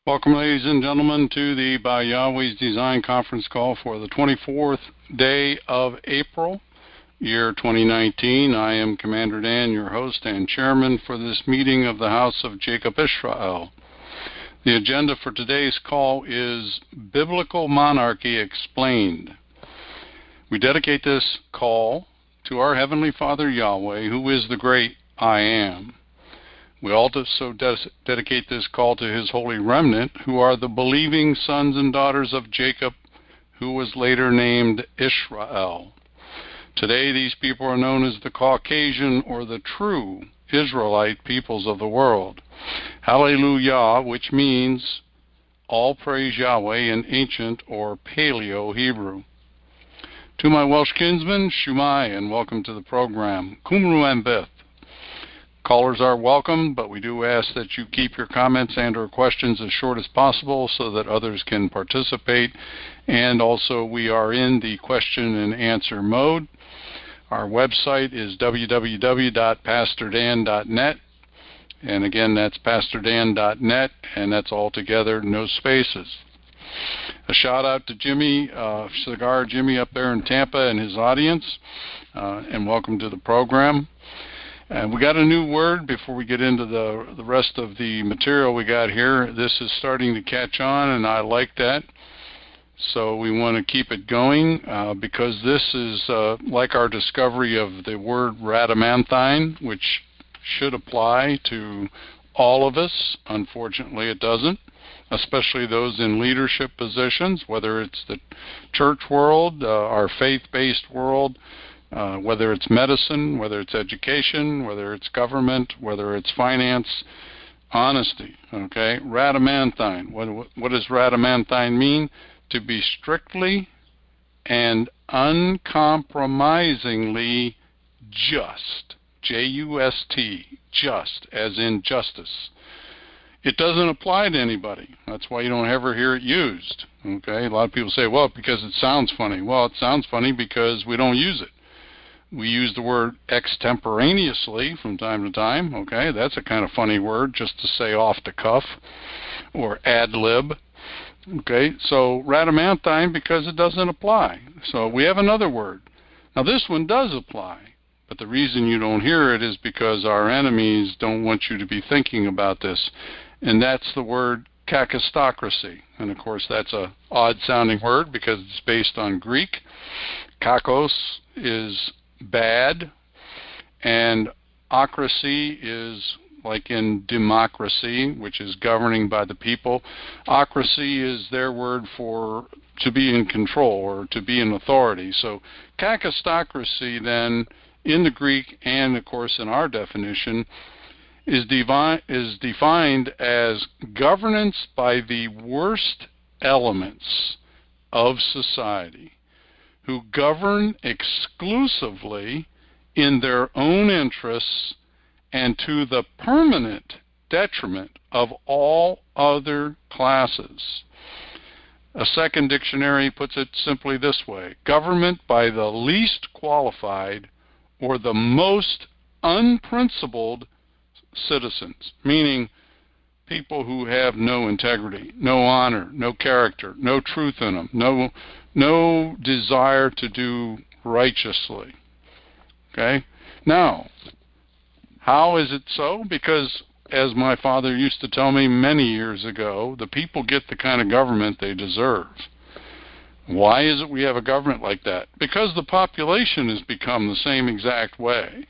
Welcome, ladies and gentlemen, to the By Yahweh's Design conference call for the 24th day of April, year 2019. I am Commander Dan, your host and chairman for this meeting of the House of Jacob Israel. The agenda for today's call is Biblical Monarchy Explained. We dedicate this call to our Heavenly Father Yahweh, who is the great I Am. We also dedicate this call to his holy remnant, who are the believing sons and daughters of Jacob, who was later named Israel. Today, these people are known as the Caucasian or the true Israelite peoples of the world. Hallelujah, which means all praise Yahweh in ancient or Paleo Hebrew. To my Welsh kinsmen, Shumai, and welcome to the program. Cumru and Beth. Callers are welcome, but we do ask that you keep your comments and or questions as short as possible so that others can participate. And also, we are in the question and answer mode. Our website is www.pastordan.net. And again, that's pastordan.net, and that's all together, no spaces. A shout out to Jimmy, Cigar Jimmy up there in Tampa and his audience, and welcome to the program. And we got a new word before we get into the rest of the material we got here. This is starting to catch on, and I like that. So we want to keep it going because this is like our discovery of the word radamanthine, which should apply to all of us. Unfortunately, it doesn't, especially those in leadership positions, whether it's the church world, our faith-based world, whether it's medicine, whether it's education, whether it's government, whether it's finance, honesty, okay? Radamanthine. What does radamanthine mean? To be strictly and uncompromisingly just. J-U-S-T, just, as in justice. It doesn't apply to anybody. That's why you don't ever hear it used, okay? A lot of people say, well, because it sounds funny. Well, it sounds funny because we don't use it. We use the word extemporaneously from time to time, okay? That's a kind of funny word just to say off the cuff or ad lib, okay? So radamanthine because it doesn't apply. So we have another word. Now this one does apply, but the reason you don't hear it is because our enemies don't want you to be thinking about this, and that's the word kakistocracy. And of course that's a odd-sounding word because it's based on Greek. Kakos is bad, and ocracy is like in democracy, which is governing by the people. Ocracy is their word for to be in control or to be in authority. So kakistocracy then in the Greek and of course in our definition is defined as governance by the worst elements of society, who govern exclusively in their own interests and to the permanent detriment of all other classes. A second dictionary puts it simply this way: government by the least qualified or the most unprincipled citizens, meaning people who have no integrity, no honor, no character, no truth in them, no desire to do righteously. Okay? Now, how is it so? Because, as my father used to tell me many years ago, the people get the kind of government they deserve. Why is it we have a government like that? Because the population has become the same exact way.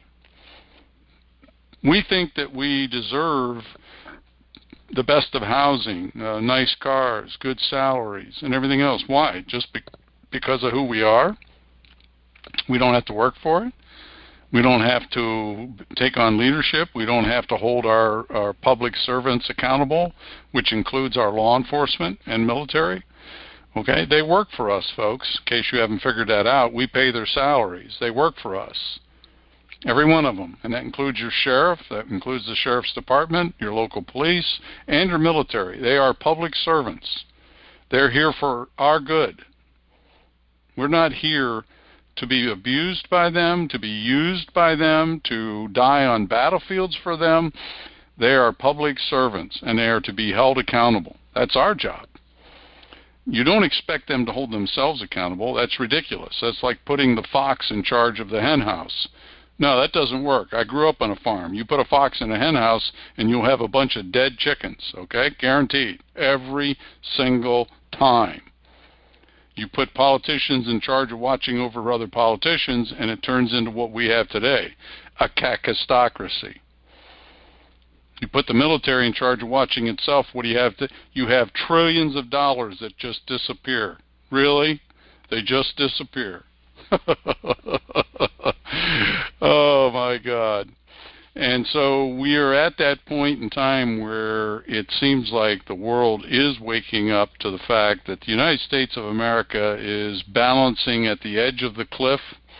We think that we deserve the best of housing, nice cars, good salaries, and everything else. Why? Just because of who we are? We don't have to work for it. We don't have to take on leadership. We don't have to hold our public servants accountable, which includes our law enforcement and military. Okay? They work for us, folks. In case you haven't figured that out, we pay their salaries. They work for us. Every one of them. And that includes your sheriff, that includes the sheriff's department, your local police, and your military. They are public servants. They're here for our good. We're not here to be abused by them, to be used by them, to die on battlefields for them. They are public servants, and they are to be held accountable. That's our job. You don't expect them to hold themselves accountable. That's ridiculous. That's like putting the fox in charge of the hen house. No, that doesn't work. I grew up on a farm. You put a fox in a hen house and you'll have a bunch of dead chickens, okay? Guaranteed. Every single time. You put politicians in charge of watching over other politicians and it turns into what we have today, a kakistocracy. You put the military in charge of watching itself, what do you have? You have trillions of dollars that just disappear. Really? They just disappear. Oh, my God. And so we are at that point in time where it seems like the world is waking up to the fact that the United States of America is balancing at the edge of the cliff,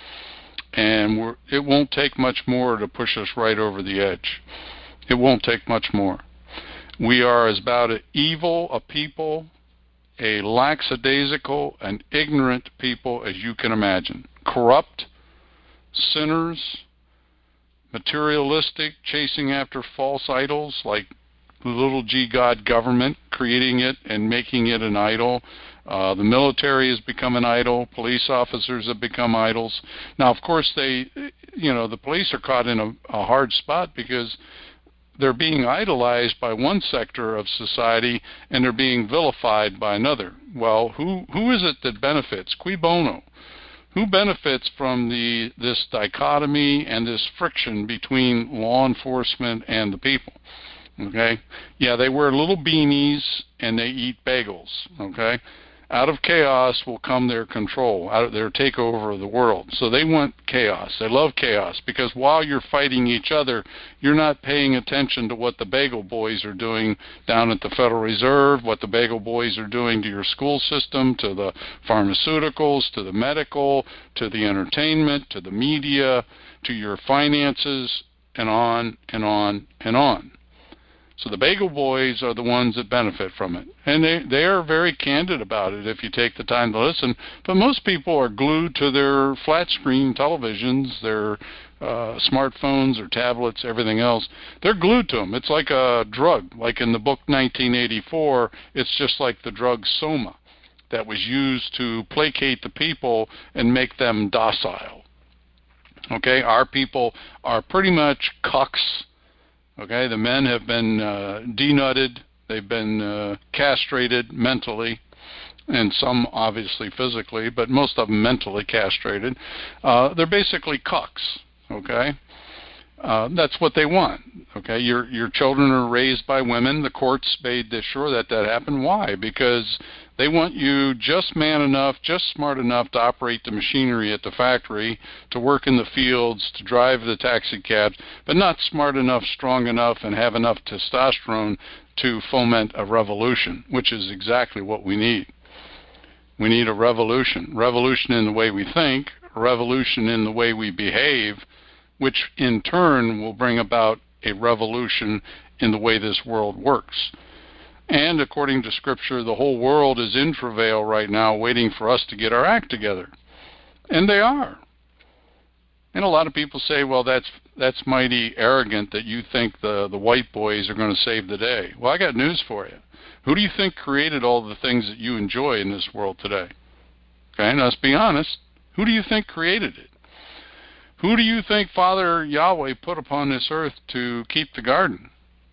and it won't take much more to push us right over the edge. It won't take much more. We are as about evil a people, a lackadaisical and ignorant people as you can imagine. Corrupt, sinners, materialistic, chasing after false idols like the little g God government, creating it and making it an idol. The military has become an idol. Police officers have become idols. Now, of course, the police are caught in a hard spot because they're being idolized by one sector of society and they're being vilified by another. Well, who is it that benefits? Cui bono? Who benefits from this dichotomy and this friction between law enforcement and the people? Okay? Yeah, they wear little beanies and they eat bagels. Okay? Out of chaos will come their control, out of their takeover of the world. So they want chaos. They love chaos because while you're fighting each other, you're not paying attention to what the bagel boys are doing down at the Federal Reserve, what the bagel boys are doing to your school system, to the pharmaceuticals, to the medical, to the entertainment, to the media, to your finances, and on and on and on. So the bagel boys are the ones that benefit from it. And they are very candid about it if you take the time to listen. But most people are glued to their flat-screen televisions, their smartphones or tablets, everything else. They're glued to them. It's like a drug. Like in the book 1984, it's just like the drug Soma that was used to placate the people and make them docile. Okay, our people are pretty much cucks. Okay, the men have been denutted, they've been castrated mentally, and some obviously physically, but most of them mentally castrated. They're basically cucks, okay? That's what they want, okay? Your children are raised by women. The courts made sure that happened. Why? Because they want you just man enough, just smart enough to operate the machinery at the factory, to work in the fields, to drive the taxi cabs, but not smart enough, strong enough, and have enough testosterone to foment a revolution, which is exactly what we need. We need a revolution. Revolution in the way we think, a revolution in the way we behave, which in turn will bring about a revolution in the way this world works. And according to Scripture, the whole world is in travail right now, waiting for us to get our act together. And they are. And a lot of people say, well, that's mighty arrogant that you think the white boys are going to save the day. Well, I got news for you. Who do you think created all the things that you enjoy in this world today? Okay, now let's be honest. Who do you think created it? Who do you think Father Yahweh put upon this earth to keep the garden?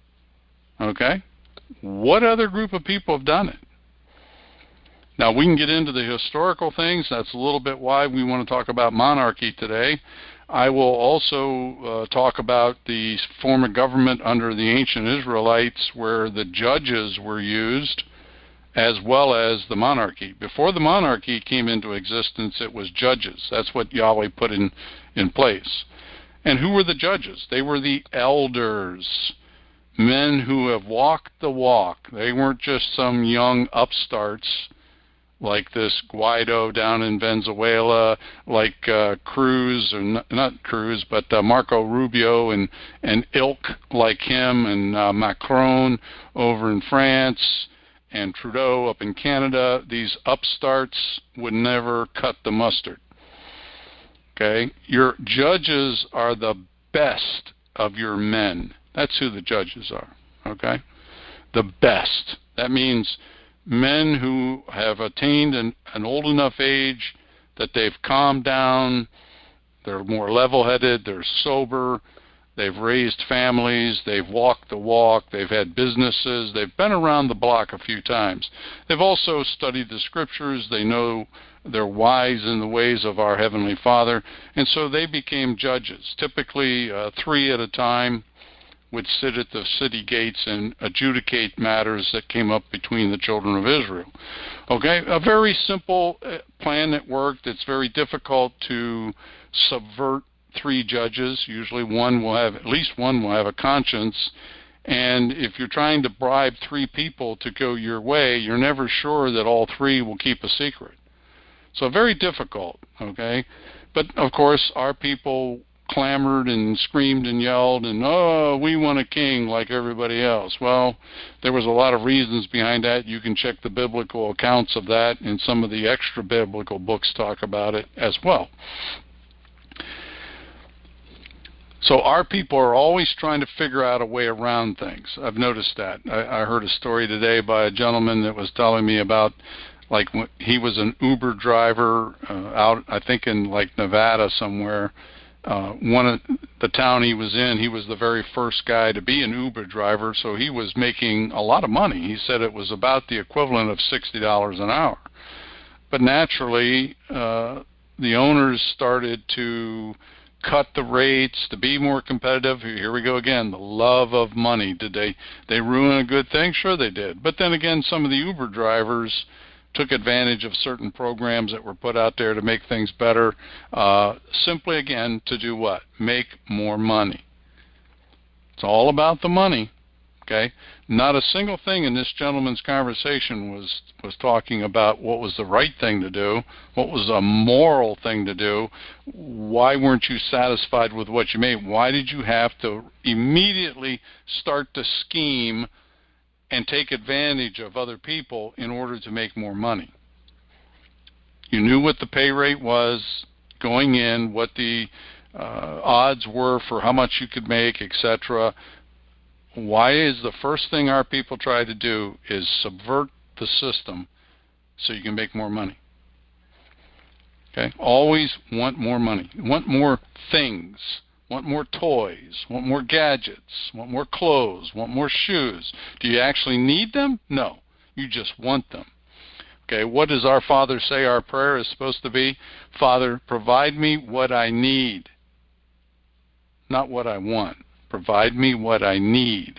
Okay? What other group of people have done it? Now, we can get into the historical things. That's a little bit why we want to talk about monarchy today. I will also talk about the form of government under the ancient Israelites where the judges were used as well as the monarchy. Before the monarchy came into existence, it was judges. That's what Yahweh put in place. And who were the judges? They were the elders, men who have walked the walk. They weren't just some young upstarts like this Guaido down in Venezuela, like Cruz, or not Cruz, but Marco Rubio and ilk like him, and Macron over in France, and Trudeau up in Canada. These upstarts would never cut the mustard. Okay? Your judges are the best of your men. That's who the judges are. Okay? the best. That means men who have attained an old enough age that they've calmed down, they're more level-headed, they're sober, they've raised families, they've walked the walk, they've had businesses, they've been around the block a few times. They've also studied the scriptures, they know they're wise in the ways of our Heavenly Father, and so they became judges, typically 3 at a time, would sit at the city gates and adjudicate matters that came up between the children of Israel. Okay, a very simple plan that worked. It's very difficult to subvert 3 judges. Usually at least one will have a conscience, and if you're trying to bribe 3 people to go your way, you're never sure that all 3 will keep a secret. So very difficult, okay? But of course, our people clamored and screamed and yelled and, oh, we want a king like everybody else. Well, there was a lot of reasons behind that. You can check the biblical accounts of that, and some of the extra biblical books talk about it as well. So our people are always trying to figure out a way around things. I've noticed that. I heard a story today by a gentleman that was telling me about, like, when he was an Uber driver out, I think in like Nevada somewhere. One of the town he was in, he was the very first guy to be an Uber driver, so he was making a lot of money. He said it was about the equivalent of $60 an hour. But naturally, the owners started to cut the rates to be more competitive. Here we go again, the love of money. Did they ruin a good thing? Sure they did. But then again, some of the Uber drivers took advantage of certain programs that were put out there to make things better, simply, again, to do what? Make more money. It's all about the money, okay? Not a single thing in this gentleman's conversation was talking about what was the right thing to do, what was a moral thing to do, why weren't you satisfied with what you made, why did you have to immediately start to scheme and take advantage of other people in order to make more money. You knew what the pay rate was going in, what the odds were for how much you could make, etc. Why is the first thing our people try to do is subvert the system so you can make more money? Okay? Always want more money. Want more things. Want more toys, want more gadgets, want more clothes, want more shoes. Do you actually need them? No. You just want them. Okay, what does our Father say our prayer is supposed to be? Father, provide me what I need, not what I want. Provide me what I need.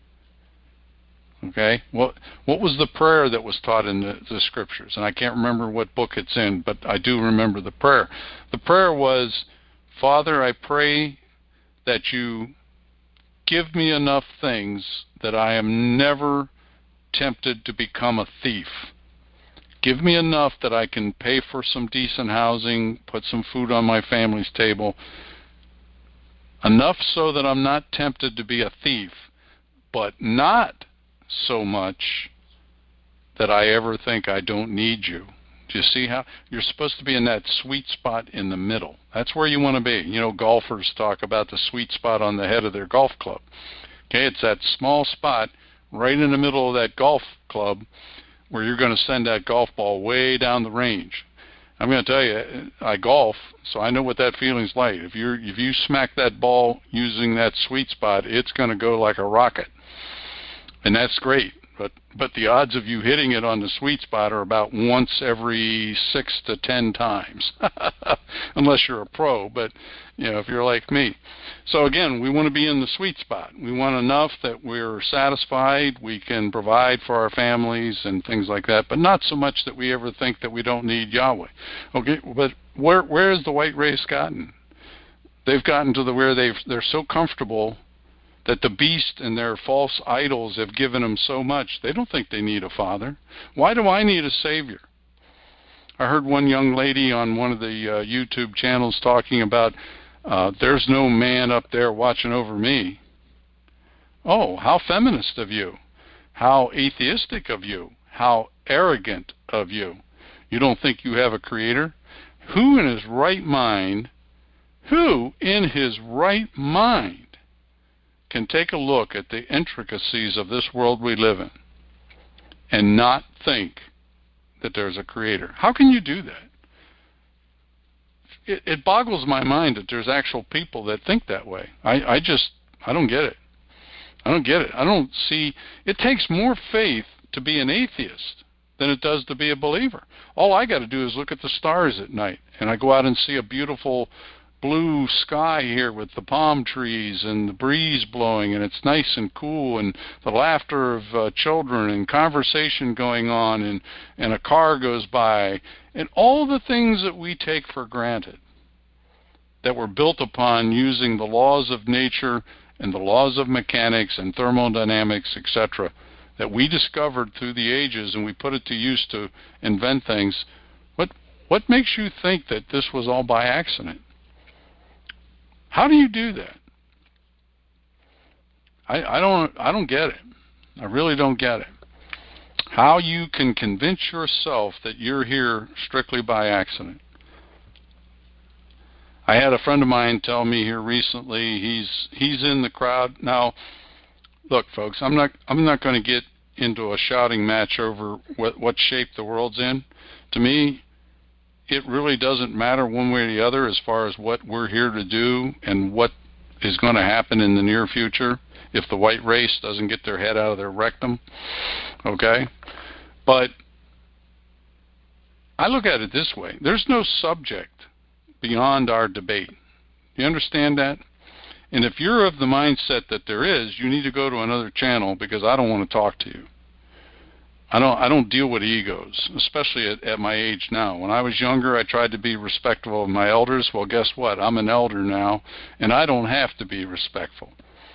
Okay, what was the prayer that was taught in the scriptures? And I can't remember what book it's in, but I do remember the prayer. The prayer was, Father, I pray that you give me enough things that I am never tempted to become a thief. Give me enough that I can pay for some decent housing, put some food on my family's table, enough so that I'm not tempted to be a thief, but not so much that I ever think I don't need you. Do you see how you're supposed to be in that sweet spot in the middle? That's where you want to be. You know, golfers talk about the sweet spot on the head of their golf club. Okay, it's that small spot right in the middle of that golf club where you're going to send that golf ball way down the range. I'm going to tell you, I golf, so I know what that feeling's like. If you smack that ball using that sweet spot, it's going to go like a rocket, and that's great. But the odds of you hitting it on the sweet spot are about once every 6 to 10 times, unless you're a pro. But you know, if you're like me, so again, we want to be in the sweet spot. We want enough that we're satisfied, we can provide for our families and things like that, but not so much that we ever think that we don't need Yahweh. Okay, but where has the white race gotten? They've gotten to where they're so comfortable that the beast and their false idols have given them so much, they don't think they need a father. Why do I need a savior? I heard one young lady on one of the YouTube channels talking about, there's no man up there watching over me. Oh, how feminist of you. How atheistic of you. How arrogant of you. You don't think you have a creator? Who in his right mind can take a look at the intricacies of this world we live in and not think that there's a creator? How can you do that? It boggles my mind that there's actual people that think that way. I don't get it. I don't get it. I don't see. It takes more faith to be an atheist than it does to be a believer. All I got to do is look at the stars at night, and I go out and see a beautiful blue sky here with the palm trees and the breeze blowing, and it's nice and cool, and the laughter of children and conversation going on, and a car goes by, and all the things that we take for granted that were built upon using the laws of nature and the laws of mechanics and thermodynamics, etc., that we discovered through the ages, and we put it to use to invent things. What makes you think that this was all by accident? How do you do that? I don't get it. I really don't get it. How you can convince yourself that you're here strictly by accident. I had a friend of mine tell me here recently, he's in the crowd. Now, look, folks, I'm not going to get into a shouting match over what shape the world's in. To me, it really doesn't matter one way or the other as far as what we're here to do and what is going to happen in the near future if the white race doesn't get their head out of their rectum. Okay? But I look at it this way. There's no subject beyond our debate. You understand that? And if you're of the mindset that there is, you need to go to another channel, because I don't want to talk to you. I don't deal with egos, especially at my age now. When I was younger, I tried to be respectful of my elders. Well, guess what? I'm an elder now, and I don't have to be respectful.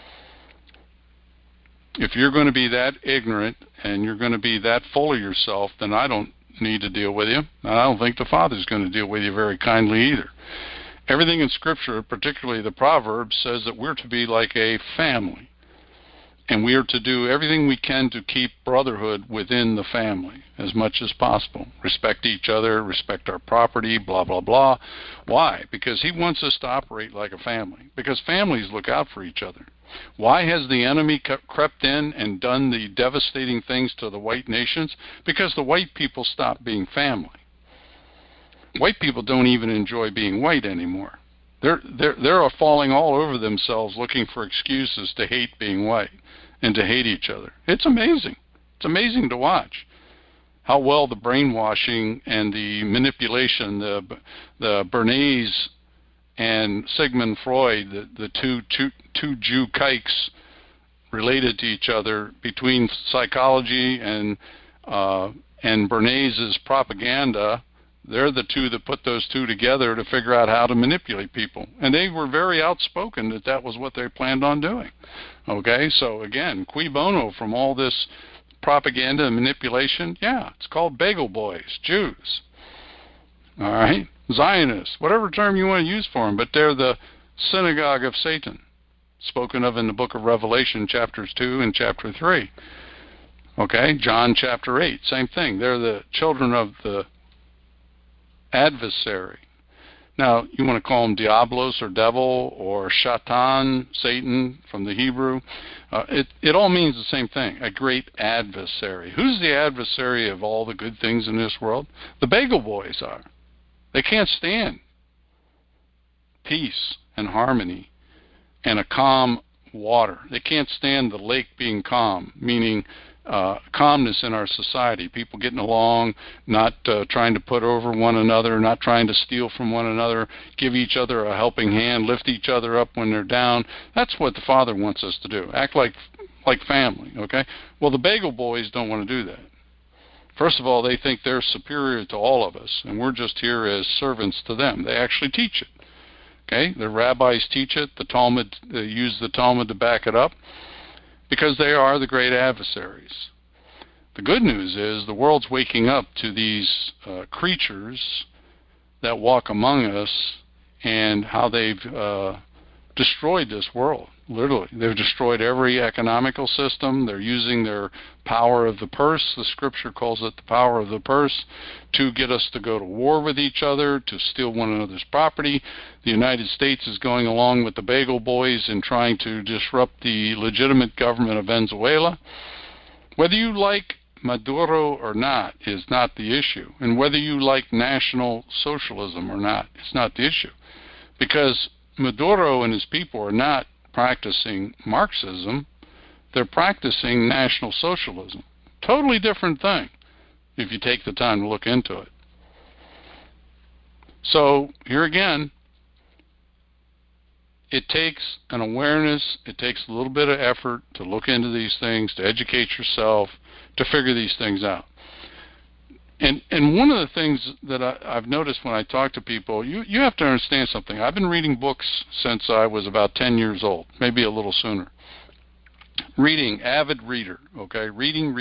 If you're going to be that ignorant and you're going to be that full of yourself, then I don't need to deal with you. And I don't think the Father's going to deal with you very kindly either. Everything in Scripture, particularly the Proverbs, says that we're to be like a family. And we are to do everything we can to keep brotherhood within the family as much as possible. Respect each other, respect our property, blah, blah, blah. Why? Because he wants us to operate like a family. Because families look out for each other. Why has the enemy crept in and done the devastating things to the white nations? Because the white people stopped being family. White people don't even enjoy being white anymore. They're falling all over themselves looking for excuses to hate being white and to hate each other. It's amazing. It's amazing to watch how well the brainwashing and the manipulation, the Bernays and Sigmund Freud, the two Jew kikes related to each other between psychology and Bernays' propaganda. They're the two that put those two together to figure out how to manipulate people. And they were very outspoken that was what they planned on doing. Okay, so again, cui bono from all this propaganda and manipulation? Yeah, it's called bagel boys, Jews. All right, Zionists, whatever term you want to use for them, but they're the synagogue of Satan, spoken of in the book of Revelation, chapters 2 and chapter 3. Okay, John chapter 8, same thing. They're the children of the adversary. Now, you want to call him Diablos or devil or Shatan, Satan from the Hebrew. It all means the same thing, a great adversary. Who's the adversary of all the good things in this world? The bagel boys are. They can't stand peace and harmony and a calm water. They can't stand the lake being calm, meaning calmness in our society, people getting along, not trying to put over one another, not trying to steal from one another, give each other a helping hand, lift each other up when they're down. That's what the Father wants us to do, act like family, okay? Well, the bagel boys don't want to do that. First of all, they think they're superior to all of us, and we're just here as servants to them. They actually teach it, okay? The rabbis teach it, the Talmud, they use the Talmud to back it up, because they are the great adversaries. The good news is the world's waking up to these creatures that walk among us and how they've destroyed this world, literally. They've destroyed every economical system. They're using their power of the purse, the scripture calls it the power of the purse, to get us to go to war with each other, to steal one another's property. The United States is going along with the Bagel Boys in trying to disrupt the legitimate government of Venezuela. Whether you like Maduro or not is not the issue, and whether you like National Socialism or not is not the issue, because Maduro and his people are not practicing Marxism, they're practicing National Socialism. Totally different thing if you take the time to look into it. So here again, it takes an awareness, it takes a little bit of effort to look into these things, to educate yourself, to figure these things out. And one of the things that I've noticed when I talk to people, you have to understand something. I've been reading books since I was about 10 years old, maybe a little sooner. Reading, avid reader, okay? Reading.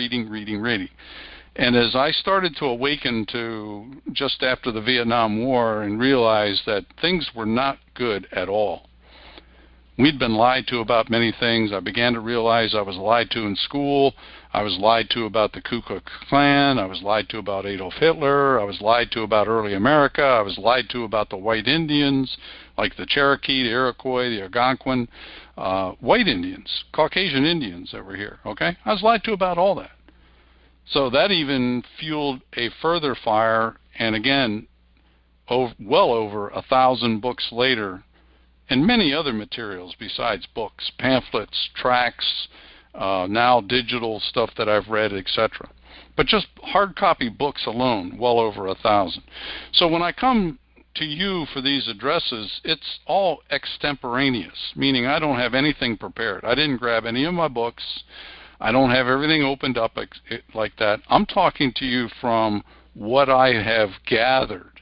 And as I started to awaken to just after the Vietnam War and realize that things were not good at all, we'd been lied to about many things. I began to realize I was lied to in school. I was lied to about the Ku Klux Klan. I was lied to about Adolf Hitler. I was lied to about early America. I was lied to about the white Indians, like the Cherokee, the Iroquois, the Algonquin, white Indians, Caucasian Indians that were here, okay? I was lied to about all that. So that even fueled a further fire, and again, well over 1,000 books later, and many other materials besides books, pamphlets, tracts, now digital stuff that I've read, etc. But just hard copy books alone, well over 1,000. So when I come to you for these addresses, it's all extemporaneous, meaning I don't have anything prepared. I didn't grab any of my books. I don't have everything opened up like that. I'm talking to you from what I have gathered,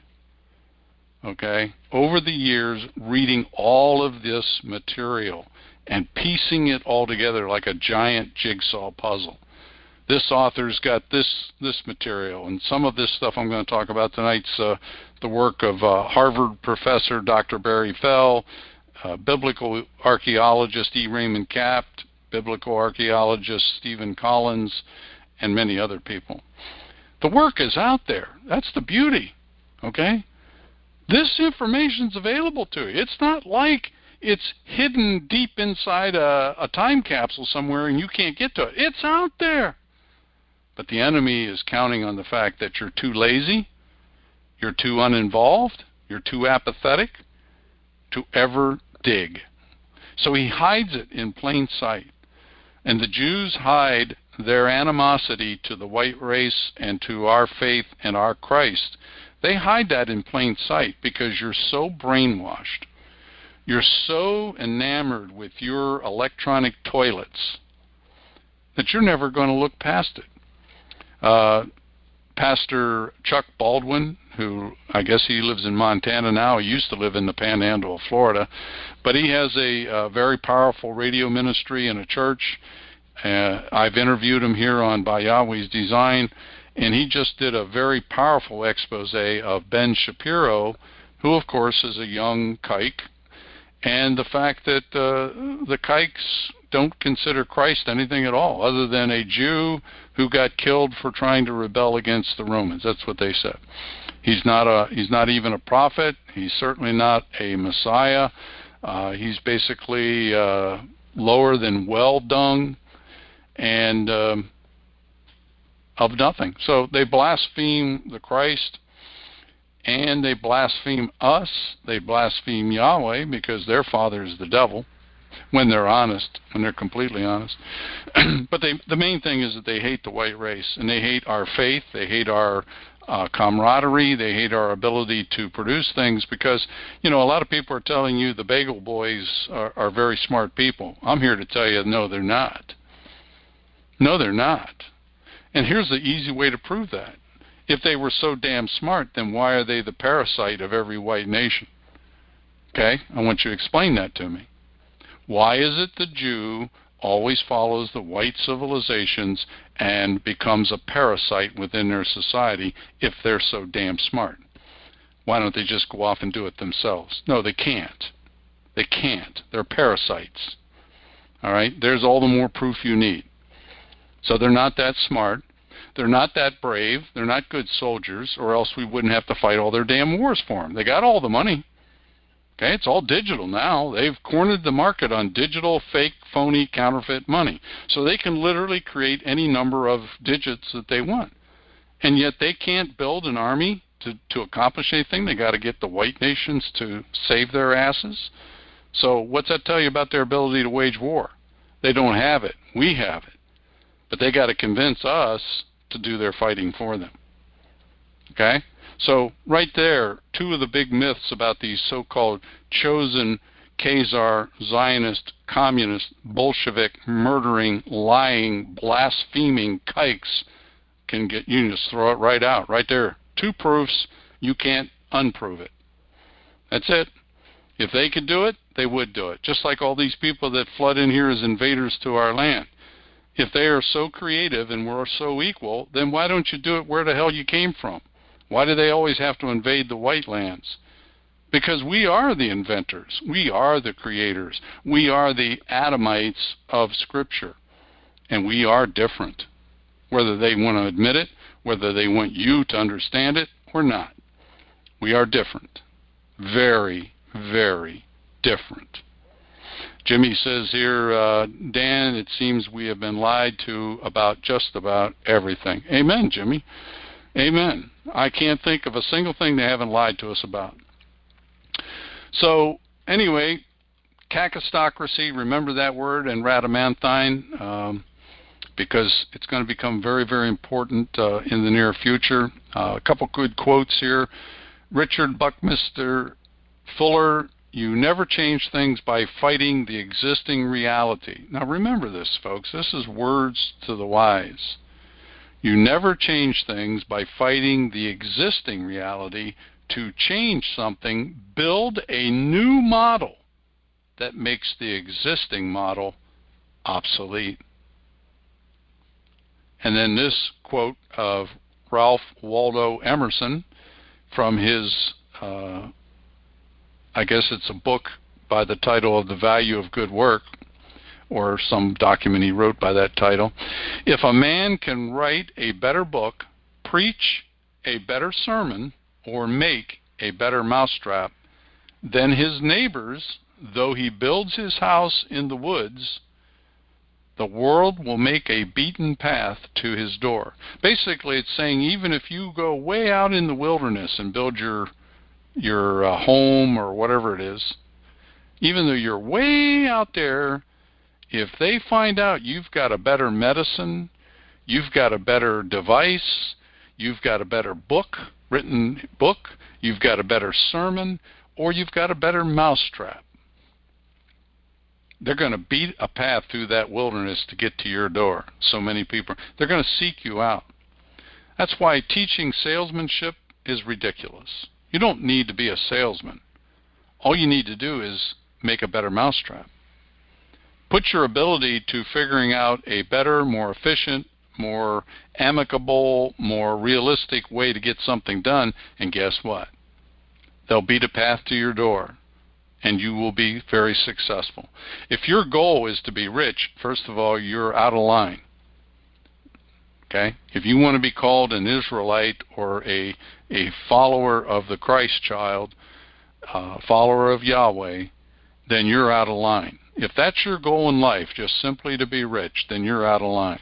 okay, over the years, reading all of this material and piecing it all together like a giant jigsaw puzzle. This author's got this material, and some of this stuff I'm going to talk about tonight's the work of Harvard professor Dr. Barry Fell, biblical archaeologist E. Raymond Capt, biblical archaeologist Stephen Collins, and many other people. The work is out there. That's the beauty, okay? This information's available to you. It's not like it's hidden deep inside a time capsule somewhere and you can't get to it. It's out there. But the enemy is counting on the fact that you're too lazy, you're too uninvolved, you're too apathetic to ever dig. So he hides it in plain sight. And the Jews hide their animosity to the white race and to our faith and our Christ. They hide that in plain sight because you're so brainwashed. You're so enamored with your electronic toilets that you're never going to look past it. Pastor Chuck Baldwin, who I guess he lives in Montana now. He used to live in the Panhandle of Florida. But he has a very powerful radio ministry and a church. I've interviewed him here on By Yahweh's Design, and he just did a very powerful expose of Ben Shapiro, who, of course, is a young kike, and the fact that the kikes don't consider Christ anything at all other than a Jew who got killed for trying to rebel against the Romans. That's what they said. He's not even a prophet. He's certainly not a Messiah. He's basically lower than well dung and of nothing. So they blaspheme the Christ, and they blaspheme us. They blaspheme Yahweh because their father is the devil, when they're honest, when they're completely honest. But the main thing is that they hate the white race, and they hate our faith, they hate our camaraderie, they hate our ability to produce things because, you know, a lot of people are telling you the Bagel Boys are very smart people. I'm here to tell you, no, they're not. No, they're not. And here's the easy way to prove that. If they were so damn smart, then why are they the parasite of every white nation? Okay? I want you to explain that to me. Why is it the Jew always follows the white civilizations and becomes a parasite within their society if they're so damn smart? Why don't they just go off and do it themselves? No, they can't. They can't. They're parasites. All right? There's all the more proof you need. So they're not that smart. They're not that brave. They're not good soldiers, or else we wouldn't have to fight all their damn wars for them. They got all the money. Okay, it's all digital now. They've cornered the market on digital, fake, phony, counterfeit money. So they can literally create any number of digits that they want. And yet they can't build an army to accomplish anything. They got to get the white nations to save their asses. So what's that tell you about their ability to wage war? They don't have it. We have it. But they got to convince us to do their fighting for them. Okay? So right there, two of the big myths about these so-called chosen Khazar, Zionist, communist, Bolshevik, murdering, lying, blaspheming kikes you can just throw it right out, right there. Two proofs, you can't unprove it. That's it. If they could do it, they would do it. Just like all these people that flood in here as invaders to our land. If they are so creative and we're so equal, then why don't you do it where the hell you came from? Why do they always have to invade the white lands? Because we are the inventors. We are the creators. We are the Adamites of Scripture. And we are different. Whether they want to admit it, whether they want you to understand it or not. We are different. Very, very different. Jimmy says here, Dan, it seems we have been lied to about just about everything. Amen, Jimmy. Amen. I can't think of a single thing they haven't lied to us about. So, anyway, kakistocracy, remember that word, and rhadamanthine, because it's going to become very, very important in the near future. A couple good quotes here. Richard Buckminster Fuller, you never change things by fighting the existing reality. Now remember this, folks. This is words to the wise. You never change things by fighting the existing reality. To change something, build a new model that makes the existing model obsolete. And then this quote of Ralph Waldo Emerson from his, I guess it's a book by the title of The Value of Good Work, or some document he wrote by that title. If a man can write a better book, preach a better sermon, or make a better mousetrap than his neighbors, though he builds his house in the woods, the world will make a beaten path to his door. Basically, it's saying even if you go way out in the wilderness and build your home or whatever it is, even though you're way out there, if they find out you've got a better medicine, you've got a better device, you've got a better written book, you've got a better sermon, or you've got a better mousetrap, they're going to beat a path through that wilderness to get to your door. So many people, they're going to seek you out. That's why teaching salesmanship is ridiculous. You don't need to be a salesman. All you need to do is make a better mousetrap. Put your ability to figuring out a better, more efficient, more amicable, more realistic way to get something done, and guess what? They'll beat a path to your door, and you will be very successful. If your goal is to be rich, first of all, you're out of line. Okay? If you want to be called an Israelite or a follower of the Christ child, follower of Yahweh, then you're out of line. If that's your goal in life, just simply to be rich, then you're out of line.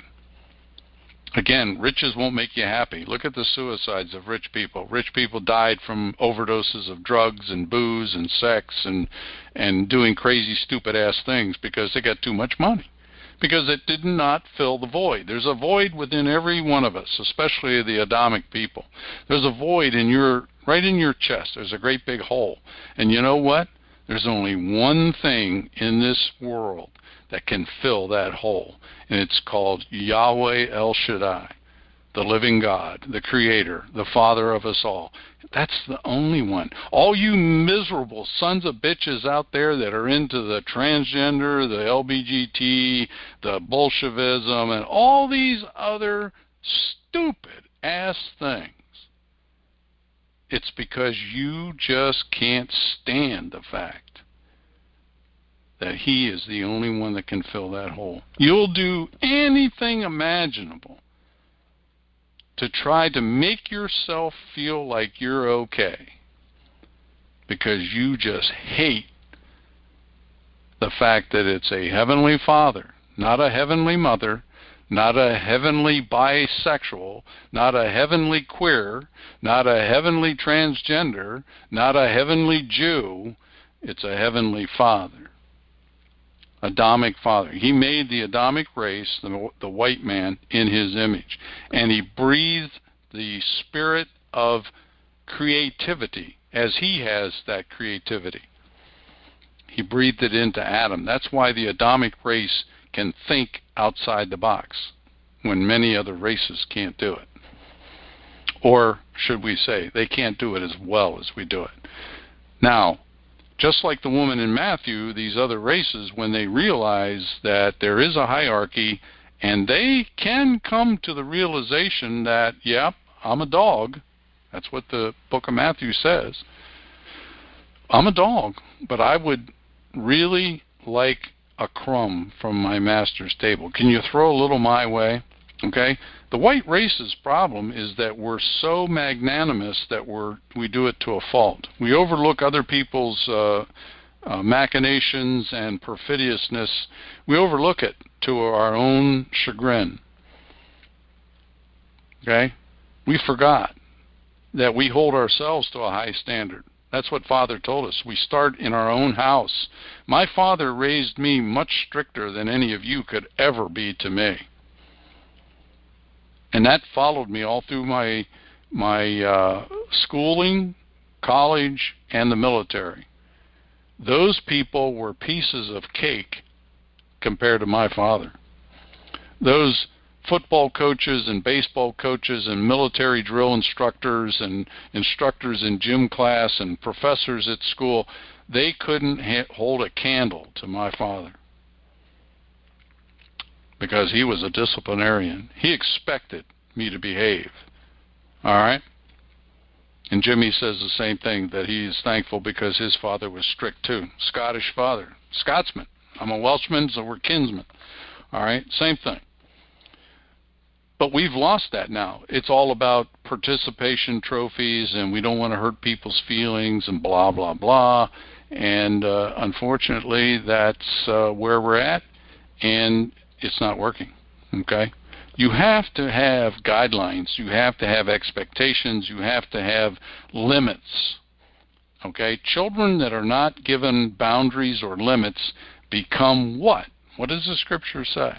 Again, riches won't make you happy. Look at the suicides of rich people. Rich people died from overdoses of drugs and booze and sex and doing crazy, stupid-ass things because they got too much money. Because it did not fill the void. There's a void within every one of us, especially the Adamic people. There's a void right in your chest. There's a great big hole. And you know what? There's only one thing in this world that can fill that hole, and it's called Yahweh El Shaddai, the living God, the Creator, the Father of us all. That's the only one. All you miserable sons of bitches out there that are into the transgender, the LBGT, the Bolshevism, and all these other stupid-ass things, it's because you just can't stand the fact that he is the only one that can fill that hole. You'll do anything imaginable to try to make yourself feel like you're okay, because you just hate the fact that it's a heavenly father, not a heavenly mother, not a heavenly bisexual, not a heavenly queer, not a heavenly transgender, not a heavenly Jew. It's a heavenly father, Adamic father. He made the Adamic race, the white man, in his image, and he breathed the spirit of creativity as he has that creativity. He breathed it into Adam. That's why the Adamic race can think outside the box when many other races can't do it. Or should we say, they can't do it as well as we do it. Now, just like the woman in Matthew, these other races, when they realize that there is a hierarchy and they can come to the realization that, yep, I'm a dog. That's what the book of Matthew says. I'm a dog, but I would really like a crumb from my master's table. Can you throw a little my way? Okay? The white race's problem is that we're so magnanimous that we do it to a fault. We overlook other people's machinations and perfidiousness. We overlook it to our own chagrin. Okay? We forgot that we hold ourselves to a high standard. That's what Father told us. We start in our own house. My father raised me much stricter than any of you could ever be to me. And that followed me all through my schooling, college, and the military. Those people were pieces of cake compared to my father. Those football coaches and baseball coaches and military drill instructors and instructors in gym class and professors at school, they couldn't hold a candle to my father, because he was a disciplinarian. He expected me to behave. All right? And Jimmy says the same thing, that he is thankful because his father was strict too. Scottish father. Scotsman. I'm a Welshman, so we're kinsmen. All right? Same thing. But we've lost that now. It's all about participation trophies, and we don't want to hurt people's feelings and blah, blah, blah. And unfortunately, that's where we're at, and it's not working. Okay? You have to have guidelines. You have to have expectations. You have to have limits. Okay? Children that are not given boundaries or limits become what? What does the scripture say?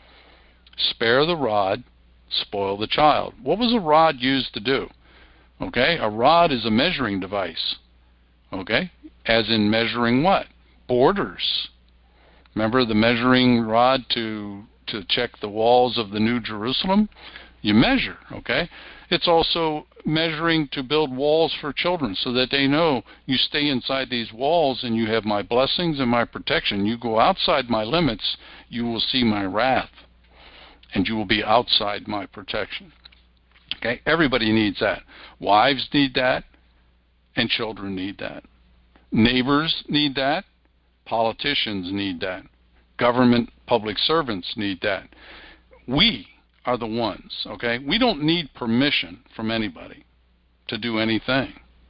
Spare the rod, spoil the child. What was a rod used to do? Okay? A rod is a measuring device. Okay? As in measuring what? Borders. Remember the measuring rod to check the walls of the New Jerusalem? You measure, okay? It's also measuring to build walls for children so that they know you stay inside these walls and you have my blessings and my protection. You go outside my limits, you will see my wrath, and you will be outside my protection. Okay? Everybody needs that. Wives need that, and children need that. Neighbors need that. Politicians need that. Government public servants need that. We are the ones, okay? We don't need permission from anybody to do anything.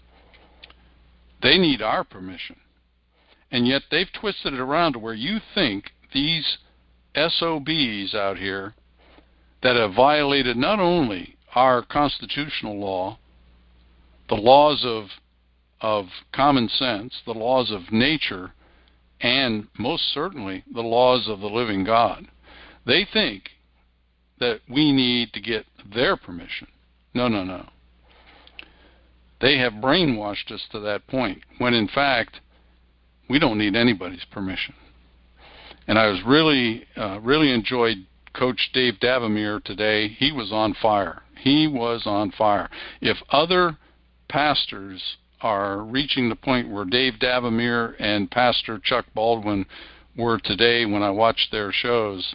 They need our permission. And yet they've twisted it around to where you think these SOBs out here that have violated not only our constitutional law, the laws of common sense, the laws of nature, and most certainly the laws of the living God. They think that we need to get their permission. No, no, no. They have brainwashed us to that point, when in fact, we don't need anybody's permission. And I was really enjoyed Coach Dave Davamere today. He was on fire. He was on fire. If other pastors are reaching the point where Dave Davamere and Pastor Chuck Baldwin were today when I watched their shows,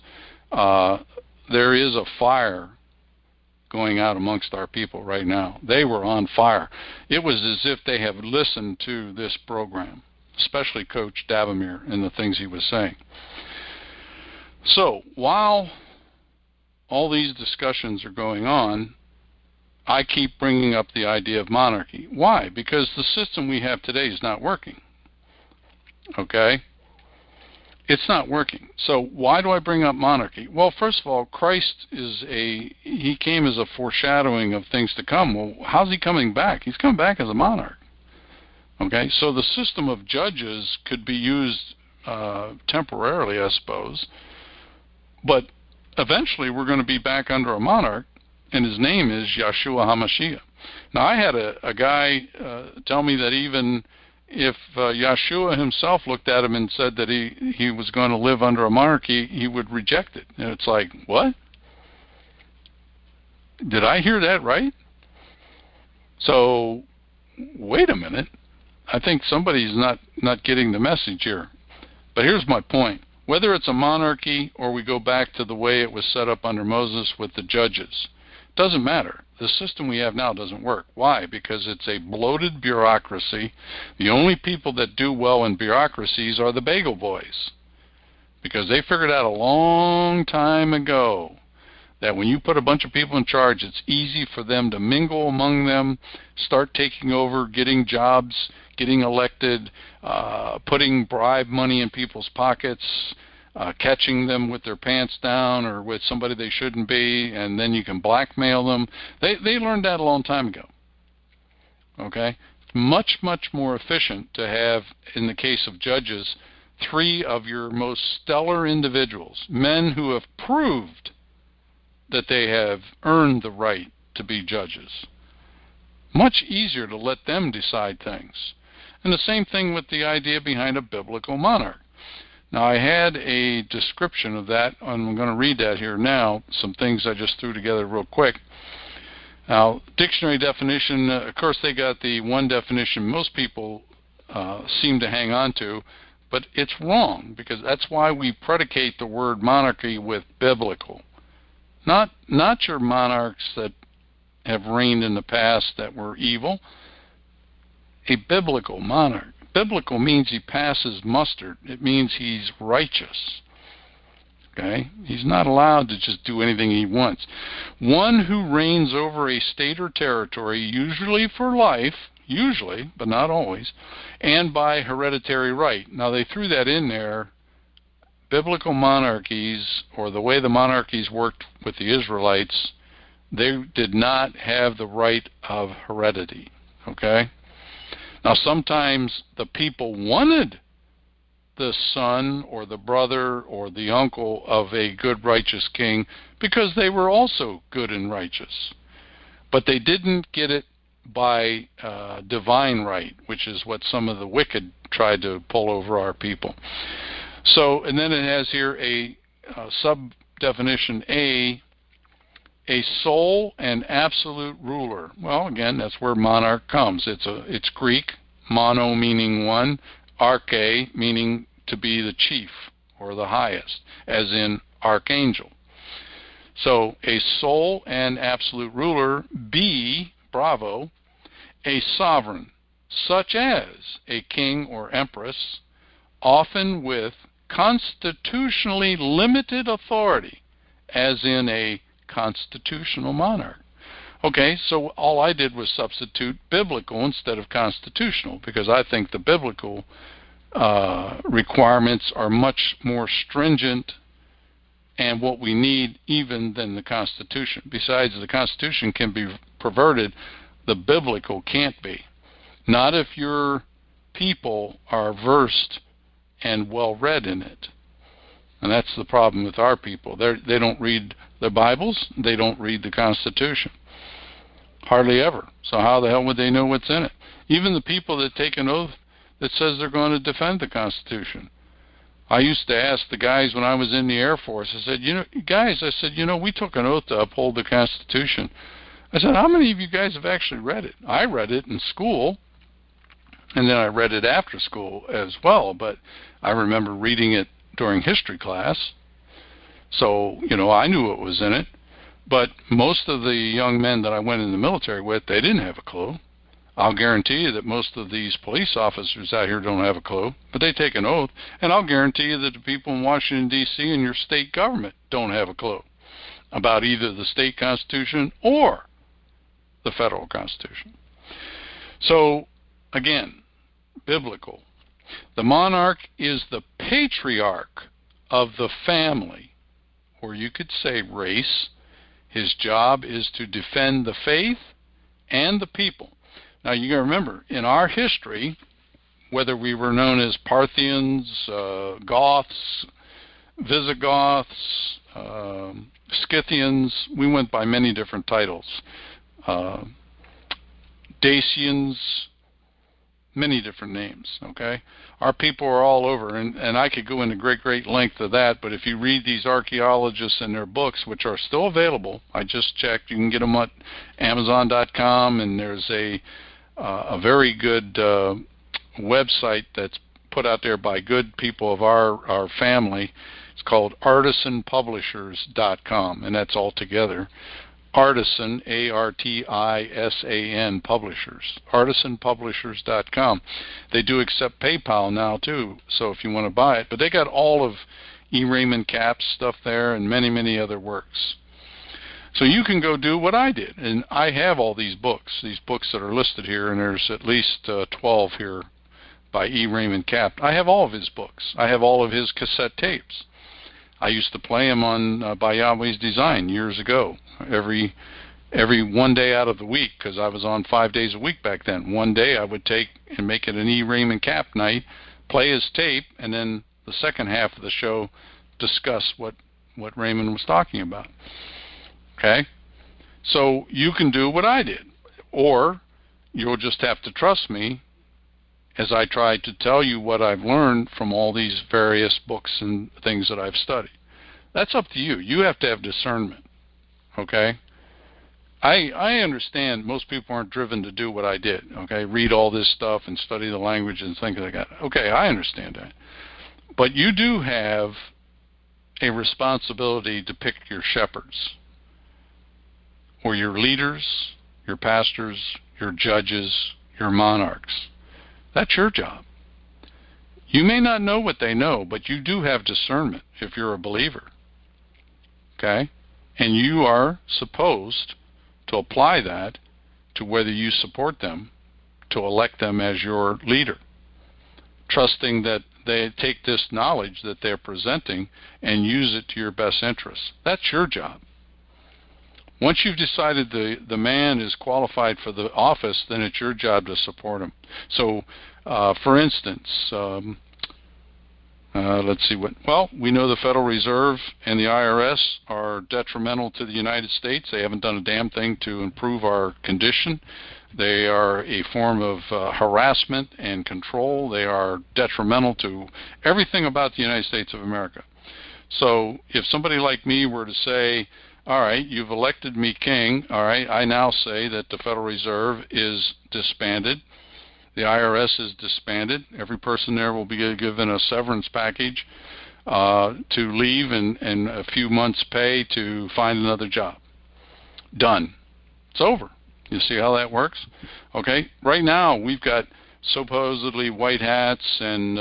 there is a fire going out amongst our people right now. They were on fire. It was as if they have listened to this program. especially Coach Davamere and the things he was saying. So while all these discussions are going on, I keep bringing up the idea of monarchy. Why? Because the system we have today is not working. Okay? It's not working. So why do I bring up monarchy? Well, first of all, Christ he came as a foreshadowing of things to come. Well, how's he coming back? He's coming back as a monarch. Okay? So the system of judges could be used temporarily, I suppose. But eventually we're going to be back under a monarch, and his name is Yeshua HaMashiach. Now, I had a guy tell me that even if Yeshua himself looked at him and said that he was going to live under a monarchy, he would reject it. And it's like, what? Did I hear that right? So, wait a minute. I think somebody's not getting the message here. But here's my point. Whether it's a monarchy or we go back to the way it was set up under Moses with the judges, doesn't matter. The system we have now doesn't work. Why? Because it's a bloated bureaucracy. The only people that do well in bureaucracies are the bagel boys, because they figured out a long time ago that when you put a bunch of people in charge, it's easy for them to mingle among them, start taking over, getting jobs, getting elected, putting bribe money in people's pockets, catching them with their pants down or with somebody they shouldn't be, and then you can blackmail them. They learned that a long time ago. Okay? Much, much more efficient to have, in the case of judges, 3 of your most stellar individuals, men who have proved that they have earned the right to be judges. Much easier to let them decide things. And the same thing with the idea behind a biblical monarch. Now, I had a description of that, and I'm going to read that here now, some things I just threw together real quick. Now, dictionary definition, of course, they got the one definition most people seem to hang on to, but it's wrong, because that's why we predicate the word monarchy with biblical. Not your monarchs that have reigned in the past that were evil. A biblical monarch. Biblical means he passes muster. It means he's righteous. Okay? He's not allowed to just do anything he wants. One who reigns over a state or territory, usually for life, usually, but not always, and by hereditary right. Now, they threw that in there. Biblical monarchies, or the way the monarchies worked with the Israelites, they did not have the right of heredity. Okay? Now, sometimes the people wanted the son or the brother or the uncle of a good, righteous king because they were also good and righteous. But they didn't get it by divine right, which is what some of the wicked tried to pull over our people. So, and then it has here a sub-definition A sole and absolute ruler. Well, again, that's where monarch comes. It's Greek, mono meaning one, arche meaning to be the chief or the highest, as in archangel. So, a sole and absolute ruler. B, bravo, a sovereign, such as a king or empress, often with constitutionally limited authority, as in a constitutional monarch. Okay, so all I did was substitute biblical instead of constitutional, because I think the biblical requirements are much more stringent and what we need even than the Constitution. Besides, the Constitution can be perverted, the biblical can't be. Not if your people are versed and well-read in it. And that's the problem with our people. They don't read their Bibles. They don't read the Constitution. Hardly ever. So how the hell would they know what's in it? Even the people that take an oath that says they're going to defend the Constitution. I used to ask the guys when I was in the Air Force, I said, we took an oath to uphold the Constitution. I said, how many of you guys have actually read it? I read it in school, and then I read it after school as well, but I remember reading it during history class. So, I knew what was in it. But most of the young men that I went in the military with, they didn't have a clue. I'll guarantee you that most of these police officers out here don't have a clue, but they take an oath. And I'll guarantee you that the people in Washington, D.C. and your state government don't have a clue about either the state constitution or the federal constitution. So, again, biblical. The monarch is the patriarch of the family, or you could say race. His job is to defend the faith and the people. Now, you got to remember, in our history, whether we were known as Parthians, Goths, Visigoths, Scythians, we went by many different titles. Dacians, many different names, okay? Our people are all over, and I could go into great length of that, but if you read these archaeologists and their books, which are still available, I just checked, you can get them at Amazon.com, and there's a very good website that's put out there by good people of our family. It's called artisanpublishers.com, and that's all together. Artisan, Artisan Publishers, artisanpublishers.com. They do accept PayPal now too, so if you want to buy it. But they got all of E. Raymond Capp's stuff there and many other works. So you can go do what I did, and I have all these books that are listed here, and there's at least 12 here by E. Raymond Capp. I have all of his books. I have all of his cassette tapes. I used to play them on By Yahweh's Design years ago, every one day out of the week, because I was on 5 days a week back then. One day I would take and make it an E. Raymond Capp night, play his tape, and then the second half of the show discuss what Raymond was talking about. Okay? So you can do what I did, or you'll just have to trust me as I try to tell you what I've learned from all these various books and things that I've studied. That's up to you. You have to have discernment, okay? I understand most people aren't driven to do what I did, okay? Read all this stuff and study the language and things like that. Okay, I understand that. But you do have a responsibility to pick your shepherds, or your leaders, your pastors, your judges, your monarchs. That's your job. You may not know what they know, but you do have discernment if you're a believer. Okay? And you are supposed to apply that to whether you support them, to elect them as your leader, trusting that they take this knowledge that they're presenting and use it to your best interests. That's your job. Once you've decided the man is qualified for the office, then it's your job to support him. So, for instance, let's see we know the Federal Reserve and the IRS are detrimental to the United States. They haven't done a damn thing to improve our condition. They are a form of harassment and control. They are detrimental to everything about the United States of America. So if somebody like me were to say, all right, you've elected me king. All right, I now say that the Federal Reserve is disbanded. The IRS is disbanded. Every person there will be given a severance package to leave and a few months' pay to find another job. Done. It's over. You see how that works? Okay, right now we've got supposedly white hats and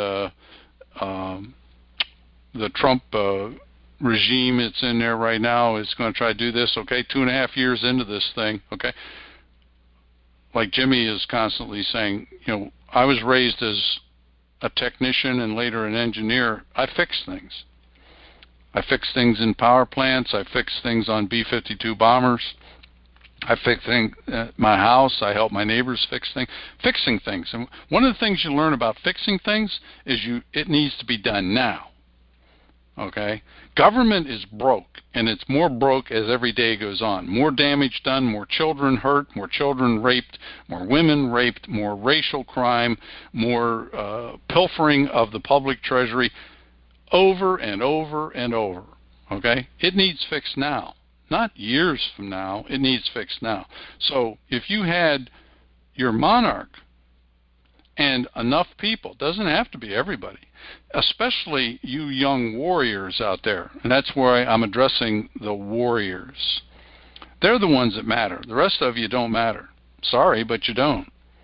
the Trump regime that's in there right now is going to try to do this, okay? 2.5 years into this thing, okay? Like Jimmy is constantly saying, I was raised as a technician and later an engineer. I fix things. I fix things in power plants. I fix things on B-52 bombers. I fix things at my house. I help my neighbors fix things. Fixing things. And one of the things you learn about fixing things is it needs to be done now. Okay? Government is broke, and it's more broke as every day goes on. More damage done, more children hurt, more children raped, more women raped, more racial crime, more pilfering of the public treasury, over and over and over. Okay? It needs fixed now. Not years from now. It needs fixed now. So if you had your monarch and enough people, doesn't have to be everybody, especially you young warriors out there, and that's where I'm addressing the warriors. They're the ones that matter. The rest of you don't matter. Sorry, but you don't.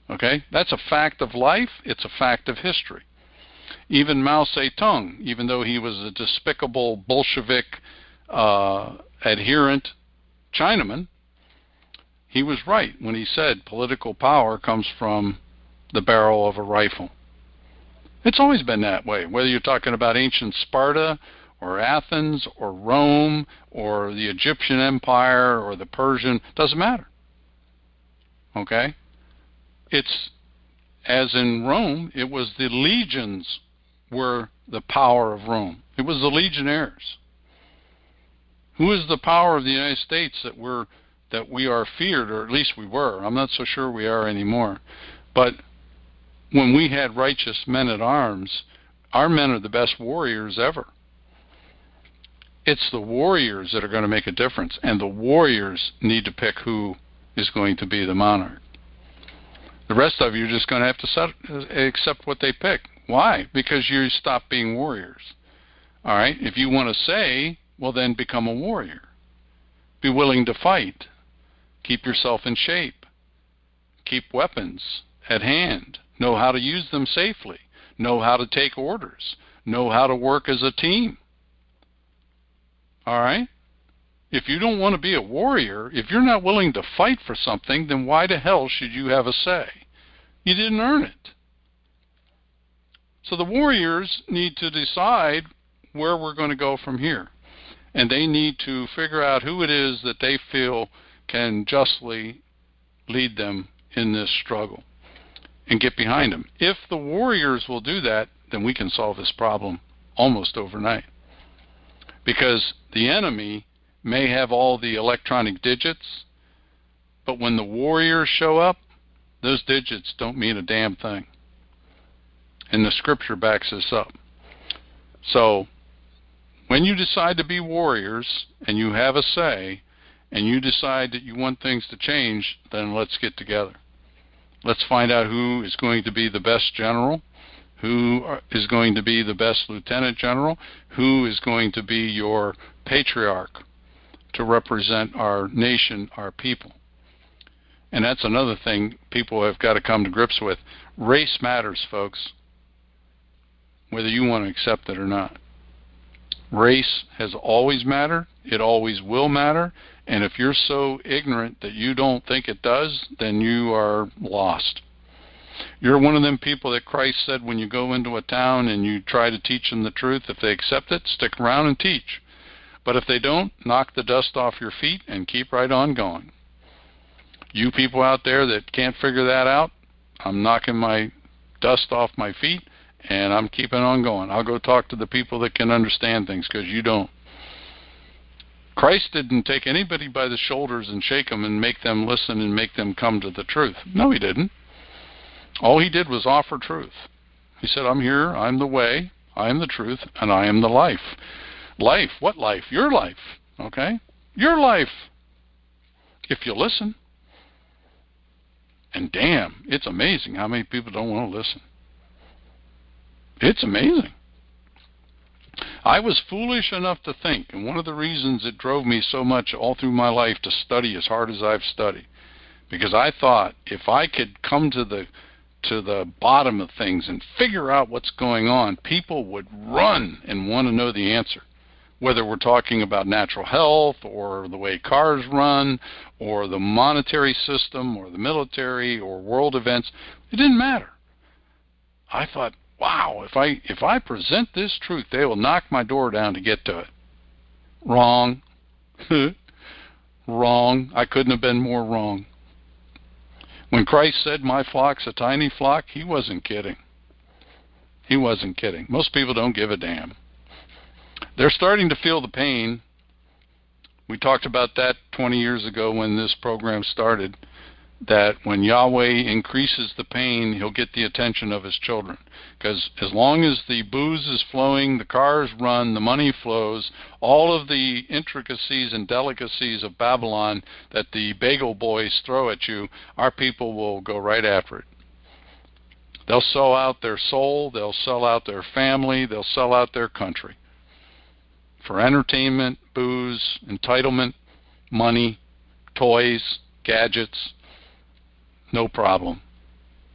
Okay? That's a fact of life. It's a fact of history. Even Mao Zedong, even though he was a despicable Bolshevik adherent Chinaman, he was right when he said political power comes from the barrel of a rifle. It's always been that way, whether you're talking about ancient Sparta or Athens or Rome or the Egyptian Empire or the Persian, doesn't matter. Okay? It's, as in Rome, it was the legions were the power of Rome. It was the legionnaires. Who is the power of the United States that we are feared, or at least we were? I'm not so sure we are anymore. But when we had righteous men at arms, our men are the best warriors ever. It's the warriors that are going to make a difference, and the warriors need to pick who is going to be the monarch. The rest of you are just going to have to accept what they pick. Why? Because you stop being warriors. All right? If you want to say, well, then become a warrior. Be willing to fight. Keep yourself in shape. Keep weapons at hand. Know how to use them safely. Know how to take orders. Know how to work as a team. All right? If you don't want to be a warrior, if you're not willing to fight for something, then why the hell should you have a say? You didn't earn it. So the warriors need to decide where we're going to go from here. And they need to figure out who it is that they feel can justly lead them in this struggle and get behind them. If the warriors will do that, then we can solve this problem almost overnight. Because the enemy may have all the electronic digits, but when the warriors show up, those digits don't mean a damn thing. And the scripture backs this up. So when you decide to be warriors and you have a say and you decide that you want things to change, then let's get together. Let's find out who is going to be the best general, who is going to be the best lieutenant general, who is going to be your patriarch to represent our nation, our people. And that's another thing people have got to come to grips with. Race matters, folks, whether you want to accept it or not. Race has always mattered. It always will matter. And if you're so ignorant that you don't think it does, then you are lost. You're one of them people that Christ said when you go into a town and you try to teach them the truth, if they accept it, stick around and teach. But if they don't, knock the dust off your feet and keep right on going. You people out there that can't figure that out, I'm knocking my dust off my feet and I'm keeping on going. I'll go talk to the people that can understand things, because you don't. Christ didn't take anybody by the shoulders and shake them and make them listen and make them come to the truth. No, he didn't. All he did was offer truth. He said, I'm here, I'm the way, I am the truth, and I am the life. Life? What life? Your life. Okay? Your life. If you listen. And damn, it's amazing how many people don't want to listen. It's amazing. I was foolish enough to think, and one of the reasons it drove me so much all through my life to study as hard as I've studied, because I thought if I could come to the bottom of things and figure out what's going on, people would run and want to know the answer. Whether we're talking about natural health or the way cars run or the monetary system or the military or world events, it didn't matter. I thought, wow, if I present this truth, they will knock my door down to get to it. Wrong. Wrong. I couldn't have been more wrong. When Christ said, my flock's a tiny flock, he wasn't kidding. He wasn't kidding. Most people don't give a damn. They're starting to feel the pain. We talked about that 20 years ago when this program started, that when Yahweh increases the pain, he'll get the attention of his children. Because as long as the booze is flowing, the cars run, the money flows, all of the intricacies and delicacies of Babylon that the bagel boys throw at you, our people will go right after it. They'll sell out their soul, they'll sell out their family, they'll sell out their country. For entertainment, booze, entitlement, money, toys, gadgets, no problem.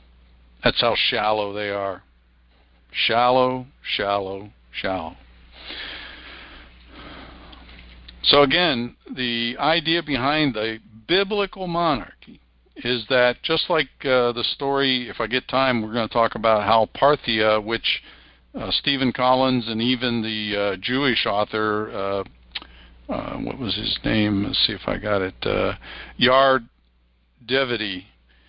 That's how shallow they are. Shallow, shallow, shallow. So again, the idea behind the biblical monarchy is that, just like the story, if I get time, we're going to talk about how Parthia, which Stephen Collins and even the Jewish author, what was his name? Let's see if I got it. Yard Devity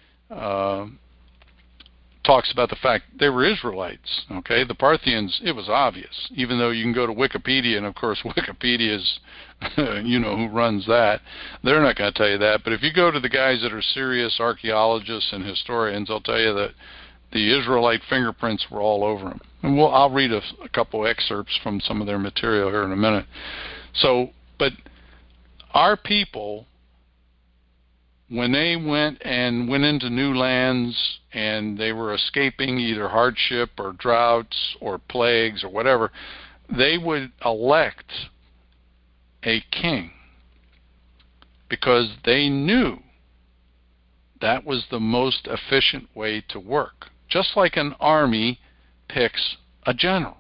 talks about the fact they were Israelites. Okay, the Parthians, it was obvious, even though you can go to Wikipedia, and of course Wikipedia is, you know who runs that. They're not going to tell you that. But if you go to the guys that are serious archaeologists and historians, they'll tell you that the Israelite fingerprints were all over them. And I'll read a couple excerpts from some of their material here in a minute. So, but our people, when they went into new lands and they were escaping either hardship or droughts or plagues or whatever, they would elect a king because they knew that was the most efficient way to work. Just like an army picks a general.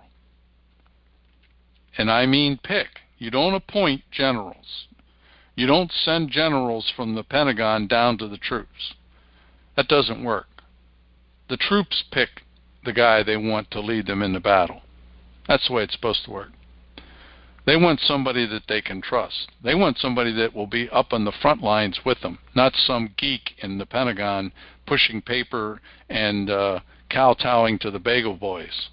And I mean pick. You don't appoint generals. You don't send generals from the Pentagon down to the troops. That doesn't work. The troops pick the guy they want to lead them into battle. That's the way it's supposed to work. They want somebody that they can trust. They want somebody that will be up on the front lines with them, not some geek in the Pentagon pushing paper and kowtowing to the Bagel Boys.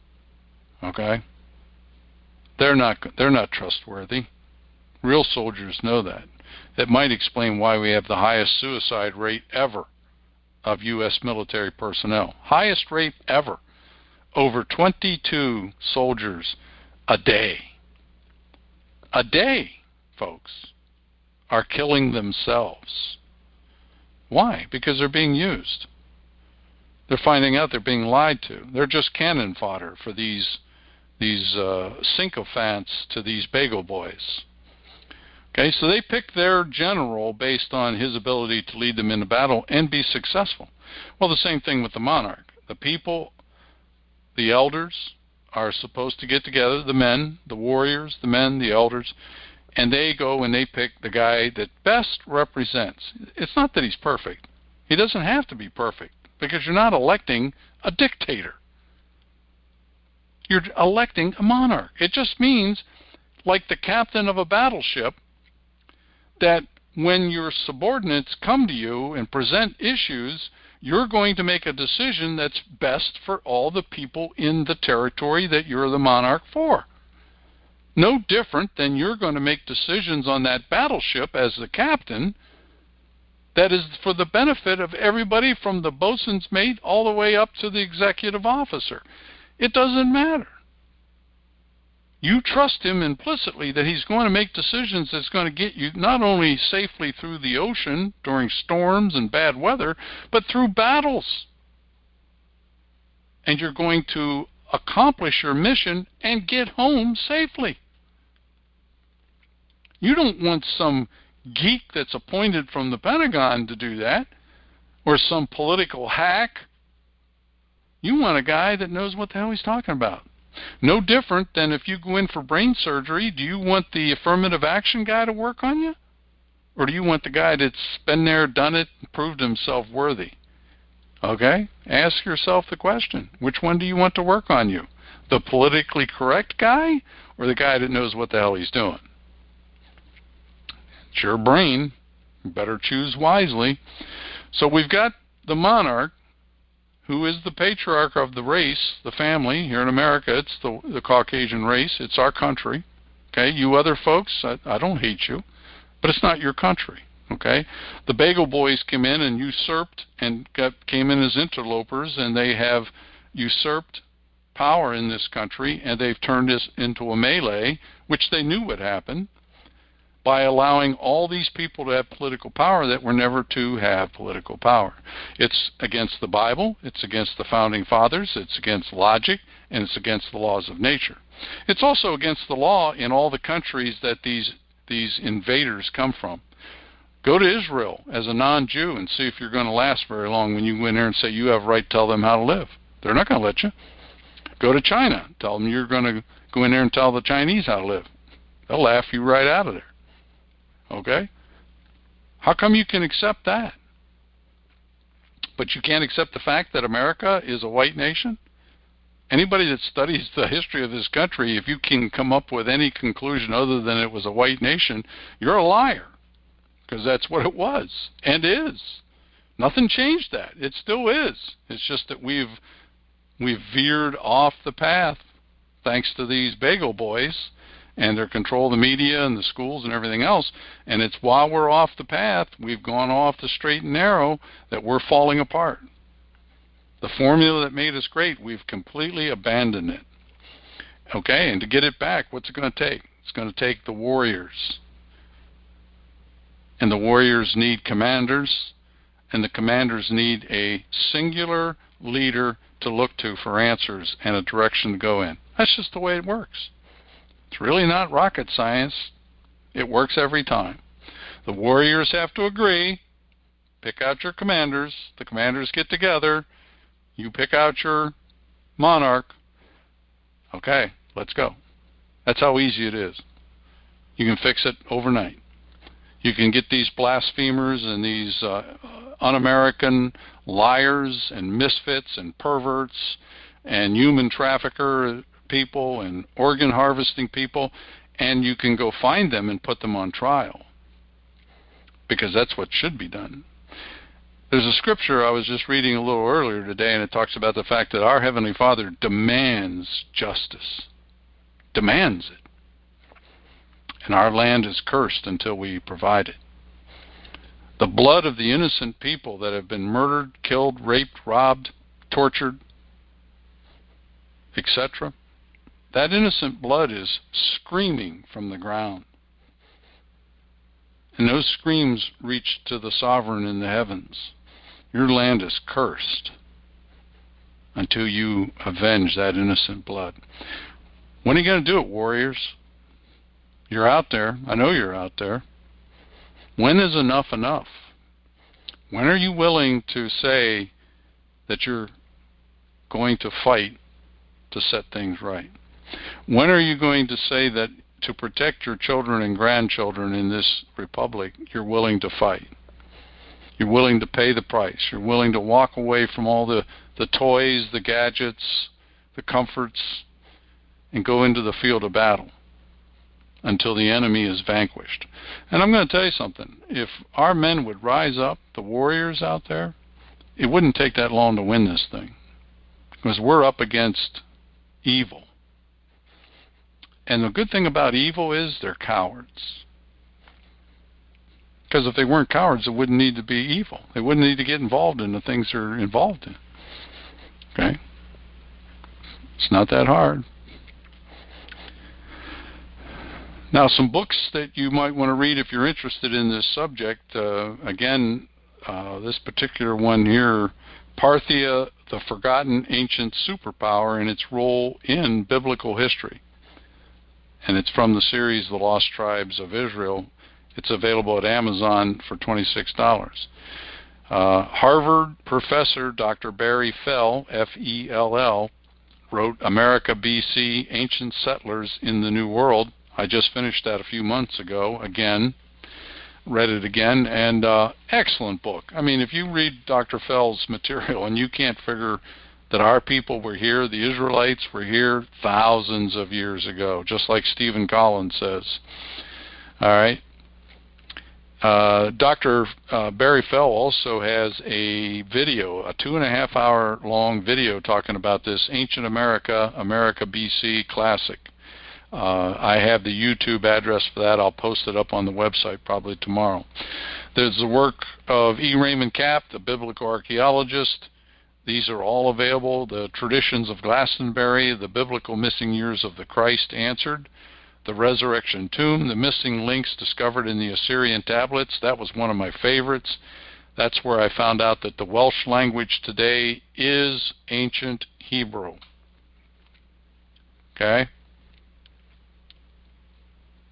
Okay? They're not trustworthy. Real soldiers know that. That might explain why we have the highest suicide rate ever of U.S. military personnel. Highest rate ever. Over 22 soldiers a day. A day, folks, are killing themselves. Why? Because they're being used. They're finding out they're being lied to. They're just cannon fodder for these sycophants to these Bagel Boys. Okay, so they pick their general based on his ability to lead them into battle and be successful. Well, the same thing with the monarch. The people, the elders, are supposed to get together, the men, the warriors, the men, the elders, and they go and they pick the guy that best represents. It's not that he's perfect. He doesn't have to be perfect, because you're not electing a dictator. You're electing a monarch. It just means, like the captain of a battleship, that when your subordinates come to you and present issues, you're going to make a decision that's best for all the people in the territory that you're the monarch for. No different than you're going to make decisions on that battleship as the captain that is for the benefit of everybody from the boatswain's mate all the way up to the executive officer. It doesn't matter. You trust him implicitly that he's going to make decisions that's going to get you not only safely through the ocean during storms and bad weather, but through battles. And you're going to accomplish your mission and get home safely. You don't want some geek that's appointed from the Pentagon to do that, or some political hack. You want a guy that knows what the hell he's talking about. No different than if you go in for brain surgery, do you want the affirmative action guy to work on you? Or do you want the guy that's been there, done it, and proved himself worthy? Okay? Ask yourself the question. Which one do you want to work on you? The politically correct guy or the guy that knows what the hell he's doing? It's your brain. You better choose wisely. So we've got the monarch, who is the patriarch of the race, the family. Here in America, it's the Caucasian race. It's our country. Okay, you other folks, I don't hate you, but it's not your country. Okay, the Bagel Boys came in and usurped and came in as interlopers, and they have usurped power in this country, and they've turned this into a melee, which they knew would happen, by allowing all these people to have political power that were never to have political power. It's against the Bible, it's against the Founding Fathers, it's against logic, and it's against the laws of nature. It's also against the law in all the countries that these invaders come from. Go to Israel as a non-Jew and see if you're going to last very long when you go in there and say you have a right to tell them how to live. They're not going to let you. Go to China. Tell them you're going to go in there and tell the Chinese how to live. They'll laugh you right out of there. Okay? How come you can accept that? But you can't accept the fact that America is a white nation? Anybody that studies the history of this country, if you can come up with any conclusion other than it was a white nation, you're a liar. Because that's what it was and is. Nothing changed that. It still is. It's just that we've veered off the path thanks to these bagel boys and their control of the media and the schools and everything else. And it's while we're off the path, we've gone off the straight and narrow, that we're falling apart. The formula that made us great, we've completely abandoned it. Okay, and to get it back, what's it going to take? It's going to take the warriors. And the warriors need commanders, and the commanders need a singular leader to look to for answers and a direction to go in. That's just the way it works. It's really not rocket science. It works every time. The warriors have to agree, pick out your commanders, the commanders get together, you pick out your monarch. Okay, let's go. That's how easy it is. You can fix it overnight. You can get these blasphemers and these un-American liars and misfits and perverts and human trafficker people and organ harvesting people, and you can go find them and put them on trial, because that's what should be done. There's a scripture I was just reading a little earlier today, and it talks about the fact that our Heavenly Father demands justice. Demands it. And our land is cursed until we provide it. The blood of the innocent people that have been murdered, killed, raped, robbed, tortured, etc., that innocent blood is screaming from the ground. And those screams reach to the sovereign in the heavens. Your land is cursed until you avenge that innocent blood. When are you going to do it, warriors? You're out there. I know you're out there. When is enough enough? When are you willing to say that you're going to fight to set things right? When are you going to say that to protect your children and grandchildren in this republic, you're willing to fight? You're willing to pay the price. You're willing to walk away from all the toys, the gadgets, the comforts, and go into the field of battle until the enemy is vanquished. And I'm going to tell you something. If our men would rise up, the warriors out there, it wouldn't take that long to win this thing, because we're up against evil. And the good thing about evil is they're cowards. Because if they weren't cowards, it wouldn't need to be evil. They wouldn't need to get involved in the things they're involved in. Okay? It's not that hard. Now, some books that you might want to read if you're interested in this subject. Again, this particular one here, Parthia, the Forgotten Ancient Superpower and its Role in Biblical History. And it's from the series The Lost Tribes of Israel. It's available at Amazon for $26. Harvard professor Dr. Barry Fell, F-E-L-L, wrote America, B.C., Ancient Settlers in the New World. I just finished that a few months ago, again, read it again, and excellent book. I mean, if you read Dr. Fell's material and you can't figure that our people were here, the Israelites were here thousands of years ago, just like Stephen Collins says. All right. Dr. Barry Fell also has a video, a 2.5-hour long video talking about this Ancient America, America BC Classic. I have the YouTube address for that. I'll post it up on the website probably tomorrow. There's the work of E. Raymond Capp, the biblical archaeologist. These are all available. The Traditions of Glastonbury, the Biblical Missing Years of the Christ Answered, the Resurrection Tomb, the Missing Links Discovered in the Assyrian Tablets. That was one of my favorites. That's where I found out that the Welsh language today is Ancient Hebrew. Okay?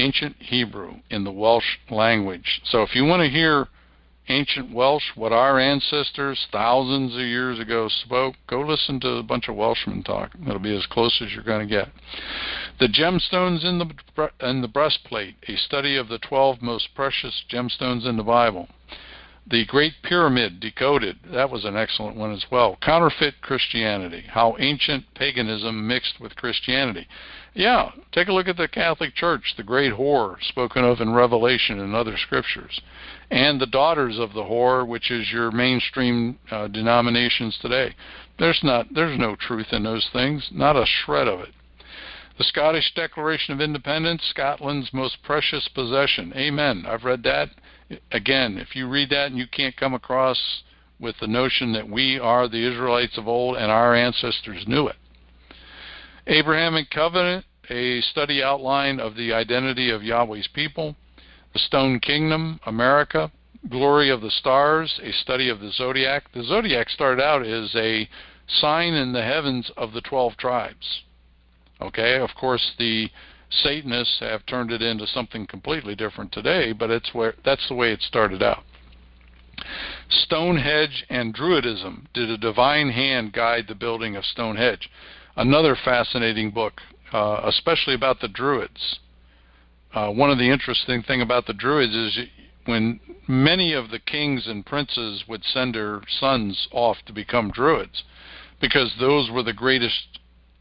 ancient Hebrew in the Welsh language. So if you want to hear ancient Welsh, what our ancestors thousands of years ago spoke, go listen to a bunch of Welshmen talk. It'll be as close as you're going to get. The gemstones in the breastplate, a study of the 12 most precious gemstones in the Bible. The Great Pyramid Decoded, that was an excellent one as well. Counterfeit Christianity, how ancient paganism mixed with Christianity. Yeah, take a look at the Catholic Church, the great whore spoken of in Revelation and other scriptures. And the daughters of the whore, which is your mainstream denominations today. There's no truth in those things, not a shred of it. The Scottish Declaration of Independence, Scotland's most precious possession. Amen. I've read that. Again, if you read that and you can't come across with the notion that we are the Israelites of old and our ancestors knew it. Abrahamic Covenant, a study outline of the identity of Yahweh's people. The Stone Kingdom, America. Glory of the Stars, a study of the Zodiac. The Zodiac started out as a sign in the heavens of the 12 tribes. Okay, of course, the Satanists have turned it into something completely different today, but that's the way it started out. Stonehenge and Druidism. Did a divine hand guide the building of Stonehenge? Another fascinating book, especially about the Druids. One of the interesting things about the Druids is when many of the kings and princes would send their sons off to become Druids, because those were the greatest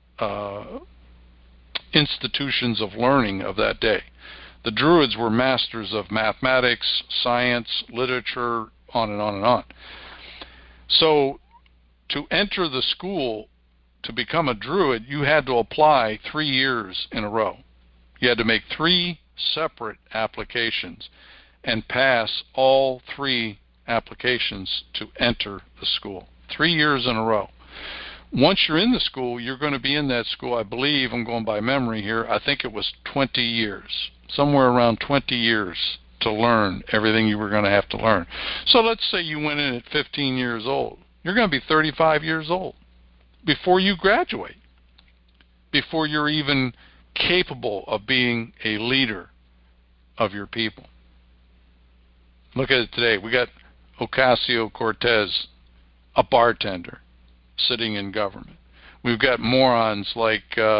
institutions of learning of that day. The Druids were masters of mathematics, science, literature, on and on and on. So to enter the school to become a Druid, you had to apply 3 years in a row. You had to make 3 separate applications and pass all 3 applications to enter the school. 3 years in a row. Once you're in the school, you're going to be in that school, I believe, I'm going by memory here, I think it was 20 years. Somewhere around 20 years to learn everything you were going to have to learn. So let's say you went in at 15 years old. You're going to be 35 years old before you graduate, before you're even capable of being a leader of your people. Look at it today. We got Ocasio-Cortez, a bartender, sitting in government. We've got morons like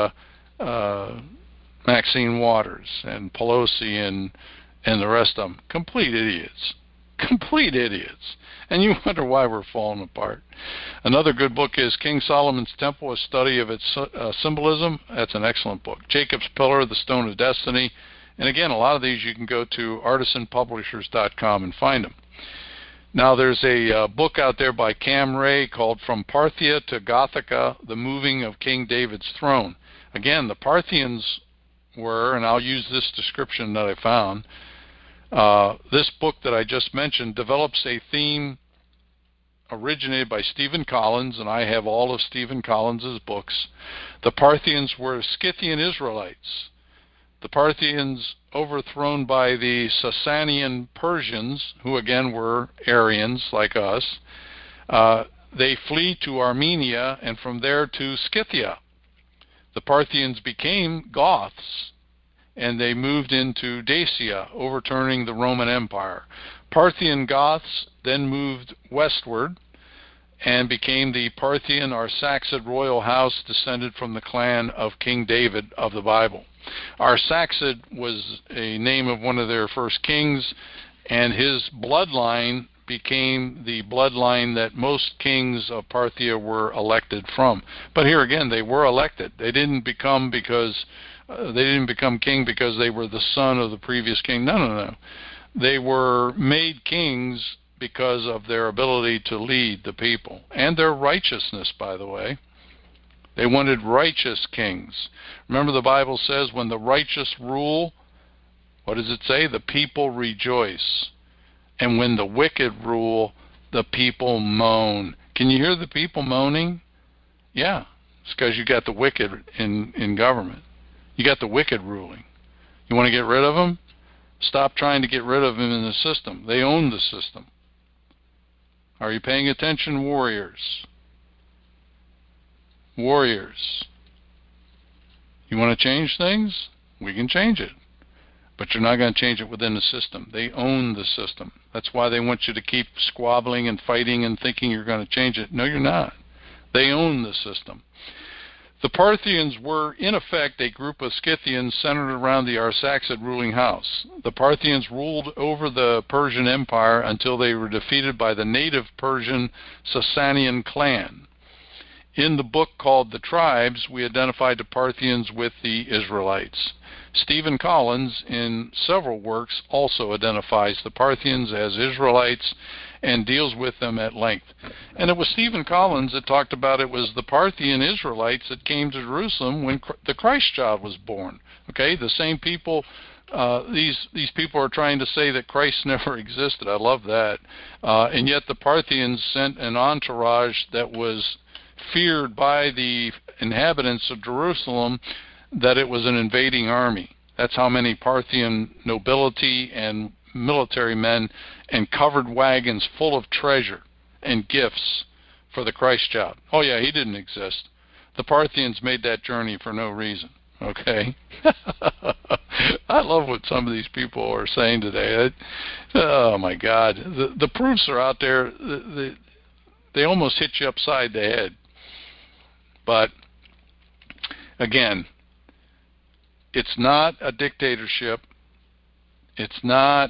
Maxine Waters and Pelosi and the rest of them. Complete idiots. Complete idiots. And you wonder why we're falling apart. Another good book is King Solomon's Temple, a study of its symbolism. That's an excellent book. Jacob's Pillar, The Stone of Destiny. And again, a lot of these you can go to artisanpublishers.com and find them. Now, there's a book out there by Cam Ray called From Parthia to Gothica, The Moving of King David's Throne. Again, the Parthians were, and I'll use this description that I found, this book that I just mentioned develops a theme originated by Stephen Collins, and I have all of Stephen Collins' books. The Parthians were Scythian Israelites. The Parthians overthrown by the Sasanian Persians, who again were Aryans like us. They flee to Armenia and from there to Scythia. The Parthians became Goths and they moved into Dacia, overturning the Roman Empire. Parthian Goths then moved westward and became the Parthian or Saxon royal house descended from the clan of King David of the Bible. Arsaxid was a name of one of their first kings, and his bloodline became the bloodline that most kings of Parthia were elected from. But here again, they were elected. They didn't become king because they were the son of the previous king. No. They were made kings because of their ability to lead the people and their righteousness, by the way. They wanted righteous kings. Remember, the Bible says when the righteous rule, what does it say? The people rejoice. And when the wicked rule, the people moan. Can you hear the people moaning? Yeah, it's because you got the wicked in government. You got the wicked ruling. You want to get rid of them? Stop trying to get rid of them in the system. They own the system. Are you paying attention, warriors? Warriors. You want to change things? We can change it. But you're not going to change it within the system. They own the system. That's why they want you to keep squabbling and fighting and thinking you're going to change it. No, you're not. They own the system. The Parthians were, in effect, a group of Scythians centered around the Arsaxid ruling house. The Parthians ruled over the Persian Empire until they were defeated by the native Persian Sasanian clan. In the book called The Tribes, we identified the Parthians with the Israelites. Stephen Collins, in several works, also identifies the Parthians as Israelites and deals with them at length. And it was Stephen Collins that talked about it was the Parthian Israelites that came to Jerusalem when the Christ child was born. Okay, the same people, these people are trying to say that Christ never existed. I love that. And yet the Parthians sent an entourage that was feared by the inhabitants of Jerusalem that it was an invading army. That's how many Parthian nobility and military men and covered wagons full of treasure and gifts for the Christ child. Oh yeah, he didn't exist. The Parthians made that journey for no reason. Okay? I love what some of these people are saying today. Oh my God. The proofs are out there. They almost hit you upside the head. But again, it's not a dictatorship. It's not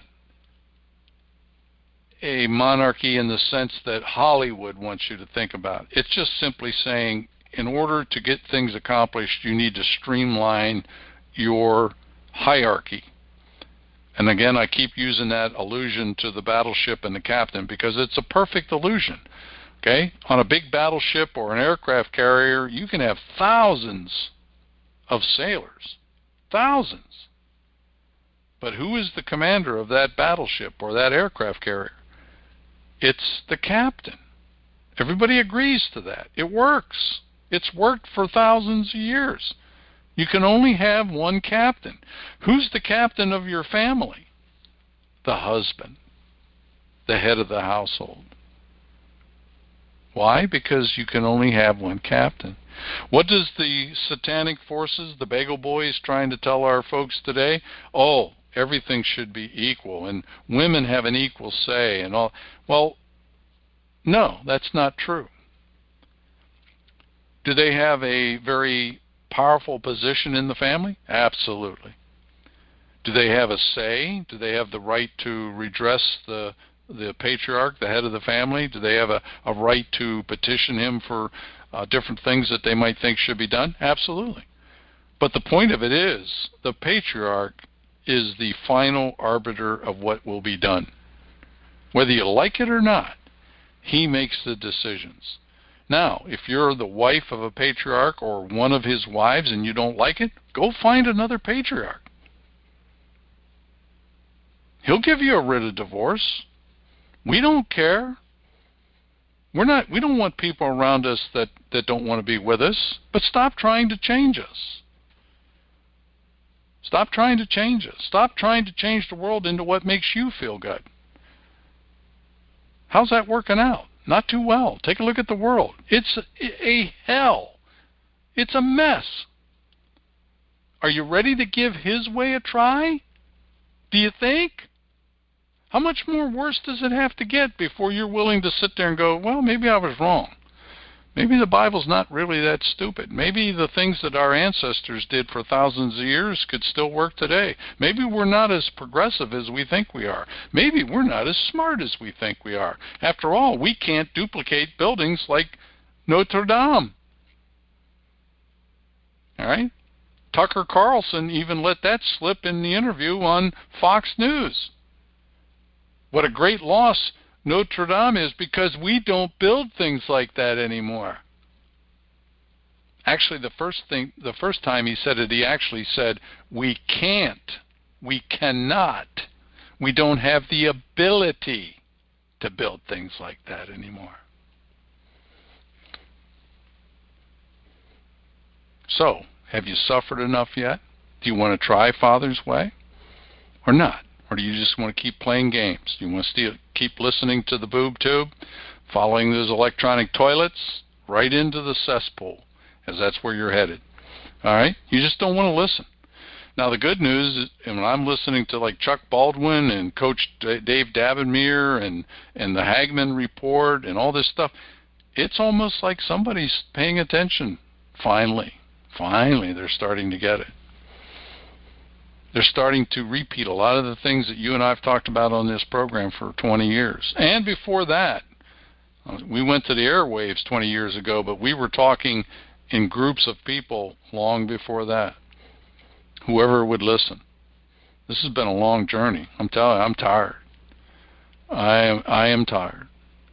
a monarchy in the sense that Hollywood wants you to think about. It's just simply saying, in order to get things accomplished, you need to streamline your hierarchy. And again, I keep using that allusion to the battleship and the captain because it's a perfect illusion. Okay? On a big battleship or an aircraft carrier, you can have thousands of sailors. Thousands. But who is the commander of that battleship or that aircraft carrier? It's the captain. Everybody agrees to that. It works. It's worked for thousands of years. You can only have one captain. Who's the captain of your family? The husband, the head of the household. Why? Because you can only have one captain. What does the satanic forces, the Bagel Boys, trying to tell our folks today? Oh, everything should be equal, and women have an equal say, and all. Well, no, that's not true. Do they have a very powerful position in the family? Absolutely. Do they have a say? Do they have the right to redress the patriarch, the head of the family? Do they have a right to petition him for different things that they might think should be done? Absolutely. But the point of it is, the patriarch is the final arbiter of what will be done. Whether you like it or not, he makes the decisions. Now, if you're the wife of a patriarch or one of his wives and you don't like it, go find another patriarch. He'll give you a writ of divorce. We don't care. We don't want people around us that don't want to be with us, but stop trying to change us. Stop trying to change us. Stop trying to change the world into what makes you feel good. How's that working out? Not too well. Take a look at the world. It's a hell. It's a mess. Are you ready to give his way a try? Do you think? How much more worse does it have to get before you're willing to sit there and go, well, maybe I was wrong. Maybe the Bible's not really that stupid. Maybe the things that our ancestors did for thousands of years could still work today. Maybe we're not as progressive as we think we are. Maybe we're not as smart as we think we are. After all, we can't duplicate buildings like Notre Dame. All right? Tucker Carlson even let that slip in the interview on Fox News. What a great loss Notre Dame is because we don't build things like that anymore. Actually, the first time he said it, he actually said, we can't, we cannot, we don't have the ability to build things like that anymore. So, have you suffered enough yet? Do you want to try Father's way or not? Or do you just want to keep playing games? Do you want to keep listening to the boob tube, following those electronic toilets, right into the cesspool, as that's where you're headed? All right? You just don't want to listen. Now, the good news is, and when I'm listening to like Chuck Baldwin and Coach Dave Davenmere and the Hagman Report and all this stuff, it's almost like somebody's paying attention. Finally, they're starting to get it. They're starting to repeat a lot of the things that you and I have talked about on this program for 20 years. And before that, we went to the airwaves 20 years ago, but we were talking in groups of people long before that. Whoever would listen. This has been a long journey. I'm telling you, I'm tired. I am tired.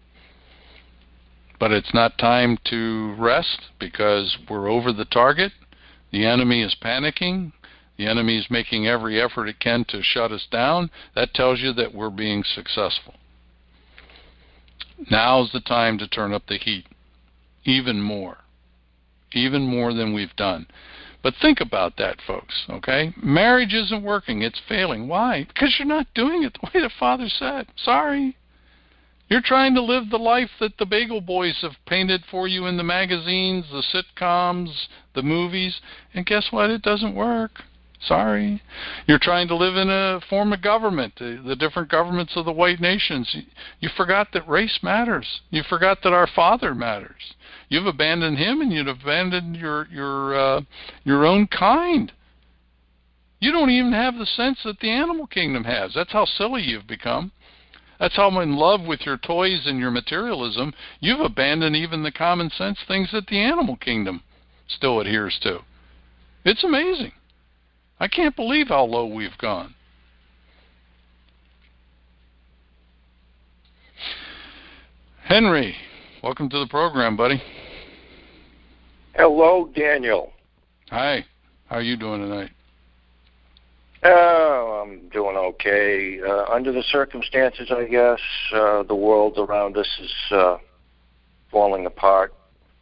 But it's not time to rest because we're over the target. The enemy is panicking. The enemy is making every effort it can to shut us down. That tells you that we're being successful. Now's the time to turn up the heat. Even more than we've done. But think about that, folks, okay? Marriage isn't working. It's failing. Why? Because you're not doing it the way the Father said. Sorry. You're trying to live the life that the Bagel Boys have painted for you in the magazines, the sitcoms, the movies, and guess what? It doesn't work. Sorry. You're trying to live in a form of government, the different governments of the white nations. You forgot that race matters. You forgot that our Father matters. You've abandoned him, and you've abandoned your own kind. You don't even have the sense that the animal kingdom has. That's how silly you've become. That's how in love with your toys and your materialism, you've abandoned even the common sense things that the animal kingdom still adheres to. It's amazing. I can't believe how low we've gone. Henry, welcome to the program, buddy. Hello, Daniel. Hi. How are you doing tonight? I'm doing okay. Under the circumstances, I guess, the world around us is falling apart.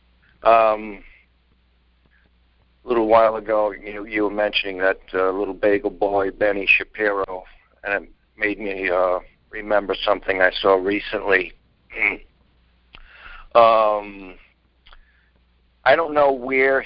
A little while ago, you were mentioning that little bagel boy, Benny Shapiro, and it made me remember something I saw recently. I don't know where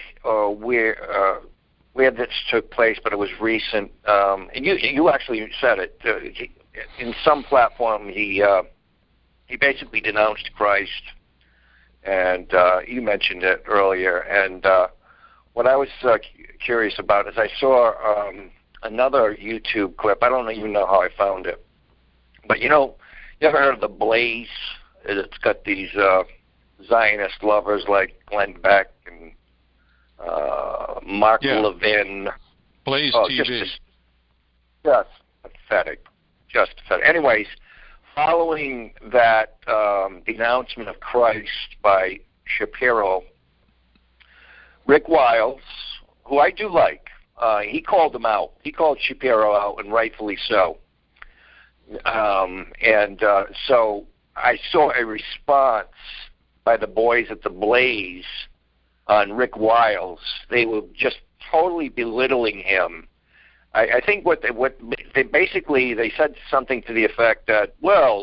this took place, but it was recent. And you actually said it. In some platform, he basically denounced Christ, and you mentioned it earlier. And what I was curious about is I saw another YouTube clip. I don't even know how I found it. But, you ever heard of The Blaze? It's got these Zionist lovers like Glenn Beck and Mark Levin. Blaze TV. Just pathetic. Anyways, following that denouncement of Christ by Shapiro, Rick Wiles, who I do like, he called him out. He called Shapiro out, and rightfully so. So I saw a response by the boys at The Blaze on Rick Wiles. They were just totally belittling him. I think what they basically said something to the effect that,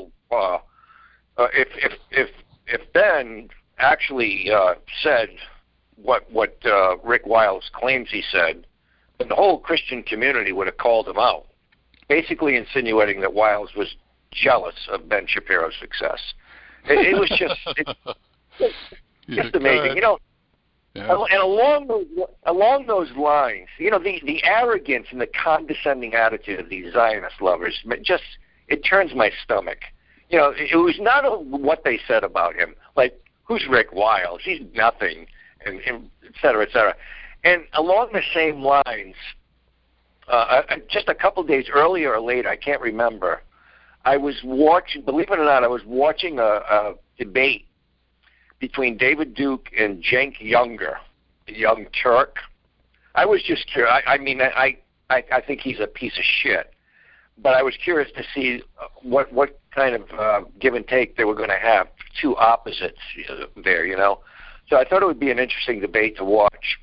if Ben actually said what Rick Wiles claims he said, then the whole Christian community would have called him out, basically insinuating that Wiles was jealous of Ben Shapiro's success. It was just amazing, Yeah. And along those lines, the arrogance and the condescending attitude of these Zionist lovers, it turns my stomach. It was not what they said about him, like, who's Rick Wiles? He's nothing, and et cetera, et cetera. And along the same lines, just a couple days earlier or later, I can't remember, I was watching, believe it or not, a debate between David Duke and Cenk Uygur, the Young Turk. I was just curious. I think he's a piece of shit, but I was curious to see what kind of give and take they were going to have, two opposites there, So I thought it would be an interesting debate to watch.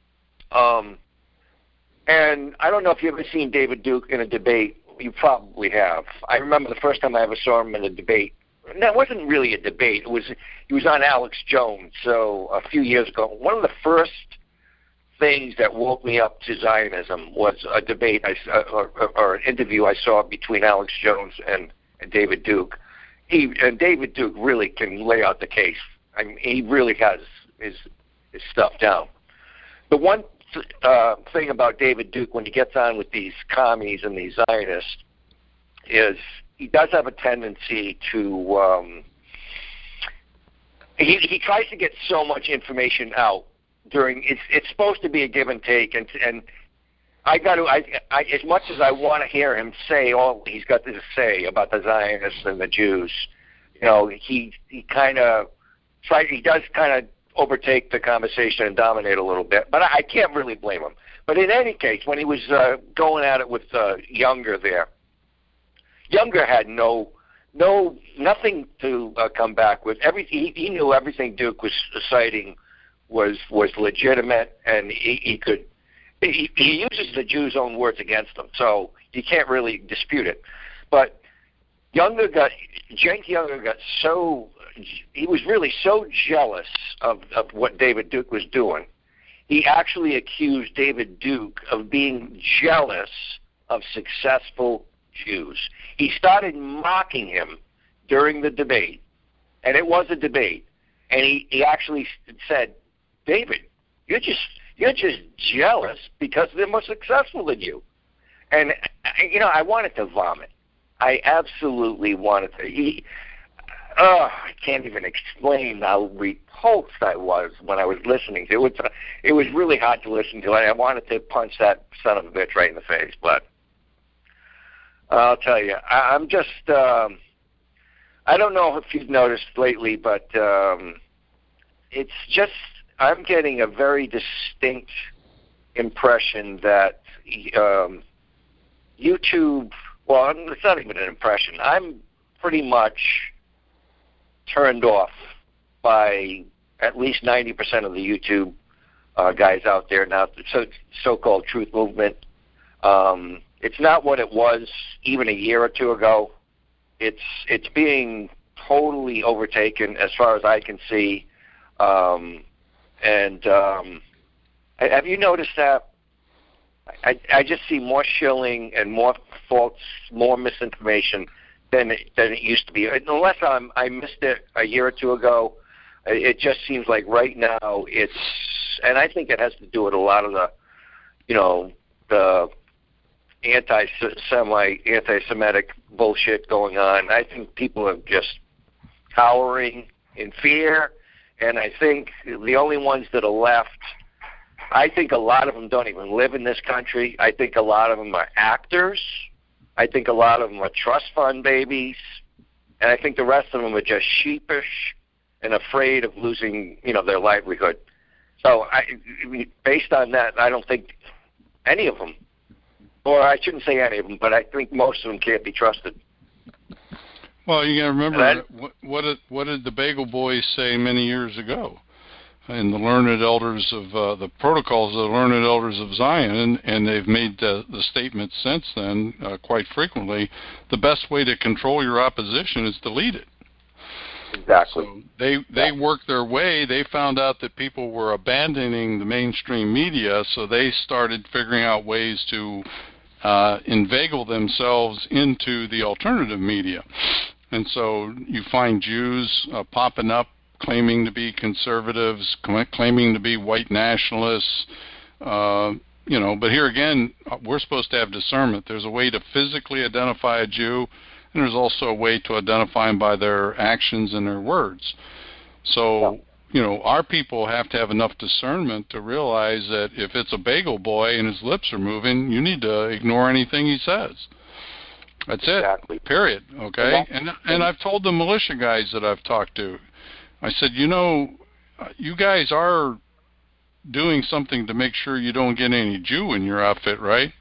And I don't know if you've ever seen David Duke in a debate. You probably have. I remember the first time I ever saw him in a debate. No, it wasn't really a debate. He was on Alex Jones, so a few years ago. One of the first things that woke me up to Zionism was a debate or an interview I saw between Alex Jones and David Duke. David Duke really can lay out the case. I mean, he really has his stuff down. The one thing about David Duke when he gets on with these commies and these Zionists is he does have a tendency to he tries to get so much information out during it's supposed to be a give and take, and I as much as I want to hear him say all he's got to say about the Zionists and the Jews, you know, he does kind of overtake the conversation and dominate a little bit, but I can't really blame him. But in any case, when he was going at it with Younger there, Younger had nothing to come back with. He knew everything Duke was citing was legitimate, and he uses the Jews' own words against them, so you can't really dispute it. But Cenk Younger got so, he was really so jealous of what David Duke was doing. He actually accused David Duke of being jealous of successful Jews. He started mocking him during the debate, and it was a debate, and he actually said, David, you're just jealous because they're more successful than you. And, you know, I wanted to vomit. I absolutely wanted to. I can't even explain how repulsed I was when I was listening to it. It was really hard to listen to. I wanted to punch that son of a bitch right in the face, but I'll tell you, I'm just, I don't know if you've noticed lately, but it's just, I'm getting a very distinct impression that YouTube, well, it's not even an impression. I'm pretty much turned off by at least 90% of the YouTube guys out there now, so-called truth movement. It's not what it was even a year or two ago. It's being totally overtaken as far as I can see. Have you noticed that? I just see more shilling and more false, more misinformation than it used to be. Unless I missed it a year or two ago, it just seems like right now it's, and I think it has to do with a lot of the, you know, the anti-Semitic bullshit going on. I think people are just cowering in fear, and I think the only ones that are left, I think a lot of them don't even live in this country. I think a lot of them are actors. I think a lot of them are trust fund babies. And I think the rest of them are just sheepish and afraid of losing, you know, their livelihood. So based on that, I don't think any of them, or I shouldn't say any of them, but I think most of them can't be trusted. Well, you got to remember, what did the Bagel Boys say many years ago? In the learned elders of the protocols of the learned elders of Zion, and they've made the statement since then quite frequently, the best way to control your opposition is to lead it. Exactly. So they worked their way. They found out that people were abandoning the mainstream media, so they started figuring out ways to inveigle themselves into the alternative media. And so you find Jews popping up, claiming to be conservatives, claiming to be white nationalists, you know. But here again, we're supposed to have discernment. There's a way to physically identify a Jew, and there's also a way to identify them by their actions and their words. So, you know, our people have to have enough discernment to realize that if it's a bagel boy and his lips are moving, you need to ignore anything he says. That's exactly. it, period, okay? And I've told the militia guys that I've talked to, I said, you know, you guys are doing something to make sure you don't get any Jew in your outfit, right?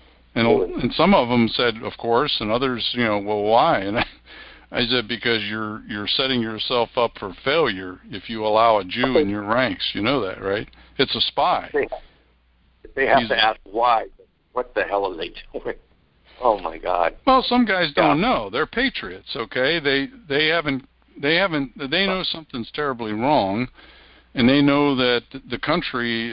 And some of them said, of course, and others, you know, well, why? And I said, because you're setting yourself up for failure if you allow a Jew in your ranks. You know that, right? It's a spy. They have to ask why. What the hell are they doing? Oh my God. Well, some guys don't know. They're patriots, okay? They know something's terribly wrong, and they know that the country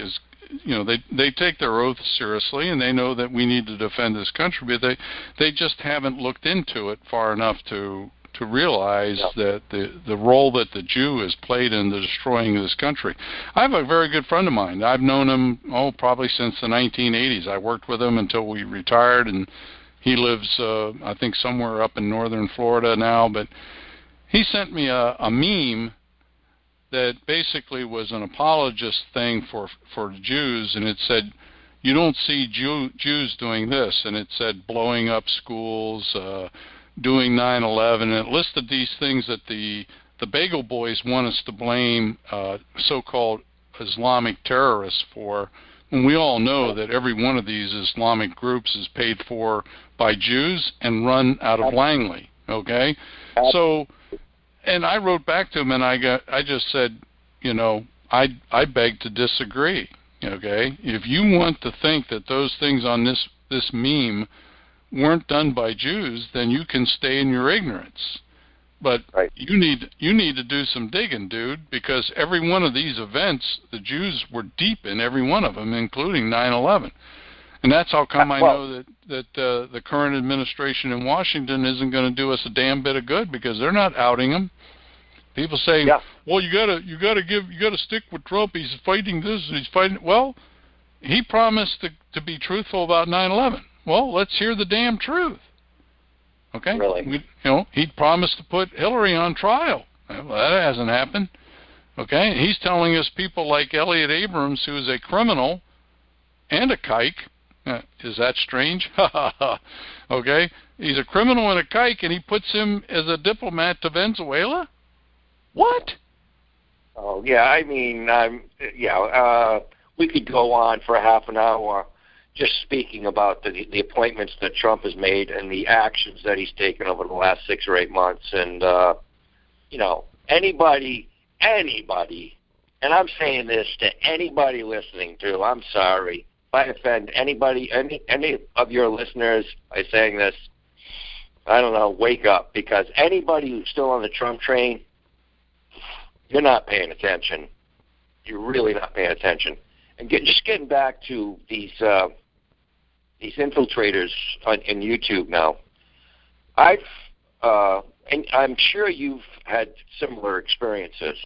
they take their oath seriously, and they know that we need to defend this country, but they just haven't looked into it far enough to realize that the role that the Jew has played in the destroying of this country. I have a very good friend of mine. I've known him, probably since the 1980s. I worked with him until we retired, and he lives, I think, somewhere up in northern Florida now. But he sent me a meme that basically was an apologist thing for Jews, and it said, "You don't see Jews doing this," and it said blowing up schools, doing 9/11, and it listed these things that the Bagel Boys want us to blame so-called Islamic terrorists for, when we all know that every one of these Islamic groups is paid for by Jews and run out of Langley. Okay, so, and I wrote back to him, and I just said, I beg to disagree. Okay, if you want to think that those things on this meme weren't done by Jews, then you can stay in your ignorance. But you need to do some digging, dude, because every one of these events, the Jews were deep in every one of them, including 9/11. And that's how come I know that the current administration in Washington isn't going to do us a damn bit of good, because they're not outing them. People say, well, you gotta stick with Trump. He's fighting this, and he's fighting. Well, he promised to be truthful about 9/11. Well, let's hear the damn truth. Okay? Really? He promised to put Hillary on trial. Well, that hasn't happened. Okay? He's telling us people like Elliot Abrams, who is a criminal and a kike. Is that strange? Okay? He's a criminal and a kike, and he puts him as a diplomat to Venezuela? What? Oh, yeah, I mean, we could go on for half an hour just speaking about the appointments that Trump has made and the actions that he's taken over the last 6 or 8 months. And, anybody, and I'm saying this to anybody listening to, I'm sorry if I offend anybody, any of your listeners by saying this, I don't know, wake up, because anybody who's still on the Trump train, you're not paying attention. You're really not paying attention. And just getting back to these infiltrators on YouTube now, and I'm sure you've had similar experiences.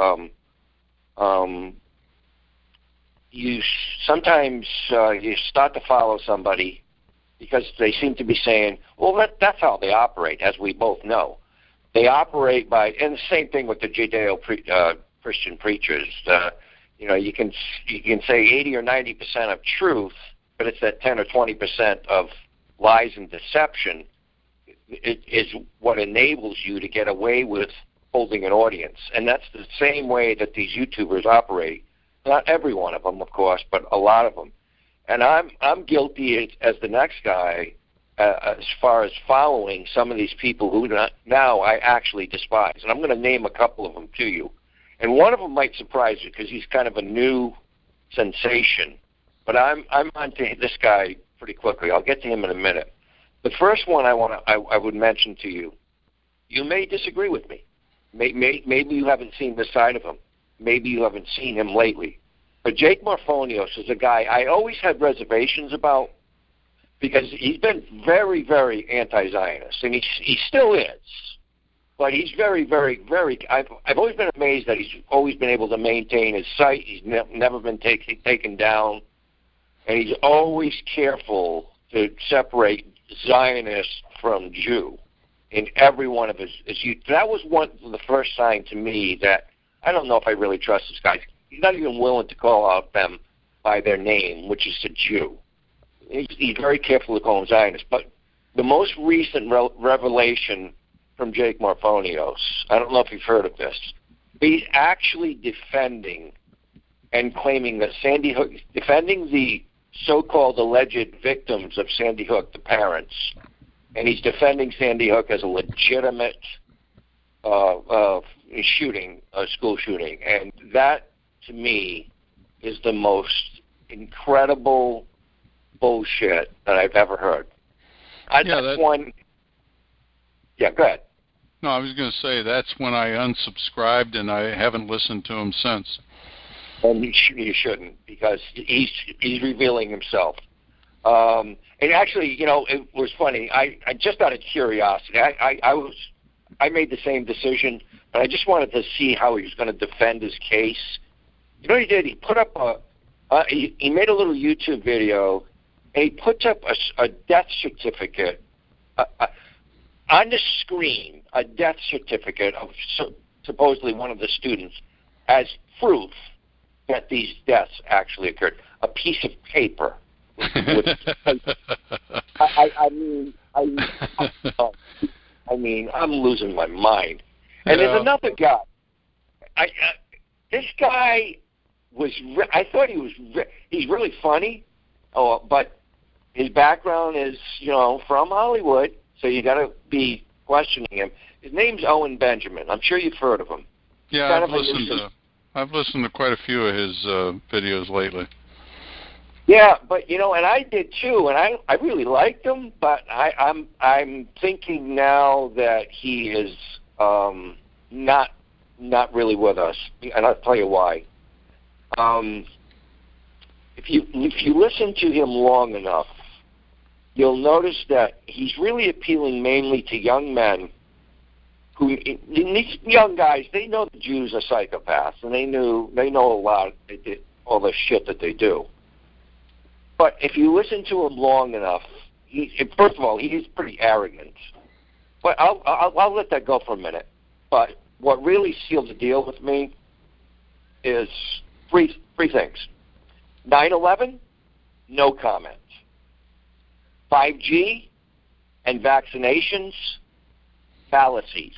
You sometimes you start to follow somebody because they seem to be saying, well, that's how they operate, as we both know. They operate by, and the same thing with the Judeo-Christian preachers. You can say 80 or 90% of truth, but it's that 10 or 20% of lies and deception. It is what enables you to get away with holding an audience, and that's the same way that these YouTubers operate. Not every one of them, of course, but a lot of them. And I'm guilty as the next guy as far as following some of these people who now I actually despise, and I'm going to name a couple of them to you. And one of them might surprise you because he's kind of a new sensation. But I'm onto this guy pretty quickly. I'll get to him in a minute. The first one I would mention to you, you may disagree with me. Maybe you haven't seen this side of him. Maybe you haven't seen him lately. But Jake Morphonios is a guy I always had reservations about because he's been very, very anti-Zionist, and he still is. But he's very, very, very. I've always been amazed that he's always been able to maintain his site. He's never been taken down, and he's always careful to separate Zionist from Jew in every one of his. That was one of the first sign to me that I don't know if I really trust this guy. He's not even willing to call out them by their name, which is a Jew. He's very careful to call them Zionists. But the most recent revelation from Jake Morphonios, I don't know if you've heard of this, he's actually defending and claiming that Sandy Hook, defending the so-called alleged victims of Sandy Hook, the parents, and he's defending Sandy Hook as a legitimate shooting, a school shooting. And that, to me, is the most incredible bullshit that I've ever heard. Yeah, go ahead. No, I was going to say that's when I unsubscribed, and I haven't listened to him since. and you shouldn't, because he's revealing himself. And actually, it was funny. I just out of curiosity, I made the same decision, but I just wanted to see how he was going to defend his case. You know what he did? He put up he made a little YouTube video, and he put up a death certificate on the screen, a death certificate of supposedly one of the students as proof that these deaths actually occurred. A piece of paper. I mean, I'm losing my mind. And there's another guy. This guy was. I thought he's really funny. But his background is, from Hollywood, so you got to be questioning him. His name's Owen Benjamin. I'm sure you've heard of him. Yeah, I've listened to quite a few of his videos lately. Yeah, but and I did too, and I really liked him, but I'm thinking now that he is not really with us, and I'll tell you why. If you listen to him long enough, you'll notice that he's really appealing mainly to young men. These young guys, they know the Jews are psychopaths, and they know a lot, all the shit that they do. But if you listen to him long enough, first of all, he is pretty arrogant. But I'll let that go for a minute. But what really sealed the deal with me is three things. 9/11, no comment. 5G and vaccinations, fallacies.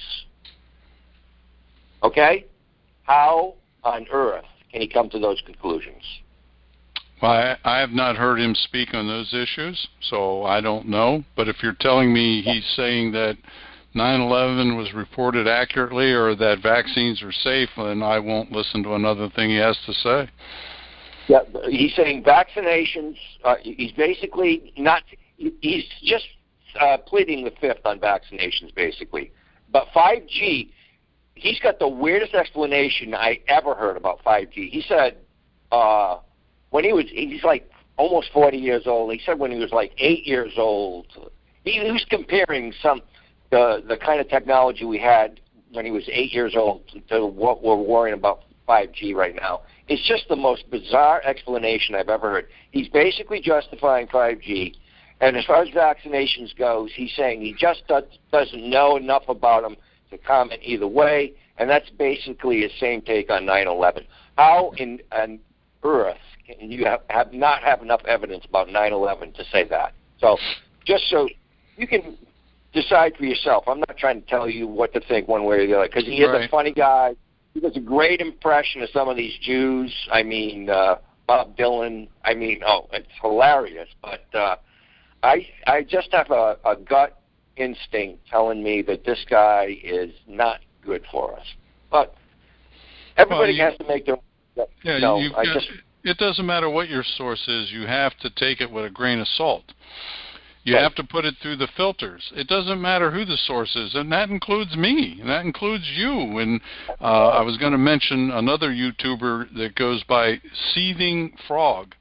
Okay? How on earth can he come to those conclusions? Well, I have not heard him speak on those issues, so I don't know. But if you're telling me he's saying that 9/11 was reported accurately or that vaccines are safe, then I won't listen to another thing he has to say. Yeah, he's saying vaccinations. He's basically not. He's just pleading the fifth on vaccinations, basically. But 5G, he's got the weirdest explanation I ever heard about 5G. He said when he's like almost 40 years old. He said when he was like 8 years old, he was comparing the kind of technology we had when he was 8 years old to what we're worrying about 5G right now. It's just the most bizarre explanation I've ever heard. He's basically justifying 5G, and as far as vaccinations goes, he's saying he just doesn't know enough about them to comment either way, and that's basically his same take on 9/11. How on earth can you not have enough evidence about 9/11 to say that? So just so you can decide for yourself. I'm not trying to tell you what to think one way or the other, because he is a funny guy. He does a great impression of some of these Jews. I mean, Bob Dylan. I mean, it's hilarious. But I just have a gut instinct telling me that this guy is not good for us. But everybody has to make their own. Yeah, it doesn't matter what your source is. You have to take it with a grain of salt. You have to put it through the filters. It doesn't matter who the source is, and that includes me, and that includes you. And I was going to mention another YouTuber that goes by Seething Frog,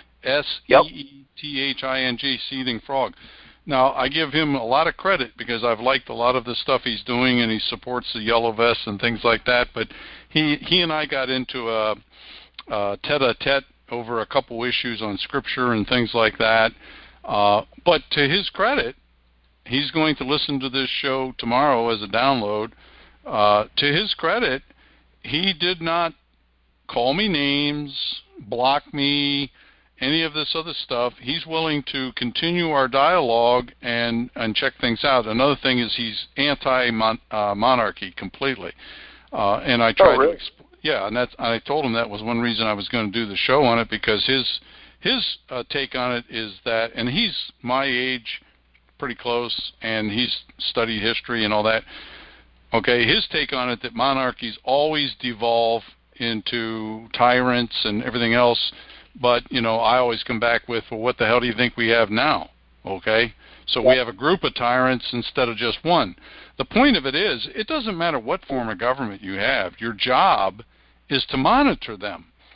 SEETHING, Seething Frog. Now, I give him a lot of credit because I've liked a lot of the stuff he's doing, and he supports the Yellow Vests and things like that. But he and I got into a tete-a-tete over a couple issues on Scripture and things like that. But to his credit, he's going to listen to this show tomorrow as a download. To his credit, he did not call me names, block me, any of this other stuff. He's willing to continue our dialogue and check things out. Another thing is he's anti-monarchy completely. And I tried to explain. Yeah, and I told him that was one reason I was going to do the show on it, because his take on it is that, and he's my age, pretty close, and he's studied history and all that. Okay, his take on it, that monarchies always devolve into tyrants and everything else, but, I always come back with, well, what the hell do you think we have now? Okay, so we have a group of tyrants instead of just one. The point of it is, it doesn't matter what form of government you have. Your job is to monitor them.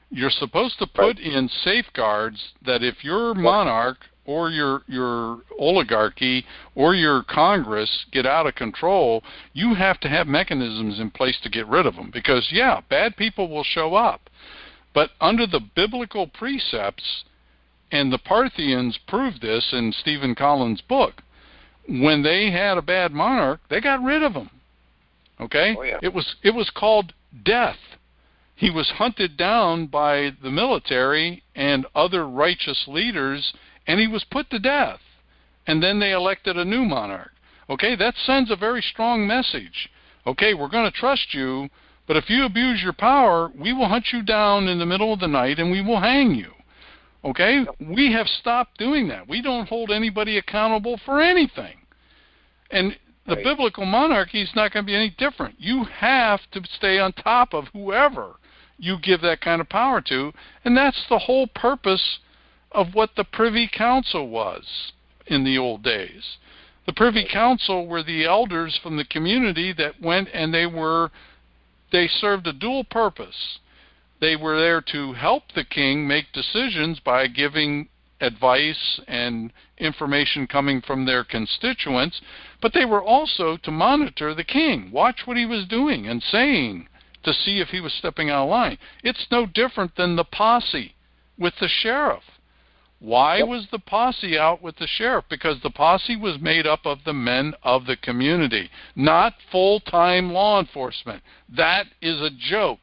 You're supposed to put in safeguards that if your monarch or your oligarchy or your Congress get out of control, you have to have mechanisms in place to get rid of them. Because, yeah, bad people will show up. But under the biblical precepts, and the Parthians proved this in Stephen Collins' book, when they had a bad monarch, they got rid of him. Okay? Oh, yeah. It was called death. He was hunted down by the military and other righteous leaders, and he was put to death. And then they elected a new monarch. Okay, that sends a very strong message. Okay, we're going to trust you, but if you abuse your power, we will hunt you down in the middle of the night and we will hang you. Okay? We have stopped doing that. We don't hold anybody accountable for anything. And the biblical monarchy is not going to be any different. You have to stay on top of whoever you give that kind of power to, and that's the whole purpose of what the Privy Council was in the old days. The Privy Council were the elders from the community that went and they served a dual purpose. They were there to help the king make decisions by giving advice and information coming from their constituents, but they were also to monitor the king, watch what he was doing and saying, to see if he was stepping out of line. It's no different than the posse with the sheriff. Why was the posse out with the sheriff? Because the posse was made up of the men of the community, not full-time law enforcement. That is a joke.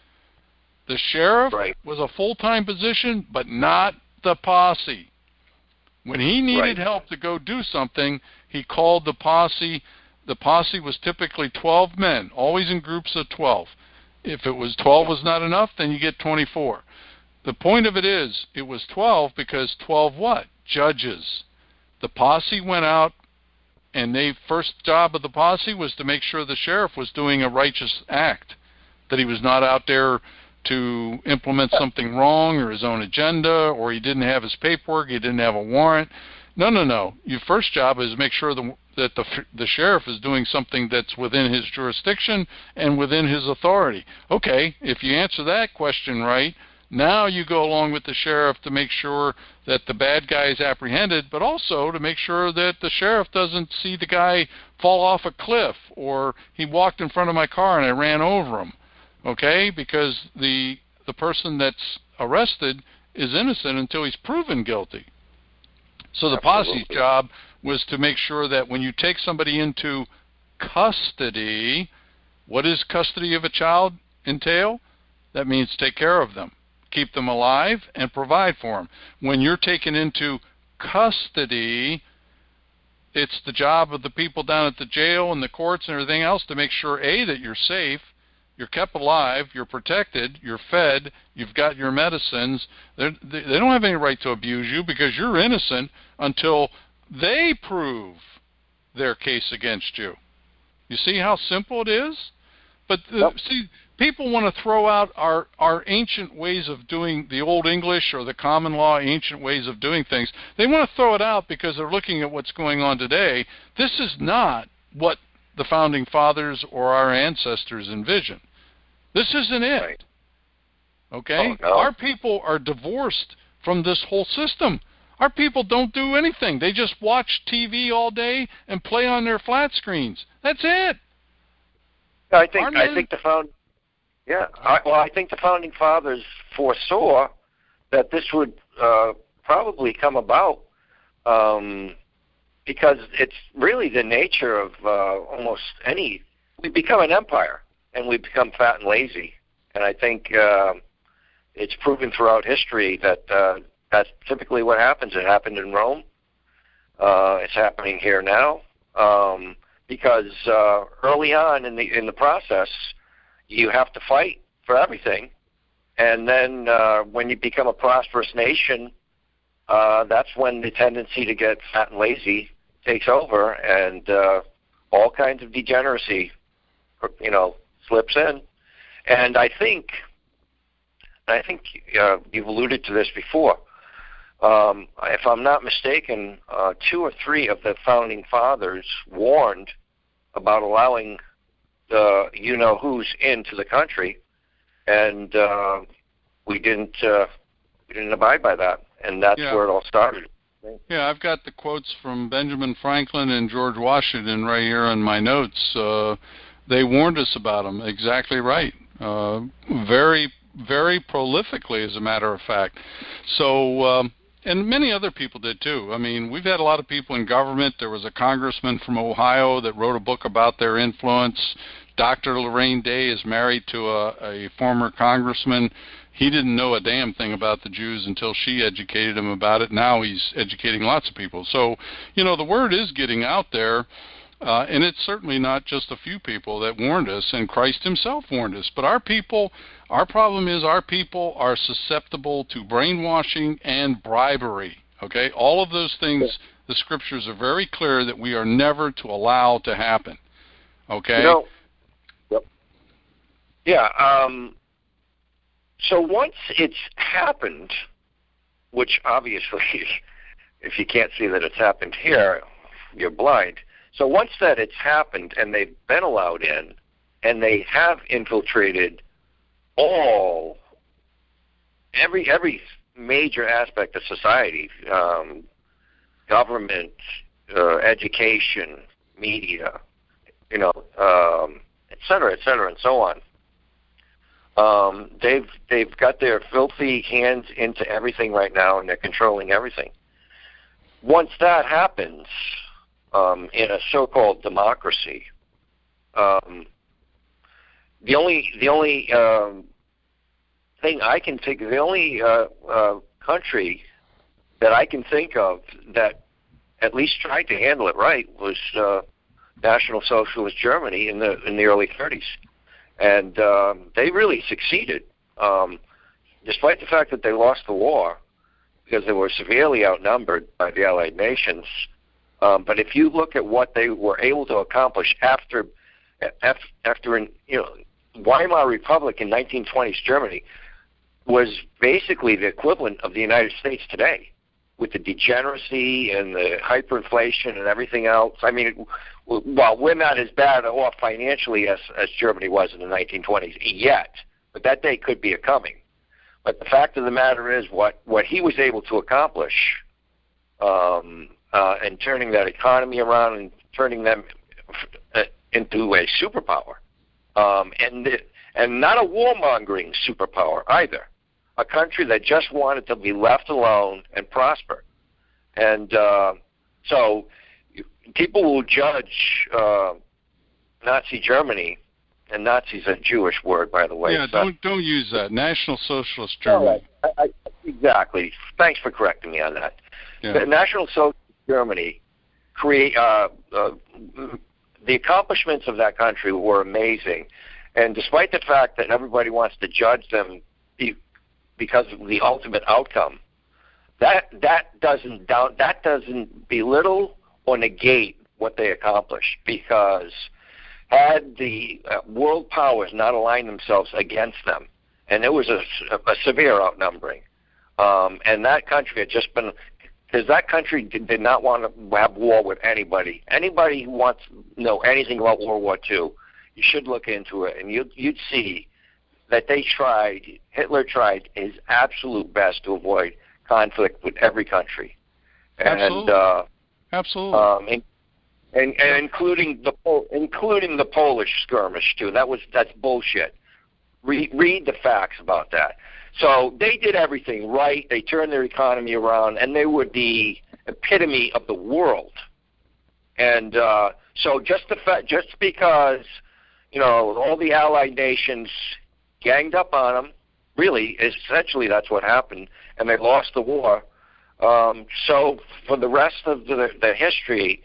The sheriff was a full-time position, but not the posse. When he needed help to go do something, he called the posse. The posse was typically 12 men, always in groups of 12. If it was 12 was not enough, then you get 24. The point of it is, it was 12 because 12 what? Judges. The posse went out, and the first job of the posse was to make sure the sheriff was doing a righteous act, that he was not out there to implement something wrong or his own agenda, or he didn't have his paperwork, he didn't have a warrant. No. Your first job is to make sure that the sheriff is doing something that's within his jurisdiction and within his authority. Okay, if you answer that question right, now you go along with the sheriff to make sure that the bad guy is apprehended, but also to make sure that the sheriff doesn't see the guy fall off a cliff, or he walked in front of my car and I ran over him. Okay, because the person that's arrested is innocent until he's proven guilty. So the posse's job was to make sure that when you take somebody into custody, what does custody of a child entail? That means take care of them, keep them alive, and provide for them. When you're taken into custody, it's the job of the people down at the jail and the courts and everything else to make sure, A, that you're safe, you're kept alive, you're protected, you're fed, you've got your medicines. They don't have any right to abuse you because you're innocent until they prove their case against you. You see how simple it is? But see, people want to throw out our ancient ways of doing the Old English or the common law ancient ways of doing things. They want to throw it out because they're looking at what's going on today. This is not what the Founding Fathers or our ancestors envisioned. This isn't it. Okay? Oh, no. Our people are divorced from this whole system. Our people don't do anything. They just watch TV all day and play on their flat screens. That's it. I think the Founding Fathers foresaw that this would probably come about because it's really the nature of almost any. We become an empire, and we become fat and lazy. And I think it's proven throughout history that that's typically what happens. It happened in Rome. It's happening here now. Because early on in the process, you have to fight for everything, and then when you become a prosperous nation, that's when the tendency to get fat and lazy takes over, and all kinds of degeneracy, slips in. And I think you've alluded to this before. If I'm not mistaken, 2 or 3 of the Founding Fathers warned about allowing the you-know-who's into the country, and we didn't abide by that, and that's where it all started. Yeah, I've got the quotes from Benjamin Franklin and George Washington right here in my notes. They warned us about them. Exactly right. Very, very prolifically, as a matter of fact. So, and many other people did too. I mean, we've had a lot of people in government. There was a congressman from Ohio that wrote a book about their influence. Dr. Lorraine Day is married to a former congressman. He didn't know a damn thing about the Jews until she educated him about it. Now he's educating lots of people. So, the word is getting out there, and it's certainly not just a few people that warned us, and Christ himself warned us. But our problem is our people are susceptible to brainwashing and bribery, okay? All of those things, the scriptures are very clear that we are never to allow to happen, okay? Yeah, so once it's happened, which obviously, if you can't see that it's happened here, you're blind. So once that it's happened and they've been allowed in and they have infiltrated every major aspect of society, government, education, media, et cetera, and so on. They've got their filthy hands into everything right now, and they're controlling everything. Once that happens, in a so-called democracy, the only thing I can think of, the only country that I can think of that at least tried to handle it right was National Socialist Germany in the early 30s. And they really succeeded, despite the fact that they lost the war, because they were severely outnumbered by the Allied nations. But if you look at what they were able to accomplish after Weimar Republic in 1920s Germany was basically the equivalent of the United States today, with the degeneracy and the hyperinflation and everything else. I mean, well, we're not as bad off financially as Germany was in the 1920s yet, but that day could be a-coming. But the fact of the matter is what he was able to accomplish and turning that economy around and turning them into a superpower, and not a warmongering superpower either, a country that just wanted to be left alone and prosper. And so people will judge Nazi Germany, and Nazi is a Jewish word, by the way. Yeah, don't use that. National Socialist Germany. Right. Exactly. Thanks for correcting me on that. Yeah. The National Socialist Germany the accomplishments of that country were amazing, and despite the fact that everybody wants to judge them because of the ultimate outcome, that doesn't belittle or negate what they accomplished, because had the world powers not aligned themselves against them, and there was a severe outnumbering, and that country had just been, because that country did not want to have war with anybody. Anybody who wants to know anything about World War II, you should look into it, and you'd see that Hitler tried his absolute best to avoid conflict with every country. Absolutely. And, absolutely. And including the Polish skirmish too. That's bullshit. Read the facts about that. So they did everything right. They turned their economy around, and they were the epitome of the world. And so just because all the Allied nations ganged up on them, really, essentially that's what happened, and they lost the war. So for the rest of the history,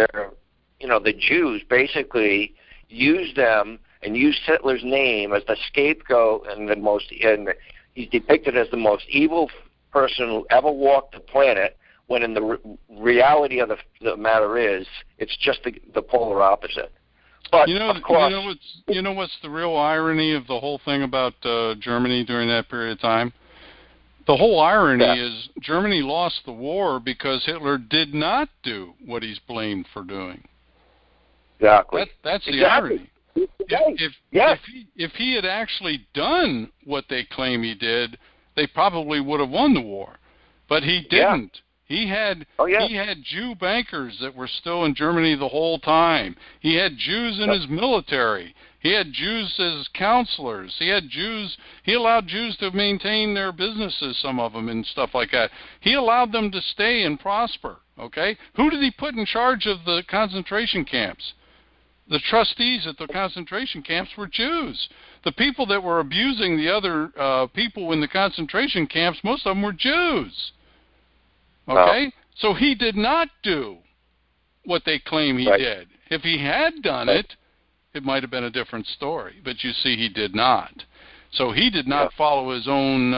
the Jews basically used them and used Hitler's name as the scapegoat, and he's depicted as the most evil person who ever walked the planet, when in the reality of the matter is, it's just the polar opposite. But of course, what's the real irony of the whole thing about Germany during that period of time? The whole irony is Germany lost the war because Hitler did not do what he's blamed for doing. Exactly. That's the irony. If he had actually done what they claim he did, they probably would have won the war. But he didn't. He had Jew bankers that were still in Germany the whole time. He had Jews in his military. He had Jews as counselors. He allowed Jews to maintain their businesses, some of them, and stuff like that. He allowed them to stay and prosper, okay? Who did he put in charge of the concentration camps? The trustees at the concentration camps were Jews. The people that were abusing the other people in the concentration camps, most of them were Jews. Okay? So he did not do what they claim he did. If he had done it, it might have been a different story. But you see, he did not. So he did not follow his own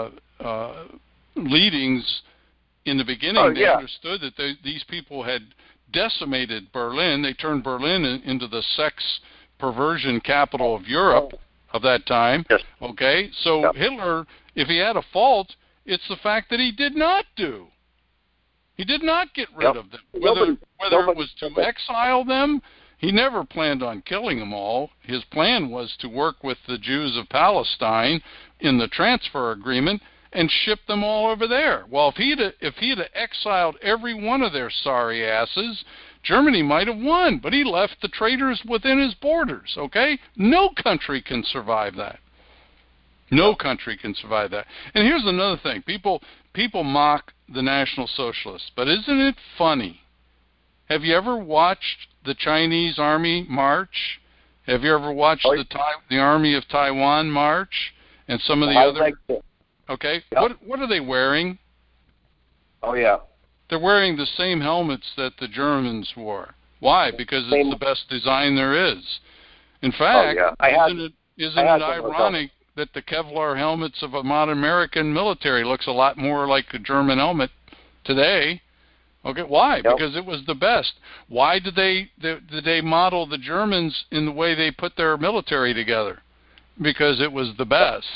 leadings in the beginning. They understood that these people had decimated Berlin. They turned Berlin into the sex perversion capital of Europe of that time. Okay? So Hitler, if he had a fault, it's the fact that he did not do. He did not get rid of them. Whether it was to exile them, he never planned on killing them all. His plan was to work with the Jews of Palestine in the transfer agreement and ship them all over there. Well, if he'd exiled every one of their sorry asses, Germany might have won, but he left the traitors within his borders, okay? No country can survive that. No country can survive that. And here's another thing. People mock the National Socialists, but isn't it funny? Have you ever watched the Chinese Army march? Have you ever watched the Army of Taiwan march? And some of the other... Okay, what are they wearing? Oh, yeah. They're wearing the same helmets that the Germans wore. Why? Because it's the best design there is. In fact, isn't it ironic that the Kevlar helmets of a modern American military looks a lot more like a German helmet today? Okay, why? Because it was the best. Why did they model the Germans in the way they put their military together? Because it was the best.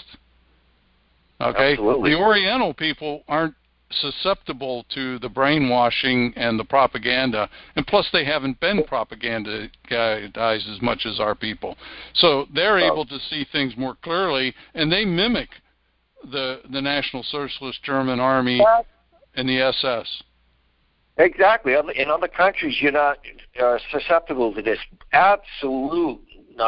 Okay? Absolutely. The Oriental people aren't susceptible to the brainwashing and the propaganda, and plus they haven't been propagandized as much as our people. So they're able to see things more clearly, and they mimic the National Socialist German Army and the SS. Exactly. In other countries, you're not susceptible to this absolute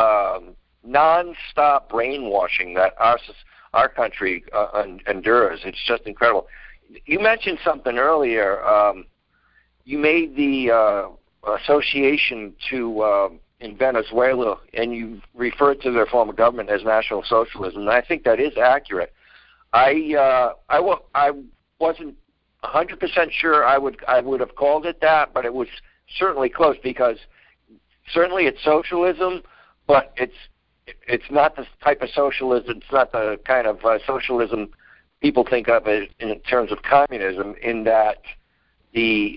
non-stop brainwashing that our country endures. It's just incredible. You mentioned something earlier. You made the association in Venezuela, and you referred to their form of government as National Socialism, and I think that is accurate. I wasn't 100% sure I would have called it that, but it was certainly close, because certainly it's socialism, but it's not the type of socialism. It's not the kind of socialism people think of it in terms of communism, in that the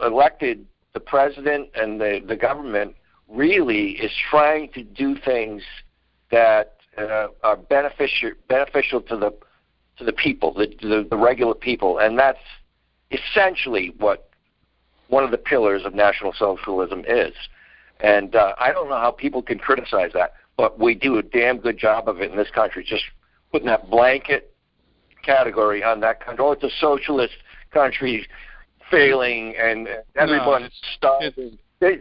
president and the government really is trying to do things that are beneficial to the people, the regular people, and that's essentially what one of the pillars of National Socialism is. And I don't know how people can criticize that, but we do a damn good job of it in this country, just putting that blanket category on that country. Oh, it's a socialist country failing and everyone's starving. Because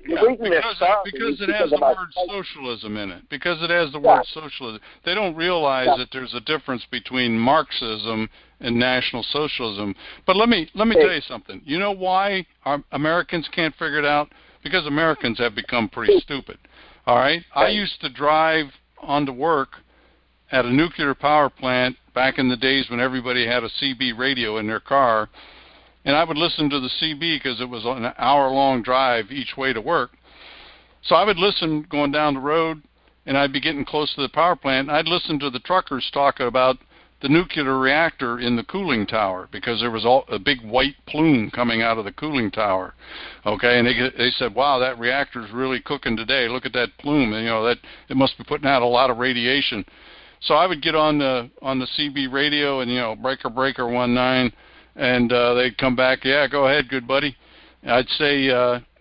it has the word socialism in it. Because it has the word socialism. They don't realize that there's a difference between Marxism and National Socialism. But let me tell you something. You know why Americans can't figure it out? Because Americans have become pretty stupid. All right? I used to drive on to work at a nuclear power plant back in the days when everybody had a CB radio in their car, and I would listen to the CB because it was an hour-long drive each way to work. So I would listen going down the road, and I'd be getting close to the power plant, and I'd listen to the truckers talk about the nuclear reactor in the cooling tower, because there was a big white plume coming out of the cooling tower. Okay, and they said, "Wow, that reactor's really cooking today. Look at that plume. And, that it must be putting out a lot of radiation." So I would get on the CB radio and, breaker 19, and they'd come back, "Yeah, go ahead, good buddy." I'd say,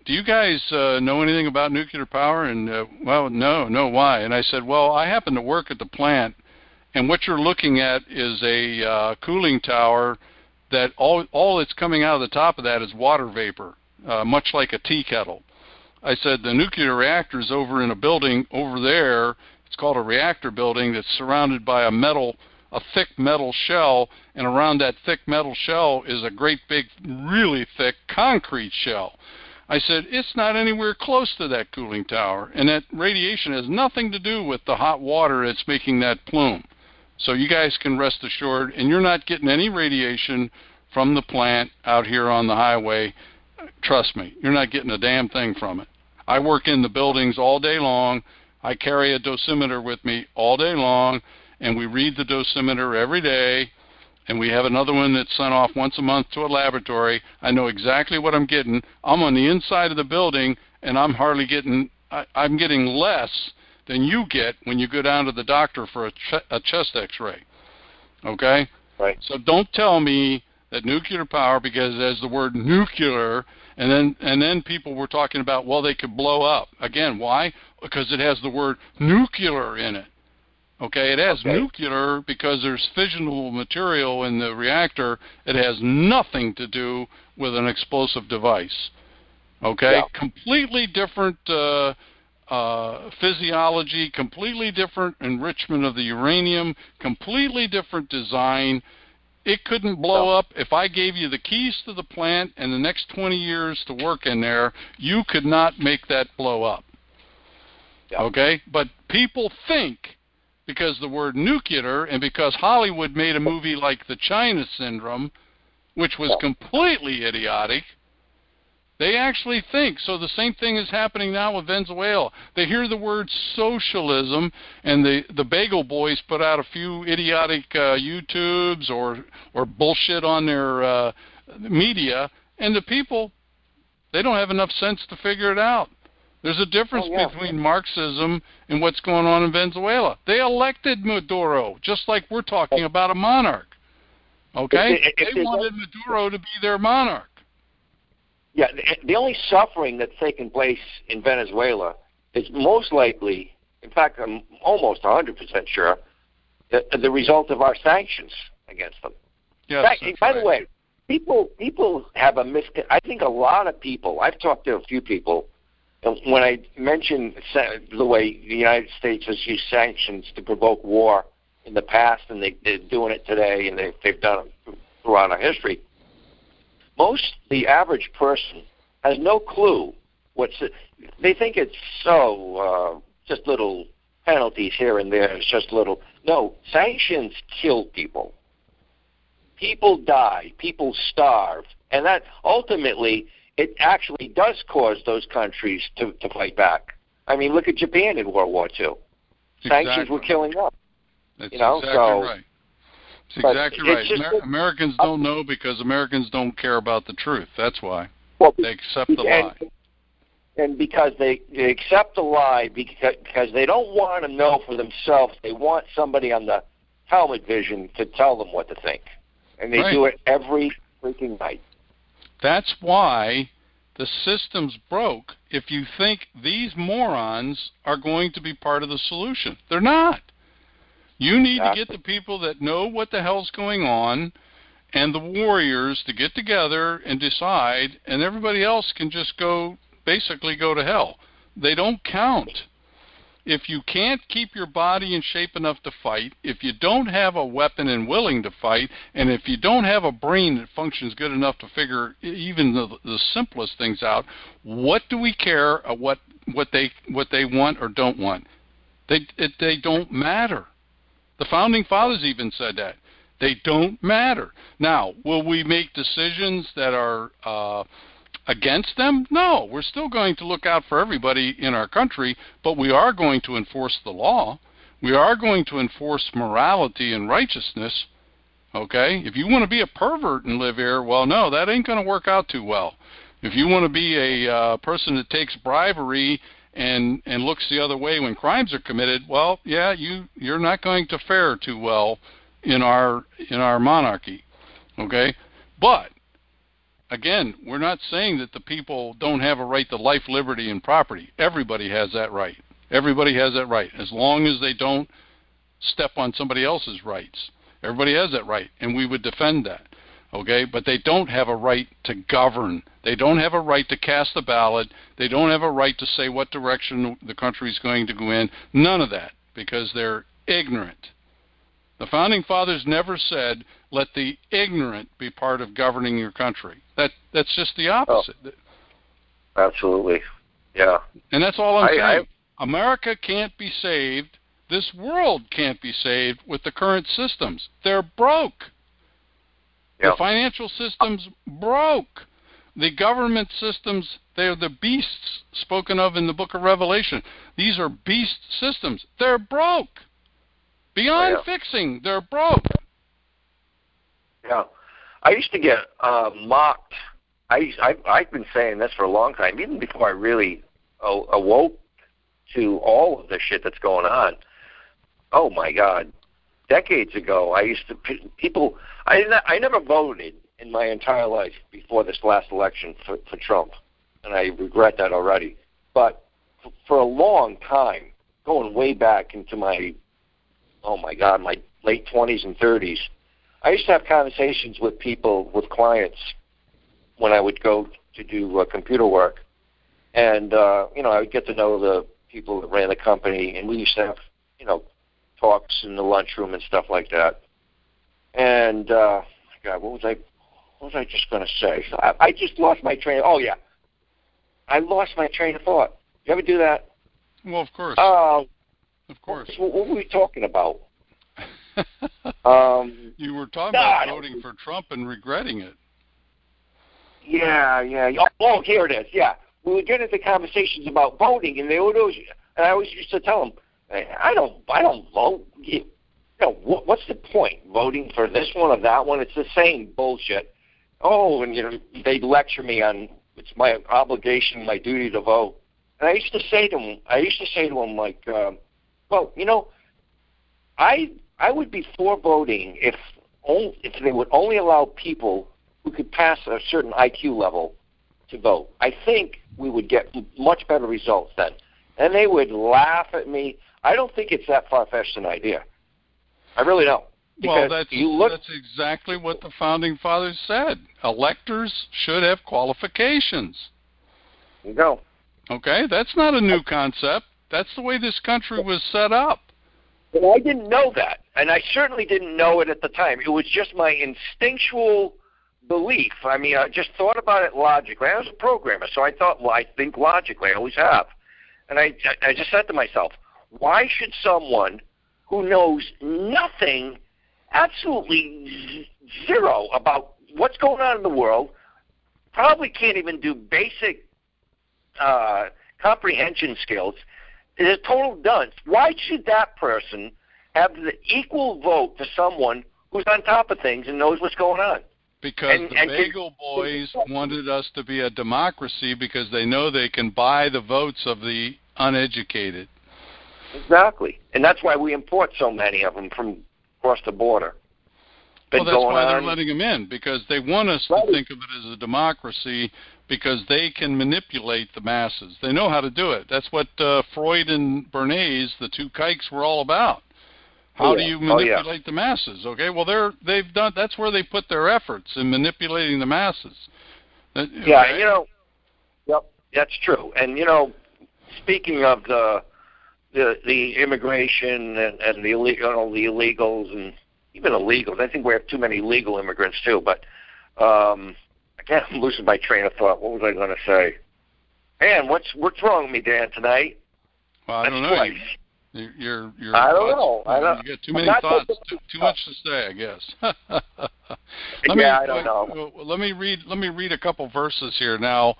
do you guys know anything about nuclear power? And, well, no, why? And I said, well, I happen to work at the plant, and what you're looking at is a cooling tower that all that's coming out of the top of that is water vapor, much like a tea kettle. I said, the nuclear reactor's over in a building over there. It's called a reactor building that's surrounded by a thick metal shell, and around that thick metal shell is a great big, really thick concrete shell. I said, it's not anywhere close to that cooling tower, and that radiation has nothing to do with the hot water that's making that plume. So you guys can rest assured, and you're not getting any radiation from the plant out here on the highway. Trust me, you're not getting a damn thing from it. I work in the buildings all day long. I carry a dosimeter with me all day long, and we read the dosimeter every day, and we have another one that's sent off once a month to a laboratory. I know exactly what I'm getting. I'm on the inside of the building, and I'm getting less than you get when you go down to the doctor for a chest x-ray. Okay? Right. So don't tell me that nuclear power, because there's the word nuclear, and then people were talking about, well, they could blow up. Again, why? Because it has the word nuclear in it. Okay, it has nuclear because there's fissionable material in the reactor. It has nothing to do with an explosive device. Okay, yeah. Completely different physiology, completely different enrichment of the uranium, completely different design. It couldn't blow up. If I gave you the keys to the plant and the next 20 years to work in there, you could not make that blow up. Yeah. Okay, but people think, because the word nuclear, and because Hollywood made a movie like The China Syndrome, which was completely idiotic, they actually think. So the same thing is happening now with Venezuela. They hear the word socialism, and the Bagel Boys put out a few idiotic YouTubes or bullshit on their media, and the people, they don't have enough sense to figure it out. There's a difference between Marxism and what's going on in Venezuela. They elected Maduro, just like we're talking about a monarch. Okay? They wanted Maduro to be their monarch. Yeah, the only suffering that's taken place in Venezuela is most likely, in fact, I'm almost 100% sure, the result of our sanctions against them. Yes, by the way, people have I think a lot of people, I've talked to a few people, and when I mention the way the United States has used sanctions to provoke war in the past, and they're doing it today, and they've done it throughout our history, the average person has no clue they think it's just little penalties here and there. It's just little. No, sanctions kill people. People die. People starve. And that ultimately, it actually does cause those countries to fight back. I mean, look at Japan in World War II. Sanctions were killing them. That's exactly right. It's exactly right. Americans don't know because Americans don't care about the truth. That's why. Well, they accept the lie. And because they accept the lie because they don't want to know for themselves. They want somebody on the helmet vision to tell them what to think. And they do it every freaking night. That's why the system's broke if you think these morons are going to be part of the solution. They're not. You need to get the people that know what the hell's going on and the warriors to get together and decide, and everybody else can just basically go to hell. They don't count. If you can't keep your body in shape enough to fight, if you don't have a weapon and willing to fight, and if you don't have a brain that functions good enough to figure even the simplest things out, what do we care what they want or don't want? They don't matter. The Founding Fathers even said that. They don't matter. Now, will we make decisions that are against them? No. We're still going to look out for everybody in our country, but we are going to enforce the law. We are going to enforce morality and righteousness. Okay? If you want to be a pervert and live here, well, no, that ain't going to work out too well. If you want to be a person that takes bribery and looks the other way when crimes are committed, well, yeah, you're not going to fare too well in our monarchy, okay? But again, we're not saying that the people don't have a right to life, liberty, and property. Everybody has that right. Everybody has that right, as long as they don't step on somebody else's rights. Everybody has that right, and we would defend that. Okay, but they don't have a right to govern. They don't have a right to cast a ballot. They don't have a right to say what direction the country is going to go in. None of that, because they're ignorant. The Founding Fathers never said, let the ignorant be part of governing your country. That's just the opposite. Oh, absolutely. Yeah. And that's all I'm saying. America can't be saved. This world can't be saved with the current systems. They're broke. The financial system's broke. The government systems, they're the beasts spoken of in the book of Revelation. These are beast systems. They're broke. Beyond fixing, they're broke. Yeah. I used to get mocked. I've been saying this for a long time, even before I really awoke to all of the shit that's going on. Oh, my God. Decades ago, I never voted in my entire life before this last election for Trump, and I regret that already. But for a long time, going way back into my late 20s and 30s, I used to have conversations with people, with clients, when I would go to do computer work. And, I would get to know the people that ran the company, and we used to have, talks in the lunchroom and stuff like that. And, God, what was I just going to say? I just lost my train. Oh, yeah. I lost my train of thought. You ever do that? Well, of course. Of course. What were we talking about? You were talking about voting for Trump and regretting it. Yeah. Oh, here it is. Yeah. We would get into conversations about voting, and I always used to tell them, I don't vote. What's the point? Voting for this one or that one? It's the same bullshit. Oh, and they'd lecture me on it's my obligation, my duty to vote. And I used to say to them, like, I would be for voting if they would only allow people who could pass a certain IQ level to vote. I think we would get much better results then. And they would laugh at me. I don't think it's that far-fetched an idea. I really don't. Well, that's exactly what the Founding Fathers said. Electors should have qualifications. There you go. Okay? That's not a new concept. That's the way this country was set up. Well, I didn't know that, and I certainly didn't know it at the time. It was just my instinctual belief. I mean, I just thought about it logically. I was a programmer, so I thought, I think logically. I always have. And I just said to myself, why should someone who knows nothing, absolutely zero about what's going on in the world, probably can't even do basic comprehension skills, is a total dunce. Why should that person have the equal vote to someone who's on top of things and knows what's going on? Because the Bagel Boys wanted us to be a democracy because they know they can buy the votes of the uneducated. Exactly. And that's why we import so many of them from across the border. Well, that's why they're letting them in, because they want us to think of it as a democracy because they can manipulate the masses. They know how to do it. That's what Freud and Bernays, the two kikes, were all about. How do you manipulate the masses? Okay, well, they've done. That's where they put their efforts in manipulating the masses. Okay? Yeah, yep, that's true. And speaking of the immigration and the illegals and even illegals, I think we have too many legal immigrants too. But again, I'm losing my train of thought. What was I going to say? Man, what's wrong with me, Dan, tonight? Well, I don't know. Twice. Your I don't know. You got too many thoughts. Too much to say, I guess. I don't know. Let me read a couple verses here now.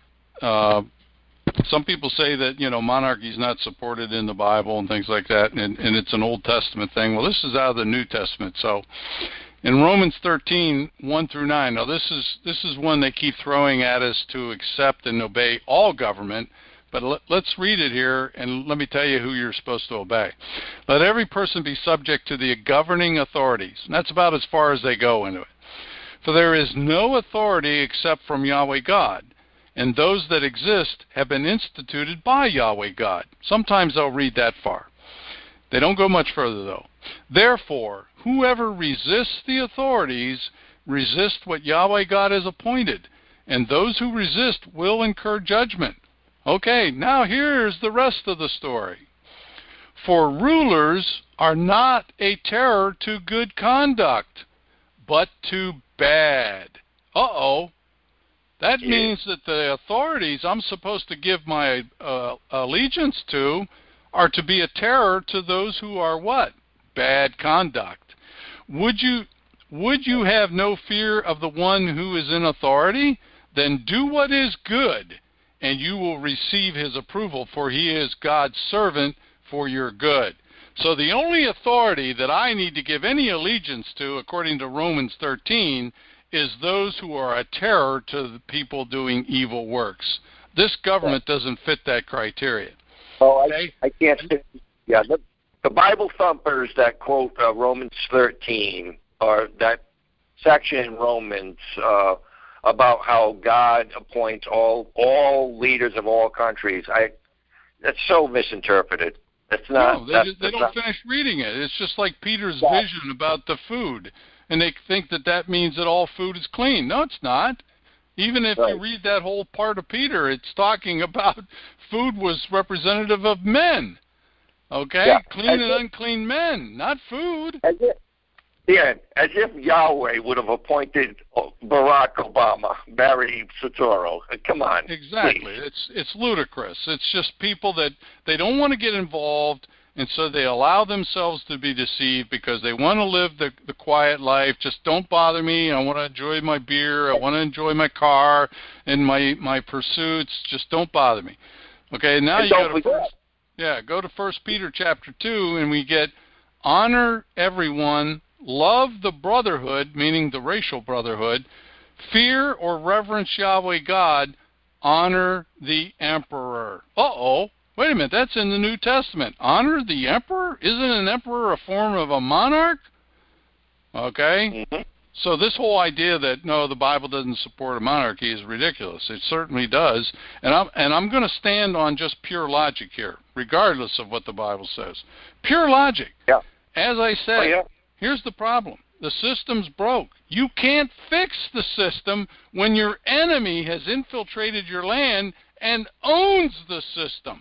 Some people say that monarchy is not supported in the Bible and things like that, and it's an Old Testament thing. Well, this is out of the New Testament. So, in Romans 13:1-9. Now, this is one they keep throwing at us to accept and obey all government. But let's read it here, and let me tell you who you're supposed to obey. Let every person be subject to the governing authorities. And that's about as far as they go into it. For there is no authority except from Yahweh God, and those that exist have been instituted by Yahweh God. Sometimes I'll read that far. They don't go much further, though. Therefore, whoever resists the authorities resists what Yahweh God has appointed, and those who resist will incur judgment. Okay, now here's the rest of the story. For rulers are not a terror to good conduct, but to bad. Uh-oh. That means that the authorities I'm supposed to give my allegiance to are to be a terror to those who are what? Bad conduct. Would you have no fear of the one who is in authority? Then do what is good, and you will receive his approval, for he is God's servant for your good. So the only authority that I need to give any allegiance to, according to Romans 13, is those who are a terror to the people doing evil works. This government doesn't fit that criteria. Oh, I can't say. Yeah, the Bible thumpers that quote Romans 13, or that section in Romans about how God appoints all leaders of all countries, that's so misinterpreted. That's not. No, they don't finish reading it. It's just like Peter's vision about the food, and they think that means that all food is clean. No, it's not. Even if you read that whole part of Peter, it's talking about food was representative of men. Okay? Yeah. Clean and unclean men, not food. As if Yahweh would have appointed Barack Obama, Barry Soetoro. Come on. Exactly. Please. It's ludicrous. It's just people that they don't want to get involved, and so they allow themselves to be deceived because they want to live the quiet life. Just don't bother me. I want to enjoy my beer. I want to enjoy my car and my pursuits. Just don't bother me. Okay, now you go to 1 Peter chapter 2, and we get honor everyone, love the brotherhood, meaning the racial brotherhood, fear or reverence Yahweh God, honor the emperor. Uh-oh. Wait a minute, that's in the New Testament. Honor the emperor? Isn't an emperor a form of a monarch? Okay? Mm-hmm. So this whole idea that, no, the Bible doesn't support a monarchy is ridiculous. It certainly does. And I'm going to stand on just pure logic here, regardless of what the Bible says. Pure logic. Yeah. As I said, here's the problem. The system's broke. You can't fix the system when your enemy has infiltrated your land and owns the system.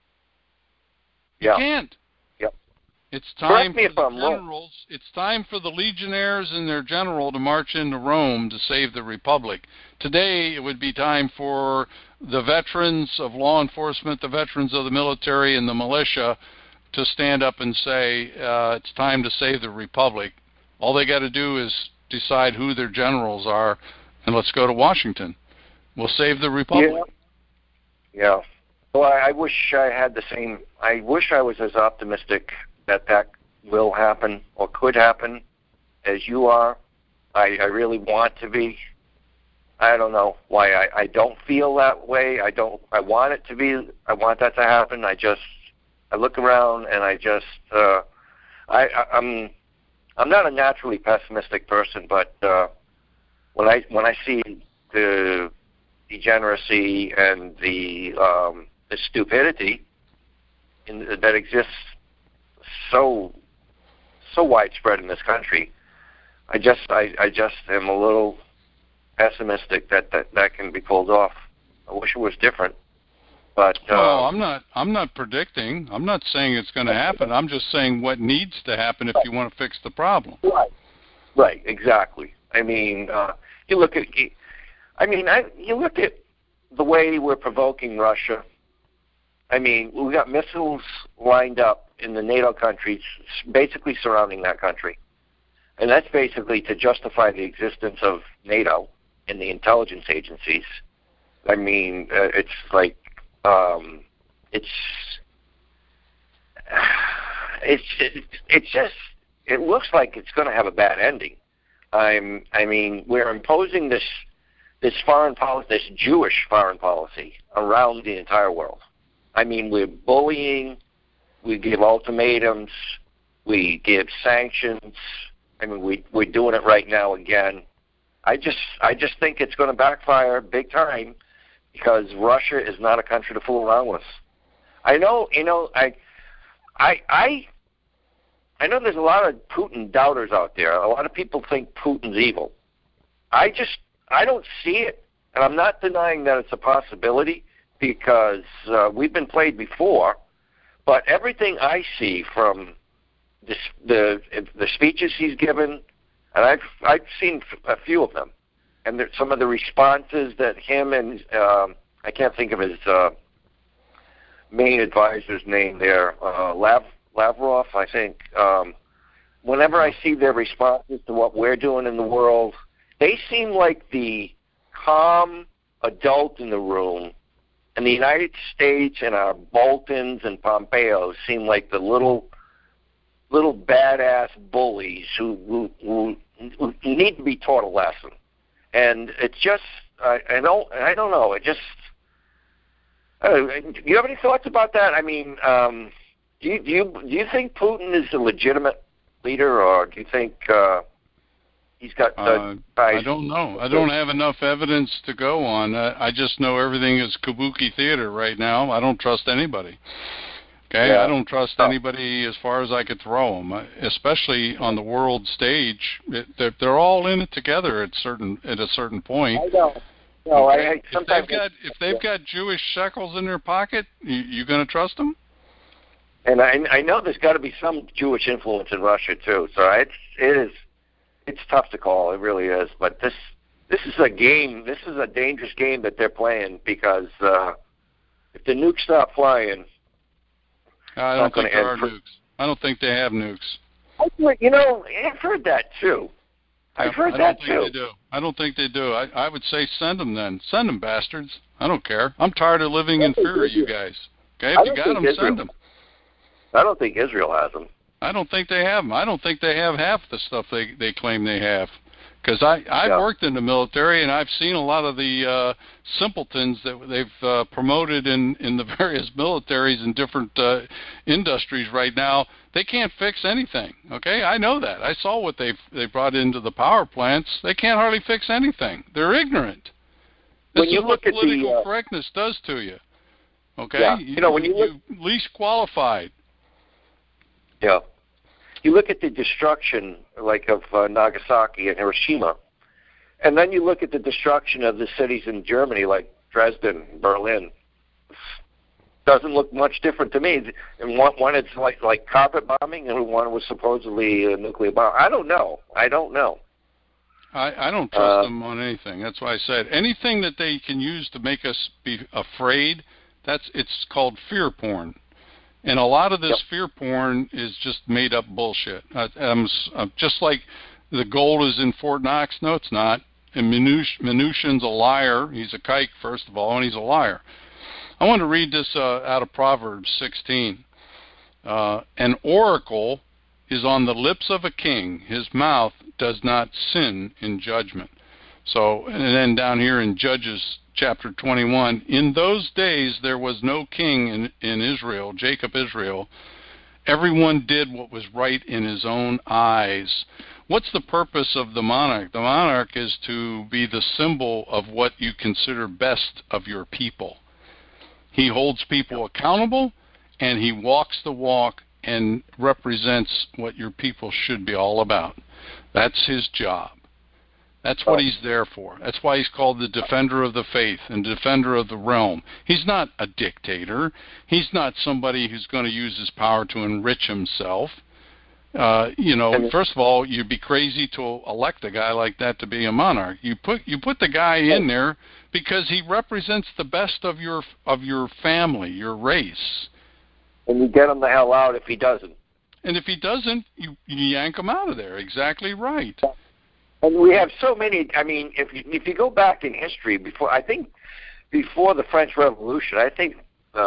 You can't. Yep. It's time for the generals. It's time for the legionnaires and their general to march into Rome to save the republic. Today, it would be time for the veterans of law enforcement, the veterans of the military, and the militia to stand up and say it's time to save the republic. All they got to do is decide who their generals are, and let's go to Washington. We'll save the republic. Yeah. Well, I wish I had the same. I wish I was as optimistic that will happen or could happen as you are. I really want to be. I don't know why I don't feel that way. I want it to be. I want that to happen. I look around and I'm not a naturally pessimistic person, but when I see the degeneracy and the stupidity that exists so widespread in this country, I just am a little pessimistic that can be pulled off. I wish it was different. But I'm not predicting. I'm not saying it's going to happen. I'm just saying what needs to happen if you want to fix the problem. Right. Exactly. I mean, you look at the way we're provoking Russia. I mean, we got missiles lined up in the NATO countries, basically surrounding that country, and that's basically to justify the existence of NATO and the intelligence agencies. I mean, it's like. It looks like it's going to have a bad ending. I mean, we're imposing this foreign policy, this Jewish foreign policy around the entire world. I mean, we're bullying, we give ultimatums, we give sanctions. I mean, we're doing it right now again. I just think it's going to backfire big time because Russia is not a country to fool around with. I know, I know there's a lot of Putin doubters out there. A lot of people think Putin's evil. I don't see it, and I'm not denying that it's a possibility because we've been played before. But everything I see from the speeches he's given, and I've seen a few of them, and some of the responses that him and I can't think of his main advisor's name there, Lavrov, I think. Whenever I see their responses to what we're doing in the world, they seem like the calm adult in the room, and the United States and our Boltons and Pompeos seem like the little badass bullies who need to be taught a lesson. And it's just I don't know. It just do you have any thoughts about that? I mean, do you think Putin is a legitimate leader, or do you think he's got? I don't know. I don't have enough evidence to go on. I just know everything is kabuki theater right now. I don't trust anybody. Okay, yeah. I don't trust anybody as far as I could throw them, especially on the world stage. They're all in it together at a certain point. I know. No, okay? If they've got Jewish shekels in their pocket, you going to trust them? And I know there's got to be some Jewish influence in Russia too. So it's tough to call. It really is. But this is a game. This is a dangerous game that they're playing because if the nukes stop flying, I don't think there are nukes. I don't think they have nukes. I've heard that too. I've heard that too. I don't think they do. I would say send them then. Send them, bastards. I don't care. I'm tired of living in fear of you guys. Okay, if you got them, send them. I don't think Israel has them. I don't think they have them. I don't think they have half the stuff they claim they have. Because I've worked in the military, and I've seen a lot of the simpletons that they've promoted in the various militaries and different industries right now. They can't fix anything, okay? I know that. I saw what they brought into the power plants. They can't hardly fix anything. They're ignorant. This is what political correctness does to you, okay? Yeah. When you least qualified. Yeah. You look at the destruction, like of Nagasaki and Hiroshima, and then you look at the destruction of the cities in Germany, like Dresden, Berlin. Doesn't look much different to me. And one it's like carpet bombing, and one was supposedly a nuclear bomb. I don't know. I don't trust them on anything. That's why I said anything that they can use to make us be afraid. It's called fear porn. And a lot of this fear porn is just made up bullshit. I'm just like the gold is in Fort Knox. No, it's not. And Mnuchin's a liar. He's a kike, first of all, and he's a liar. I want to read this out of Proverbs 16. An oracle is on the lips of a king. His mouth does not sin in judgment. So, and then down here in Judges chapter 21, in those days there was no king in Israel, Jacob Israel. Everyone did what was right in his own eyes. What's the purpose of the monarch? The monarch is to be the symbol of what you consider best of your people. He holds people accountable, and he walks the walk and represents what your people should be all about. That's his job. That's what he's there for. That's why he's called the defender of the faith and defender of the realm. He's not a dictator. He's not somebody who's going to use his power to enrich himself. First of all, you'd be crazy to elect a guy like that to be a monarch. You put the guy in there because he represents the best of your family, your race. And you get him the hell out if he doesn't. And if he doesn't, you yank him out of there. Exactly right. And we have so many. I mean, if you go back in history, before the French Revolution, I think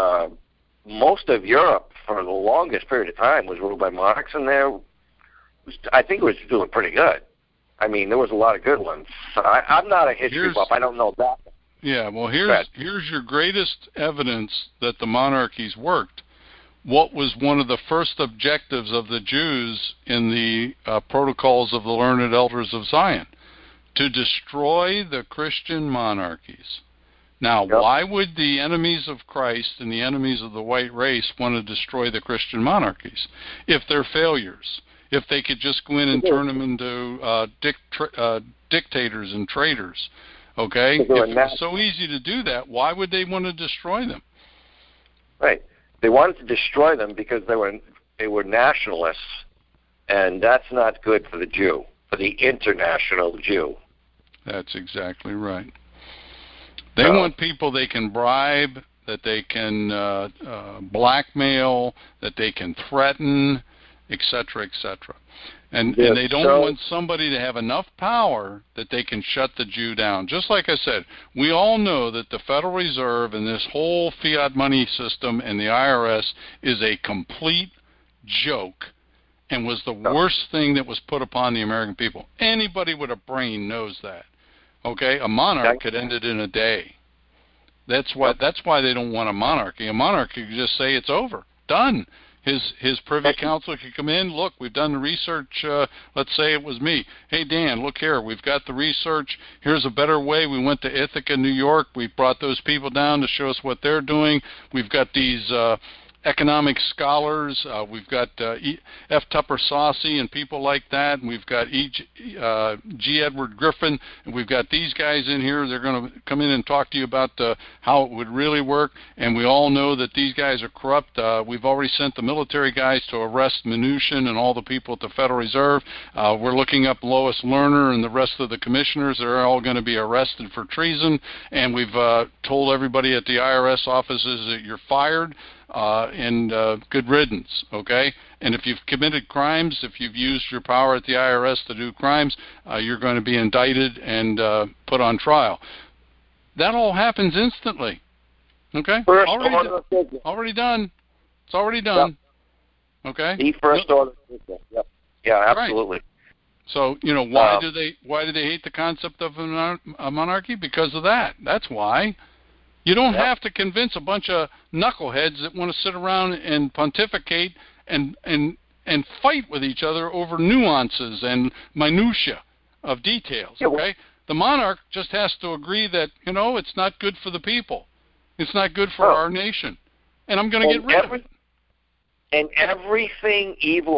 most of Europe for the longest period of time was ruled by monarchs, and I think it was doing pretty good. I mean, there was a lot of good ones. I'm not a history buff. I don't know that. Yeah, well, here's your greatest evidence that the monarchies worked. What was one of the first objectives of the Jews in the protocols of the learned elders of Zion? to destroy the Christian monarchies. Now, why would the enemies of Christ and the enemies of the white race want to destroy the Christian monarchies if they're failures? If they could just go in and turn them into dictators and traitors, okay? If it was so easy to do that, why would they want to destroy them? Right. They wanted to destroy them because they were nationalists, and that's not good for the Jew, for the international Jew. That's exactly right. They want people they can bribe, that they can blackmail, that they can threaten, etc., etc. And they don't want somebody to have enough power that they can shut the Jew down. Just like I said, we all know that the Federal Reserve and this whole fiat money system and the IRS is a complete joke and was the worst thing that was put upon the American people. Anybody with a brain knows that. Okay? A monarch could end it in a day. That's why they don't want a monarchy. A monarchy could just say it's over. Done. His privy council could come in. Look, we've done the research. Let's say it was me. Hey, Dan, look here. We've got the research. Here's a better way. We went to Ithaca, New York. We brought those people down to show us what they're doing. We've got these economic scholars. We've got F. Tupper Saucy and people like that. And we've got G. Edward Griffin. And we've got these guys in here. They're going to come in and talk to you about how it would really work. And we all know that these guys are corrupt. We've already sent the military guys to arrest Mnuchin and all the people at the Federal Reserve. We're looking up Lois Lerner and the rest of the commissioners. They're all going to be arrested for treason. And we've told everybody at the IRS offices that you're fired. And good riddance, okay? And if you've committed crimes, if you've used your power at the IRS to do crimes, you're going to be indicted and put on trial. That all happens instantly, okay? Already done. It's already done, okay? The first order. Yep. Yeah, absolutely. Right. So, why do they hate the concept of a monarchy? Because of that. That's why. You don't have to convince a bunch of knuckleheads that want to sit around and pontificate and fight with each other over nuances and minutia of details, okay? The monarch just has to agree that, it's not good for the people. It's not good for our nation. And I'm going to get rid of it. And everything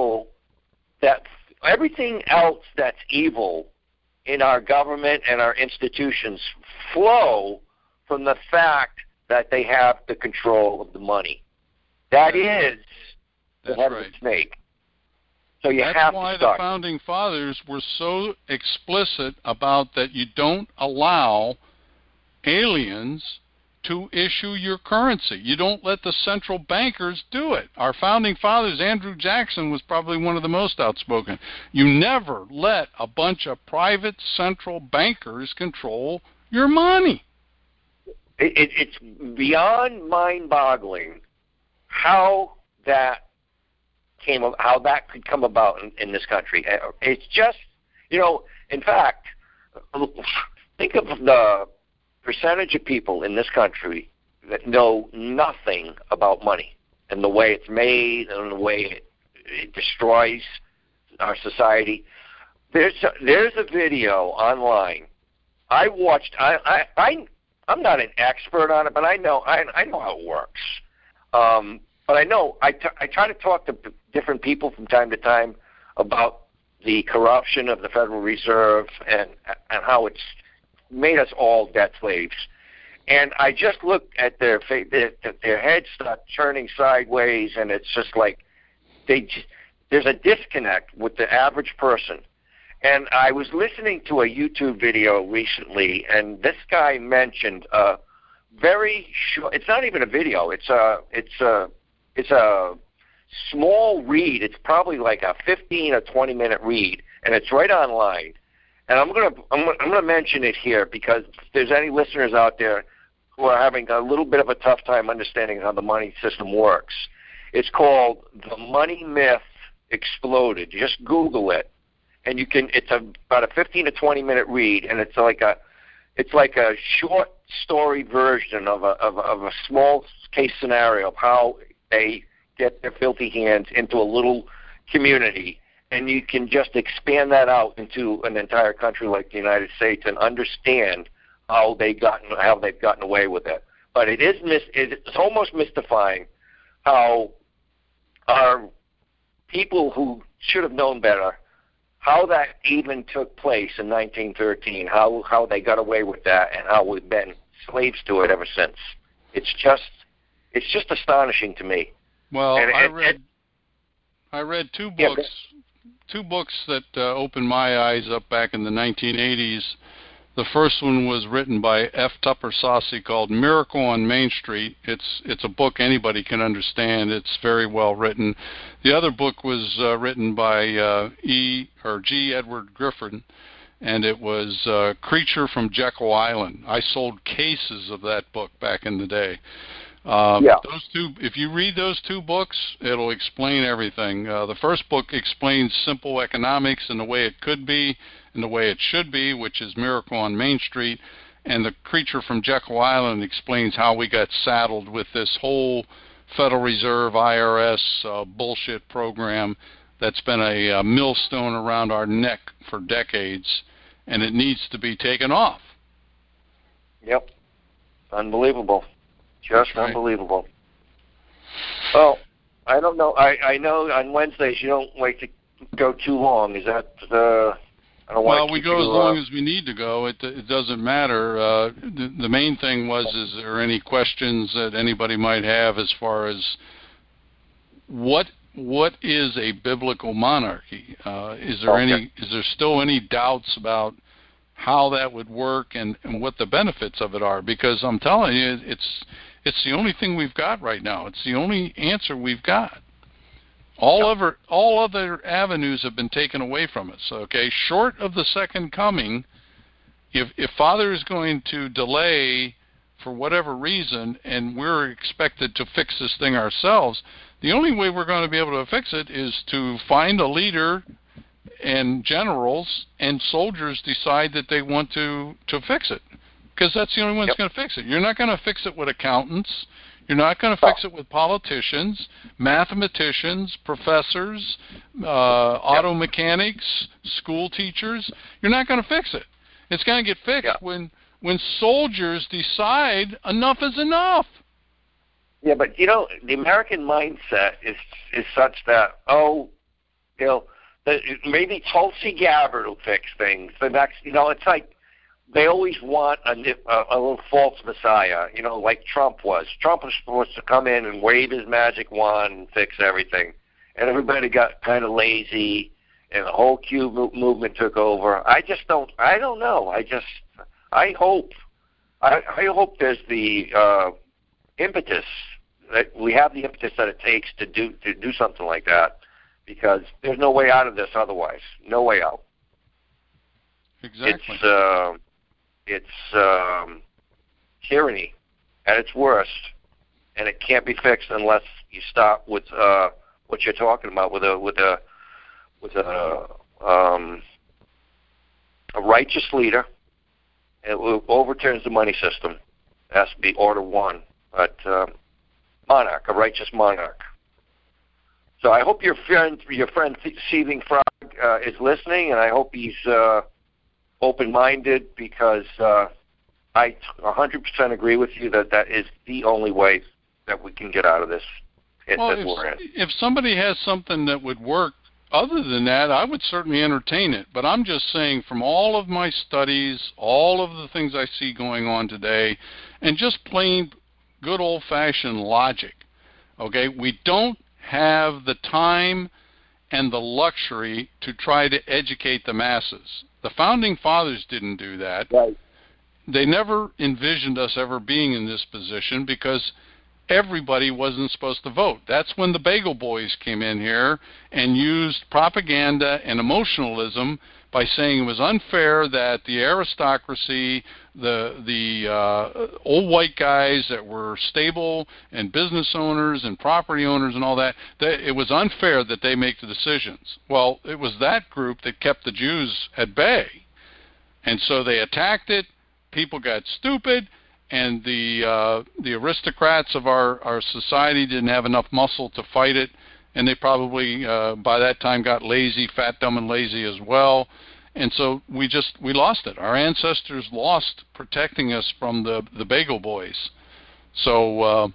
else that's evil in our government and our institutions flow from the fact that they have the control of the money. That's the head of the snake. So that's why the Founding Fathers were so explicit about that you don't allow aliens to issue your currency. You don't let the central bankers do it. Our Founding Fathers, Andrew Jackson, was probably one of the most outspoken. You never let a bunch of private central bankers control your money. It's beyond mind-boggling how that could come about in this country. It's just, in fact, think of the percentage of people in this country that know nothing about money and the way it's made and the way it destroys our society. There's a video online I watched. I'm not an expert on it, but I know how it works. But I know I try to talk to different people from time to time about the corruption of the Federal Reserve and how it's made us all debt slaves. And I just look at their heads start turning sideways, and it's just like there's a disconnect with the average person. And I was listening to a YouTube video recently, and this guy mentioned a very short. It's not even a video. It's a small read. It's probably like a 15 or 20 minute read, and it's right online. And I'm gonna mention it here because if there's any listeners out there who are having a little bit of a tough time understanding how the money system works, it's called "The Money Myth Exploded." Just Google it. And you can. It's about a 15 to 20 minute read, and it's like a short story version of a small case scenario of how they get their filthy hands into a little community and you can just expand that out into an entire country like the United States and understand how they've gotten away with it. But it's almost mystifying how our people who should have known better, how that even took place in 1913, how they got away with that, and how we've been slaves to it ever since. It's just astonishing to me. Well, I read two books that opened my eyes up back in the 1980s. The first one was written by F. Tupper Saucy called Miracle on Main Street. It's a book anybody can understand. It's very well written. The other book was written by G. Edward Griffin, and it was Creature from Jekyll Island. I sold cases of that book back in the day. Those two, if you read those two books, it'll explain everything. The first book explains simple economics and the way it could be and the way it should be, which is Miracle on Main Street. And the Creature from Jekyll Island explains how we got saddled with this whole Federal Reserve, IRS bullshit program that's been a millstone around our neck for decades, and it needs to be taken off. Yep. Unbelievable. Just right. Unbelievable. Well, I don't know. I know on Wednesdays you don't like to go too long. Is that I don't well, we go as long as we need to go. It doesn't matter. The main thing was, is there any questions that anybody might have as far as what is a biblical monarchy? Is there still any doubts about how that would work and what the benefits of it are? Because I'm telling you, it's the only thing we've got right now. It's the only answer we've got. All other avenues have been taken away from us. Okay, short of the second coming, if Father is going to delay for whatever reason, and we're expected to fix this thing ourselves, the only way we're going to be able to fix it is to find a leader, and generals and soldiers decide that they want to fix it, because that's the only one that's going to fix it. You're not going to fix it with accountants. You're not going to fix it with politicians, mathematicians, professors, auto mechanics, school teachers. You're not going to fix it. It's going to get fixed when soldiers decide enough is enough. Yeah, but the American mindset is such that maybe Tulsi Gabbard will fix things. The next, it's like they always want a little false messiah, like Trump was. Trump was supposed to come in and wave his magic wand and fix everything. And everybody got kind of lazy, and the whole Q movement took over. I don't know. I hope there's the impetus, that we have the impetus that it takes to do something like that, because there's no way out of this otherwise. No way out. Exactly. It's tyranny at its worst, and it can't be fixed unless you start with what you're talking about, with a righteous leader. It overturns the money system. It has to be order one, but monarch, a righteous monarch. So I hope your friend Seething Frog is listening, and I hope he's open-minded, because I 100% agree with you that is the only way that we can get out of this pit that we're in. If somebody has something that would work other than that, I would certainly entertain it. But I'm just saying, from all of my studies, all of the things I see going on today, and just plain good old-fashioned logic, okay, we don't have the time and the luxury to try to educate the masses. The Founding Fathers didn't do that. Right. They never envisioned us ever being in this position, because everybody wasn't supposed to vote. That's when the Bagel Boys came in here and used propaganda and emotionalism by saying it was unfair that the aristocracy, the old white guys that were stable and business owners and property owners and all that, it was unfair that they make the decisions. Well, it was that group that kept the Jews at bay. And so they attacked it. People got stupid, and the aristocrats of our society didn't have enough muscle to fight it, and they probably by that time got lazy, fat, dumb, and lazy as well. And so we lost it. Our ancestors lost protecting us from the Bagel Boys. So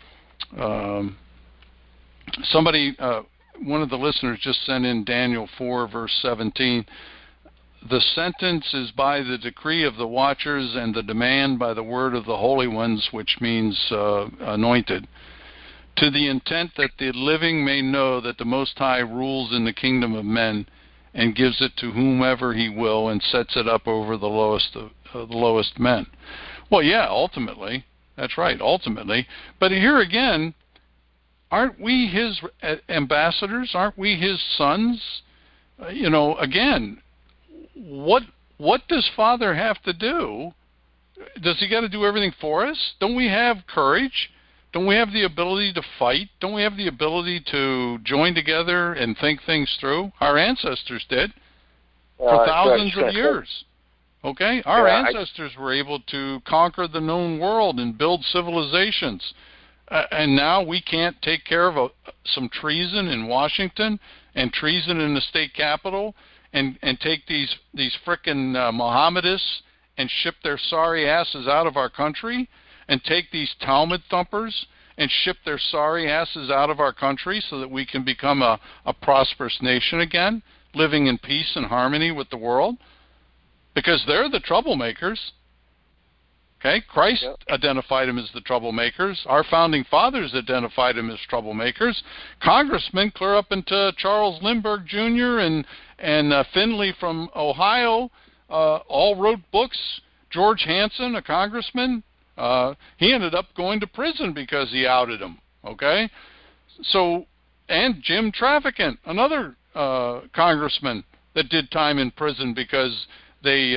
somebody, one of the listeners just sent in Daniel 4, verse 17. The sentence is by the decree of the watchers, and the demand by the word of the holy ones, which means anointed, to the intent that the living may know that the Most High rules in the kingdom of men, and gives it to whomever he will, and sets it up over the lowest men. Well, yeah, ultimately, that's right, ultimately. But here again, aren't we his ambassadors? Aren't we his sons? Again, what does Father have to do? Does he got to do everything for us? Don't we have courage? Don't we have the ability to fight? Don't we have the ability to join together and think things through? Our ancestors did for thousands of years. Okay? Our ancestors were able to conquer the known world and build civilizations. And now we can't take care of some treason in Washington and treason in the state capitol and take these frickin' Mohammedists and ship their sorry asses out of our country, and take these Talmud thumpers and ship their sorry asses out of our country so that we can become a prosperous nation again, living in peace and harmony with the world? Because they're the troublemakers. Okay? Christ identified them as the troublemakers. Our founding fathers identified them as troublemakers. Congressmen, clear up into Charles Lindbergh Jr. and Finley from Ohio, all wrote books. George Hansen, a congressman, he ended up going to prison because he outed him. Okay? So, and Jim Traficant, another congressman that did time in prison because they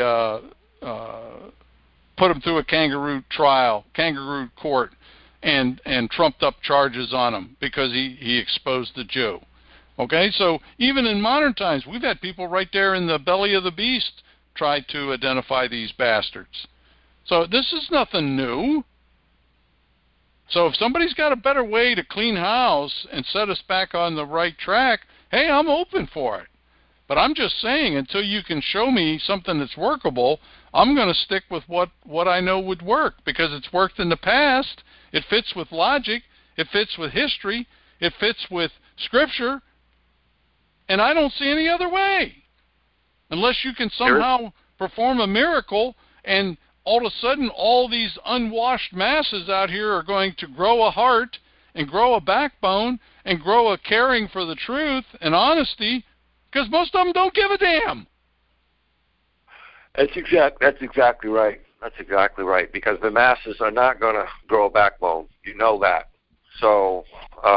put him through a kangaroo court, and trumped up charges on him because he exposed the Jew. Okay, so even in modern times, we've had people right there in the belly of the beast try to identify these bastards. So this is nothing new. So if somebody's got a better way to clean house and set us back on the right track, hey, I'm open for it. But I'm just saying, until you can show me something that's workable, I'm going to stick with what I know would work, because it's worked in the past. It fits with logic. It fits with history. It fits with Scripture. And I don't see any other way. Unless you can somehow perform a miracle, and all of a sudden all these unwashed masses out here are going to grow a heart and grow a backbone and grow a caring for the truth and honesty, because most of them don't give a damn. That's exactly right. That's exactly right, because the masses are not going to grow a backbone. You know that. So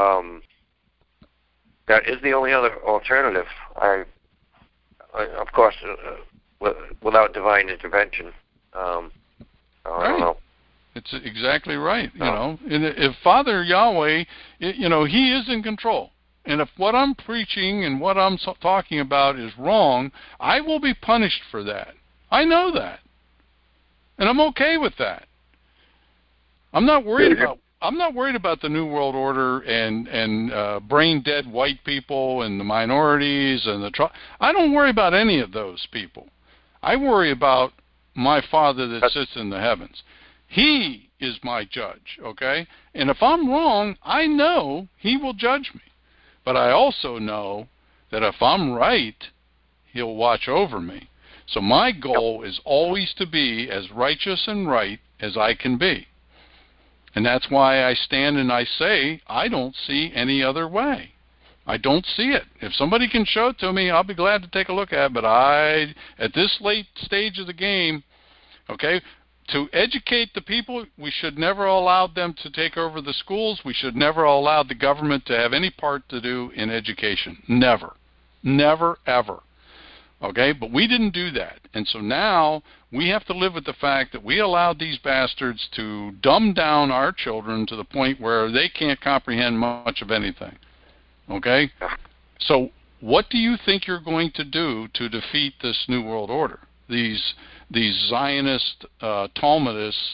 that is the only other alternative. I of course, without divine intervention. I don't know. It's exactly right. You know, and if Father Yahweh, He is in control. And if what I'm preaching and what I'm talking about is wrong, I will be punished for that. I know that, and I'm okay with that. I'm not worried about the New World Order and brain dead white people and the minorities and I don't worry about any of those people. I worry about my Father that sits in the heavens. He is my judge, okay? And if I'm wrong, I know He will judge me. But I also know that if I'm right, He'll watch over me. So my goal is always to be as righteous and right as I can be. And that's why I stand and I say, I don't see any other way. I don't see it. If somebody can show it to me, I'll be glad to take a look at it. But at this late stage of the game, okay, to educate the people, we should never allow them to take over the schools. We should never allow the government to have any part to do in education. Never. Never, ever. Okay, but we didn't do that. And so now we have to live with the fact that we allowed these bastards to dumb down our children to the point where they can't comprehend much of anything. Okay? So what do you think you're going to do to defeat this New World Order? These Zionist Talmudists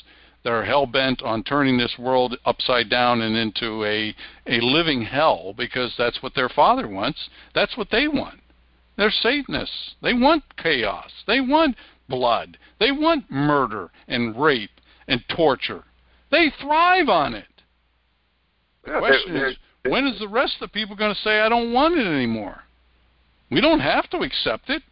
that are hell-bent on turning this world upside down and into a living hell because that's what their father wants. That's what they want. They're Satanists. They want chaos. They want blood. They want murder and rape and torture. They thrive on it. The question is, when is the rest of the people going to say, I don't want it anymore? We don't have to accept it.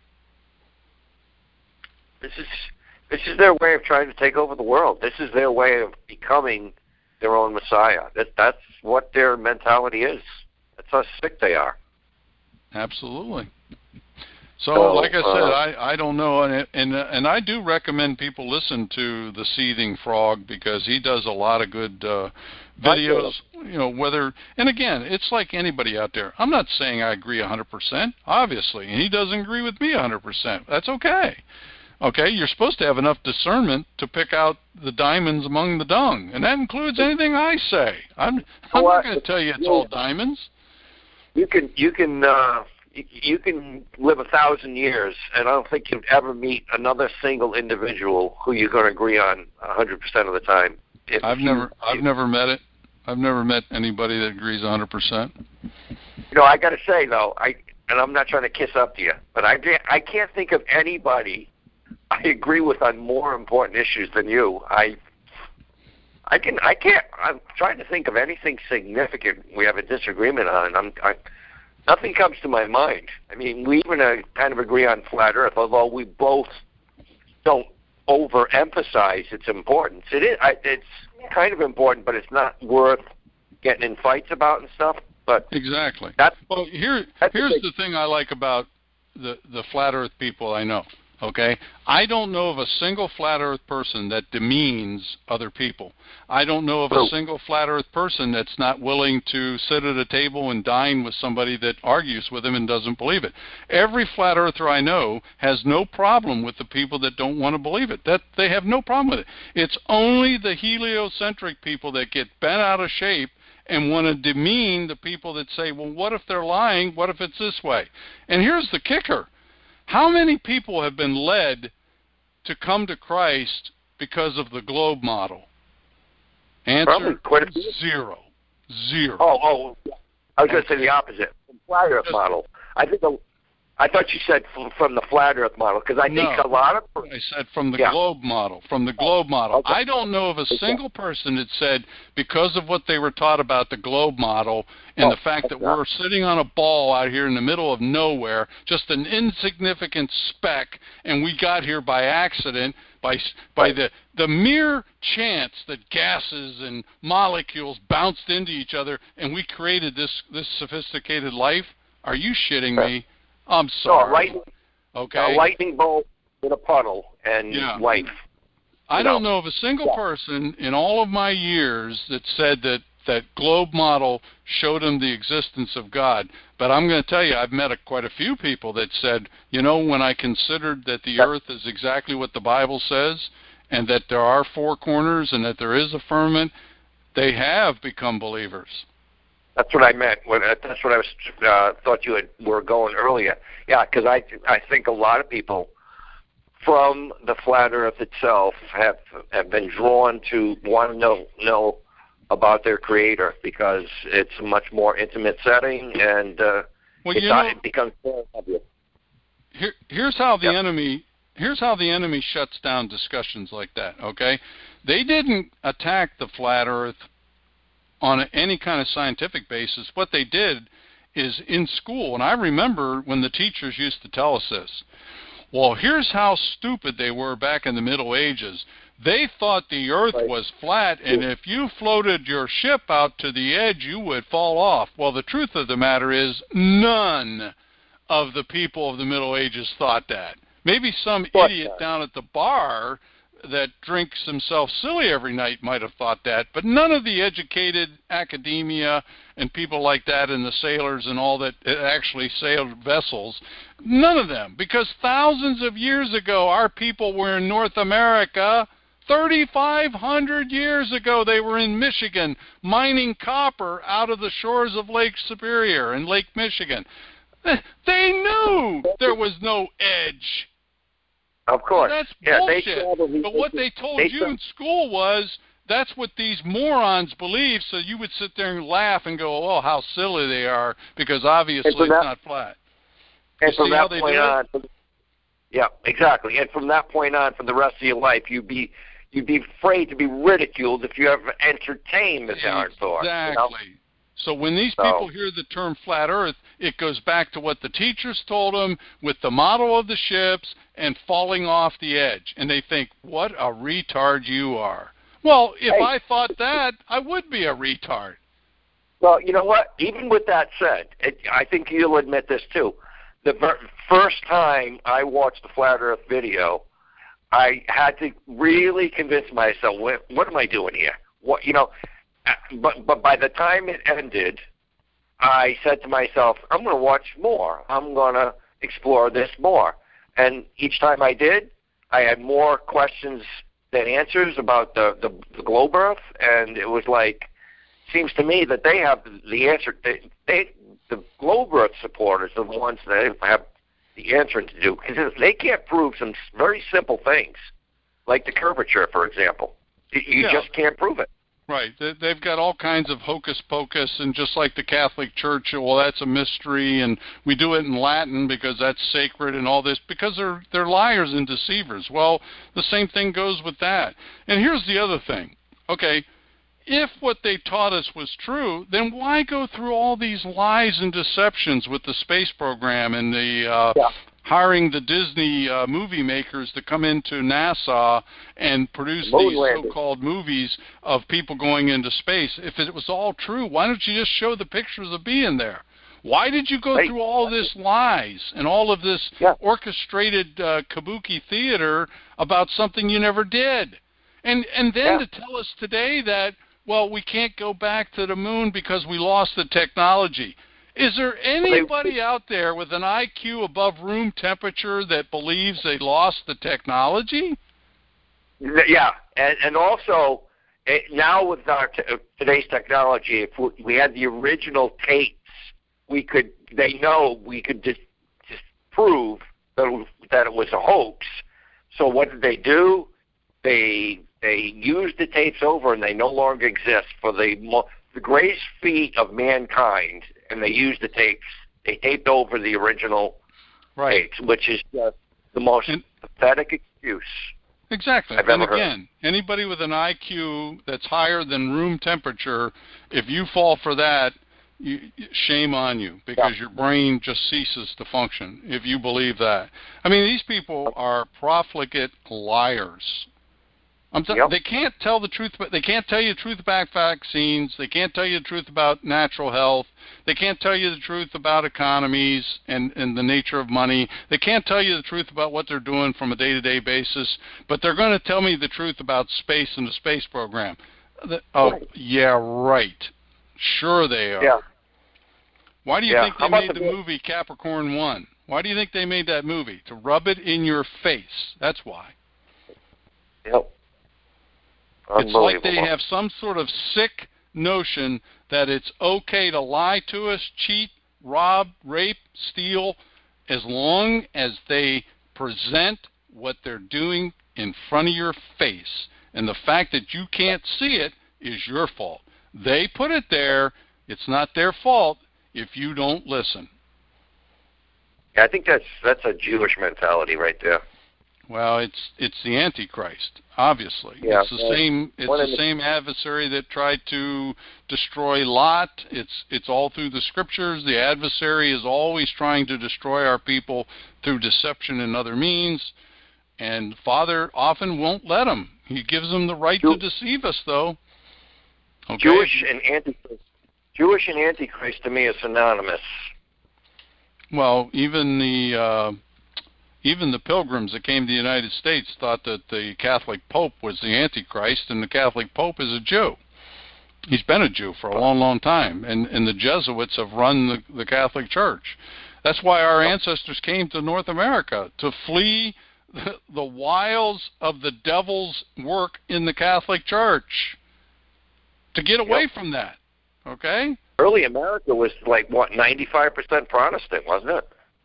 This is their way of trying to take over the world. This is their way of becoming their own Messiah. That's what their mentality is. That's how sick they are. Absolutely. So, like I said, I don't know, and I do recommend people listen to the Seething Frog because he does a lot of good videos. You know, whether, and again, it's like anybody out there. I'm not saying I agree 100%, obviously, and he doesn't agree with me 100%. That's okay. Okay, you're supposed to have enough discernment to pick out the diamonds among the dung, and that includes anything I say. I'm not going to tell you it's all diamonds. You can live 1,000 years, and I don't think you'd ever meet another single individual who you're going to agree on 100% of the time. I've never met it. I've never met anybody that agrees 100%. You know, I got to say though, and I'm not trying to kiss up to you, but I can't think of anybody I agree with on more important issues than you. I'm trying to think of anything significant we have a disagreement on, and nothing comes to my mind. I mean, we even kind of agree on flat Earth, although we both don't overemphasize its importance. It's kind of important, but it's not worth getting in fights about and stuff. But exactly. Well, here's the thing I like about the flat Earth people I know. Okay, I don't know of a single flat Earth person that demeans other people. I don't know of a single flat Earth person that's not willing to sit at a table and dine with somebody that argues with him and doesn't believe it. Every flat Earther I know has no problem with the people that don't want to believe it. That they have no problem with it. It's only the heliocentric people that get bent out of shape and want to demean the people that say, well, what if they're lying? What if it's this way? And here's the kicker. How many people have been led to come to Christ because of the globe model? Answer, zero. Oh, I was going to say the opposite. The flat Earth model. I thought you said from the flat Earth model, because I think a lot of... I said from the globe model. From the globe model. Okay. I don't know of a single person that said, because of what they were taught about the globe model and the fact that we're sitting on a ball out here in the middle of nowhere, just an insignificant speck, and we got here by accident, by the mere chance that gases and molecules bounced into each other, and we created this sophisticated life. Are you shitting me? I'm sorry. A lightning bolt in a puddle and life. I don't know of a single person in all of my years that said that globe model showed them the existence of God. But I'm going to tell you, I've met quite a few people that said, you know, when I considered that the earth is exactly what the Bible says and that there are four corners and that there is a firmament, they have become believers. That's what I meant. That's what I was thought you were going earlier. Yeah, because I think a lot of people from the flat Earth itself have been drawn to want to know about their Creator because it's a much more intimate setting and it becomes more obvious. Here's how the enemy shuts down discussions like that. Okay, they didn't attack the flat Earth on any kind of scientific basis. What they did is in school, and I remember when the teachers used to tell us this, well, here's how stupid they were back in the Middle Ages. They thought the earth was flat, and if you floated your ship out to the edge, you would fall off. Well, the truth of the matter is none of the people of the Middle Ages thought that. Maybe some idiot down at the bar that drinks himself silly every night might have thought that, but none of the educated academia and people like that and the sailors and all that actually sailed vessels, none of them, because thousands of years ago our people were in North America. 3,500 years ago they were in Michigan mining copper out of the shores of Lake Superior and Lake Michigan. They knew there was no edge. Of course. Well, that's yeah, bullshit. But what they told you in school was that's what these morons believe, so you would sit there and laugh and go, oh, how silly they are, because obviously it's not flat. And from that point on, yeah, exactly. And from that point on, for the rest of your life, you'd be afraid to be ridiculed if you ever entertained the darn thought. Exactly. You know? So when these people hear the term flat Earth, it goes back to what the teachers told them with the model of the ships and falling off the edge. And they think, what a retard you are. Well, if I thought that, I would be a retard. Well, you know what? Even with that said, I think you'll admit this too. The first time I watched the Flat Earth video, I had to really convince myself, what am I doing here? What, you know? But by the time it ended, I said to myself, I'm going to watch more. I'm going to explore this more. And each time I did, I had more questions than answers about the globe Earth, and it was like, seems to me that they have the answer. The globe Earth supporters are the ones that have the answer to do, because they can't prove some very simple things, like the curvature, for example. You just can't prove it. Right. They've got all kinds of hocus pocus, and just like the Catholic Church, well, that's a mystery, and we do it in Latin because that's sacred and all this, because they're liars and deceivers. Well, the same thing goes with that. And here's the other thing. Okay, if what they taught us was true, then why go through all these lies and deceptions with the space program and the hiring the Disney movie makers to come into NASA and produce these so-called movies of people going into space? If it was all true, why don't you just show the pictures of being there? Why did you go through all this lies and all of this orchestrated kabuki theater about something you never did? And then to tell us today that, well, we can't go back to the moon because we lost the technology. Is there anybody out there with an IQ above room temperature that believes they lost the technology? Yeah, and also now with our today's technology, if we had the original tapes, we could just prove that it was a hoax. So what did they do? They used the tapes over, and they no longer exist for the greatest feat of mankind. And they used the tapes. They taped over the original tapes, which is just the most pathetic excuse. Exactly. I've ever heard. Anybody with an IQ that's higher than room temperature, if you fall for that, shame on you, because your brain just ceases to function if you believe that. I mean, these people are profligate liars. They can't tell the truth, but they can't tell you the truth about vaccines. They can't tell you the truth about natural health. They can't tell you the truth about economies and the nature of money. They can't tell you the truth about what they're doing from a day-to-day basis, but they're going to tell me the truth about space and the space program. Yeah, right. Sure they are. Yeah. Why do you think they made the movie Capricorn 1? Why do you think they made that movie? To rub it in your face. That's why. Yep. It's like they have some sort of sick notion that it's okay to lie to us, cheat, rob, rape, steal, as long as they present what they're doing in front of your face. And the fact that you can't see it is your fault. They put it there. It's not their fault if you don't listen. Yeah, I think that's a Jewish mentality right there. Well, it's the Antichrist, obviously. Yeah, it's the same adversary that tried to destroy Lot. It's all through the scriptures. The adversary is always trying to destroy our people through deception and other means. And Father often won't let him. He gives them the right to deceive us, though. Okay? Jewish and Antichrist to me is synonymous. Well, even the pilgrims that came to the United States thought that the Catholic Pope was the Antichrist, and the Catholic Pope is a Jew. He's been a Jew for a long, long time, and the Jesuits have run the Catholic Church. That's why our ancestors came to North America, to flee the wiles of the devil's work in the Catholic Church, to get away from that, okay? Early America was like, 95% Protestant, wasn't it?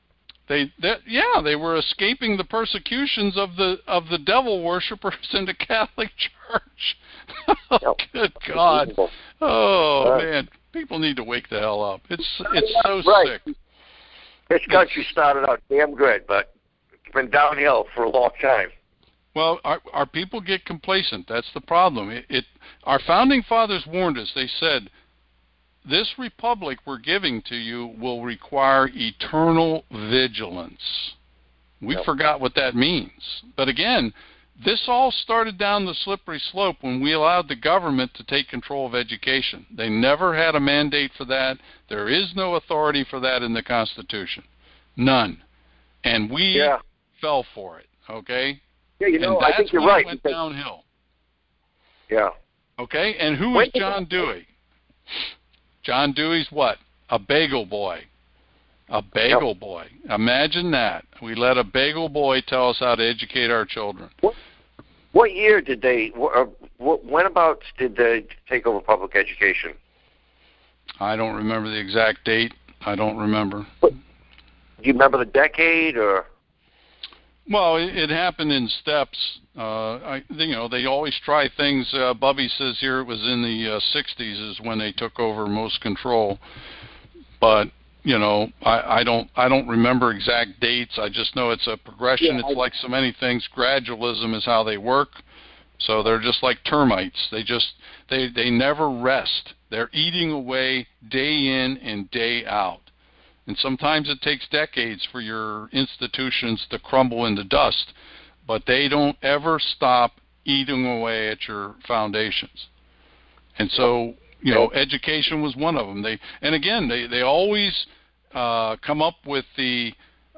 They were escaping the persecutions of the devil worshippers in the Catholic Church. Oh, good God! Oh man, people need to wake the hell up. It's so sick. This country started out damn good, but it's been downhill for a long time. Well, our people get complacent. That's the problem. Our founding fathers warned us. They said, this republic we're giving to you will require eternal vigilance. We forgot what that means. But again, this all started down the slippery slope when we allowed the government to take control of education. They never had a mandate for that. There is no authority for that in the Constitution. None. And we fell for it, okay? Yeah, I think you're right. It went downhill. Yeah. Okay, and who is John Dewey? John Dewey's what? A bagel boy. A bagel boy. Imagine that. We let a bagel boy tell us how to educate our children. What year did they, whenabouts did they take over public education? I don't remember the exact date. I don't remember. Do you remember the decade or? Well, it happened in steps. They always try things. Bubby says here it was in the 60s is when they took over most control. But I don't remember exact dates. I just know it's a progression. It's like so many things. Gradualism is how they work. So they're just like termites. They never rest. They're eating away day in and day out. And sometimes it takes decades for your institutions to crumble into dust, but they don't ever stop eating away at your foundations. And so, education was one of them. They always come up with the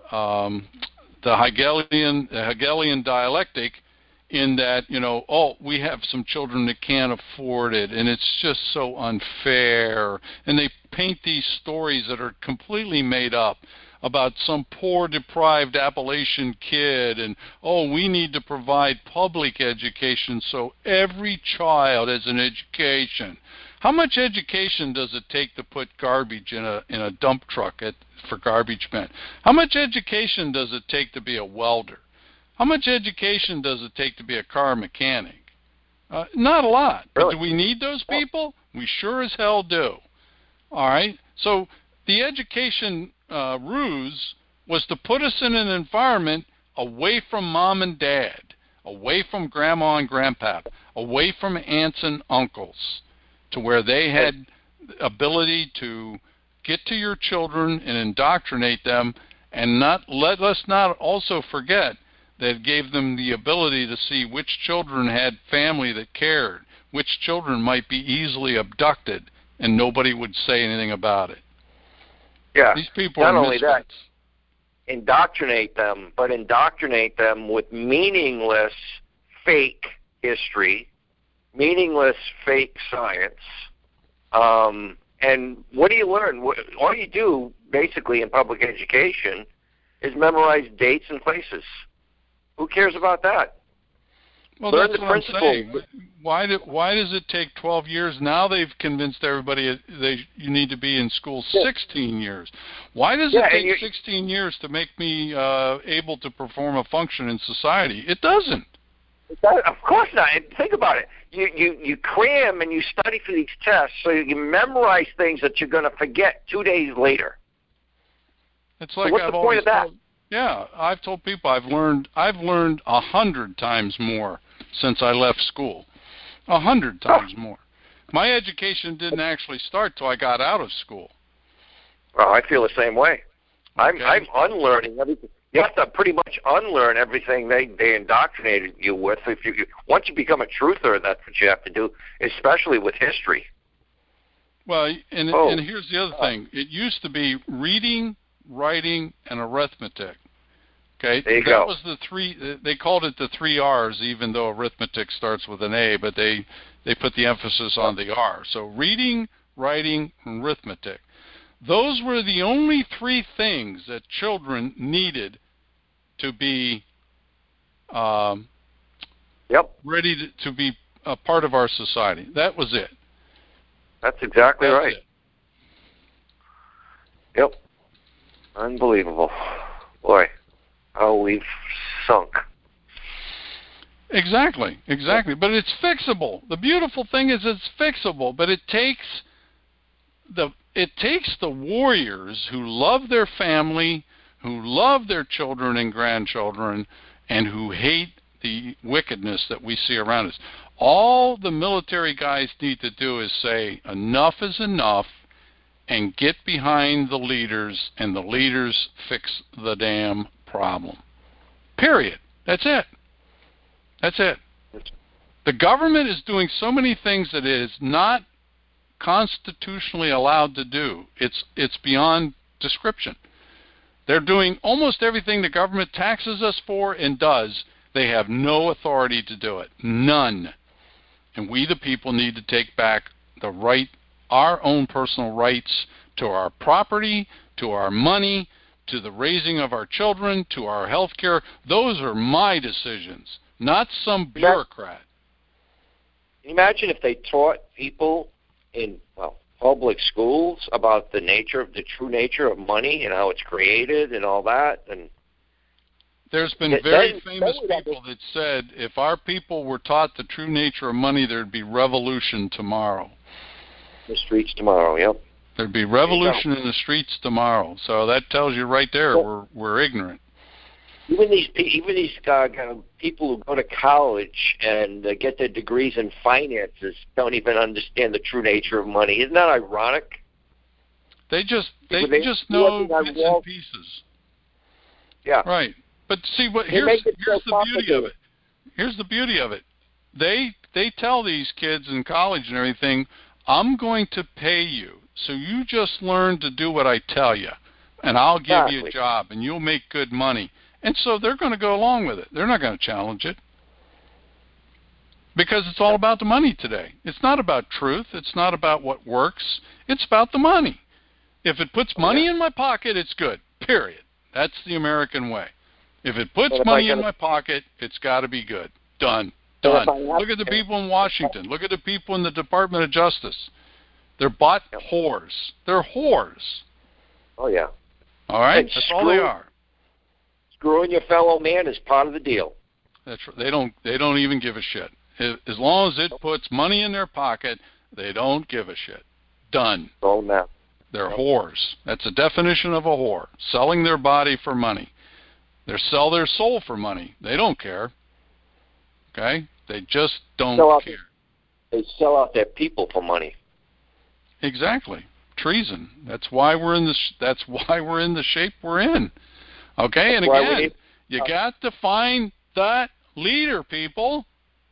Hegelian dialectic, in that, we have some children that can't afford it, and it's just so unfair. And they paint these stories that are completely made up about some poor, deprived Appalachian kid, and, we need to provide public education so every child has an education. How much education does it take to put garbage in a dump truck for garbage men? How much education does it take to be a welder? How much education does it take to be a car mechanic? Not a lot. Really? But do we need those people? We sure as hell do. All right? So the education ruse was to put us in an environment away from mom and dad, away from grandma and grandpa, away from aunts and uncles, to where they had the ability to get to your children and indoctrinate them, and let us not also forget that gave them the ability to see which children had family that cared, which children might be easily abducted, and nobody would say anything about it. Yeah. These people not are only misfits. That, indoctrinate them with meaningless fake history, meaningless fake science. And what do you learn? All you do, basically, in public education is memorize dates and places. Who cares about that? Well, learn that's the what principle. I'm saying. But why does it take 12 years? Now they've convinced everybody you need to be in school 16 years. Why does it take 16 years to make me able to perform a function in society? It doesn't. Of course not. And think about it. You cram and you study for these tests so you can memorize things that you're going to forget 2 days later. It's like, so what's I've the point of that? I've told people I've learned 100 times more since I left school. 100 times more. My education didn't actually start till I got out of school. Well, I feel the same way. Okay. I'm unlearning everything. You have to pretty much unlearn everything they indoctrinated you with. Once you become a truther, that's what you have to do, especially with history. Well, and here's the other thing. It used to be reading, writing, and arithmetic. Okay, there you go. That was the three. They called it the 3 R's, even though arithmetic starts with an A, but they put the emphasis on the R. So reading, writing, and arithmetic. Those were the only 3 things that children needed to be ready to be a part of our society. That was it. That's exactly right. It. Yep. Unbelievable. Boy, how we've sunk. Exactly. But it's fixable. The beautiful thing is it's fixable, but it takes the warriors who love their family, who love their children and grandchildren, and who hate the wickedness that we see around us. All the military guys need to do is say, enough is enough, and get behind the leaders, and the leaders fix the damn problem. Period. That's it. The government is doing so many things that it is not constitutionally allowed to do. It's beyond description. They're doing almost everything the government taxes us for and does. They have no authority to do it. None. And we, the people, need to take back the right, our own personal rights to our property, to our money, to the raising of our children, to our health care. Those are my decisions, not some bureaucrat. Imagine if they taught people in public schools about the true nature of money and how it's created and all that. And there's been very famous people that said if our people were taught the true nature of money, there'd be revolution tomorrow. The streets tomorrow, yep. There'd be revolution in the streets tomorrow. So that tells you right there we're ignorant. Even these people who go to college and get their degrees in finances don't even understand the true nature of money. Isn't that ironic? They just know bits and pieces. Yeah. Right. But see here's the beauty of it. Here's the beauty of it. They tell these kids in college and everything, I'm going to pay you, so you just learn to do what I tell you, and I'll give you a job, and you'll make good money. And so they're going to go along with it. They're not going to challenge it. Because it's all about the money today. It's not about truth. It's not about what works. It's about the money. If it puts money in my pocket, it's good. Period. That's the American way. If it puts money in my pocket, it's got to be good. Done. Look at the people in Washington. Look at the people in the Department of Justice. They're bought whores. They're whores. Oh, yeah. All right? That's all they are. Screwing your fellow man is part of the deal. That's right. They don't even give a shit. As long as it puts money in their pocket, they don't give a shit. Done. Oh, no. They're whores. That's the definition of a whore. Selling their body for money. They sell their soul for money. They don't care. Okay? They just don't care. They sell out their people for money. Exactly. Treason. That's why we're in the shape we're in. Okay? And again, you got to find that leader, people.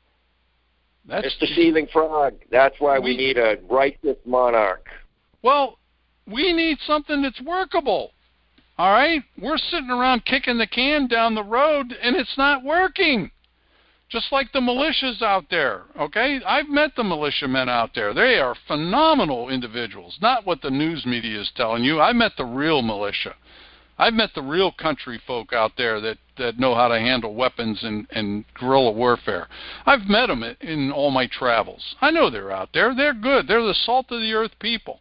It's the seething frog. That's why we need a righteous monarch. Well, we need something that's workable. All right? We're sitting around kicking the can down the road, and it's not working. Just like the militias out there, okay? I've met the militiamen out there. They are phenomenal individuals, not what the news media is telling you. I met the real militia. I've met the real country folk out there that know how to handle weapons and guerrilla warfare. I've met them in all my travels. I know they're out there. They're good. They're the salt of the earth people.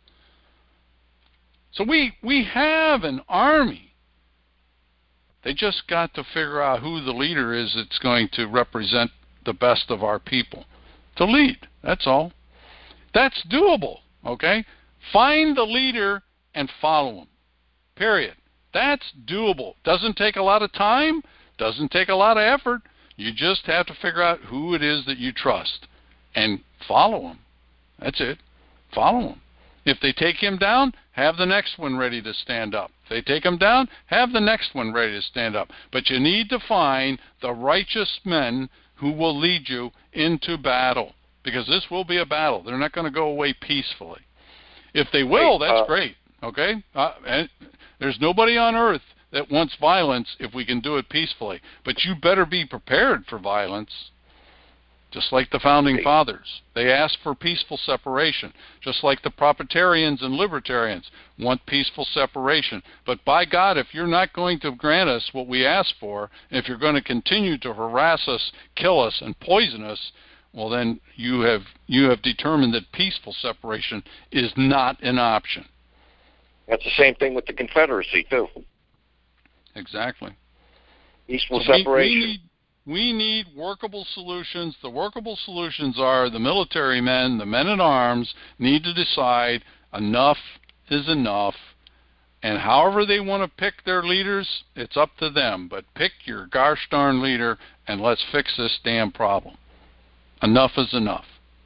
So we have an army. They just got to figure out who the leader is that's going to represent the best of our people to lead. That's all. That's doable, okay? Find the leader and follow him, period. That's doable. Doesn't take a lot of time, doesn't take a lot of effort. You just have to figure out who it is that you trust and follow him. That's it. Follow him. If they take him down, have the next one ready to stand up. If they take him down, have the next one ready to stand up. But you need to find the righteous men who will lead you into battle, because this will be a battle. They're not going to go away peacefully. If they will, that's great, okay? And there's nobody on earth that wants violence if we can do it peacefully. But you better be prepared for violence. Just like the Founding Fathers. They asked for peaceful separation. Just like the Proprietarians and Libertarians want peaceful separation. But by God, if you're not going to grant us what we ask for, if you're going to continue to harass us, kill us, and poison us, well then you have determined that peaceful separation is not an option. That's the same thing with the Confederacy, too. Exactly. Peaceful So separation. we need workable solutions. The workable solutions are the military men, the men at arms, need to decide enough is enough. And however they want to pick their leaders, it's up to them. But pick your gosh darn leader and let's fix this damn problem. Enough is enough.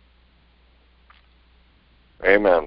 Amen.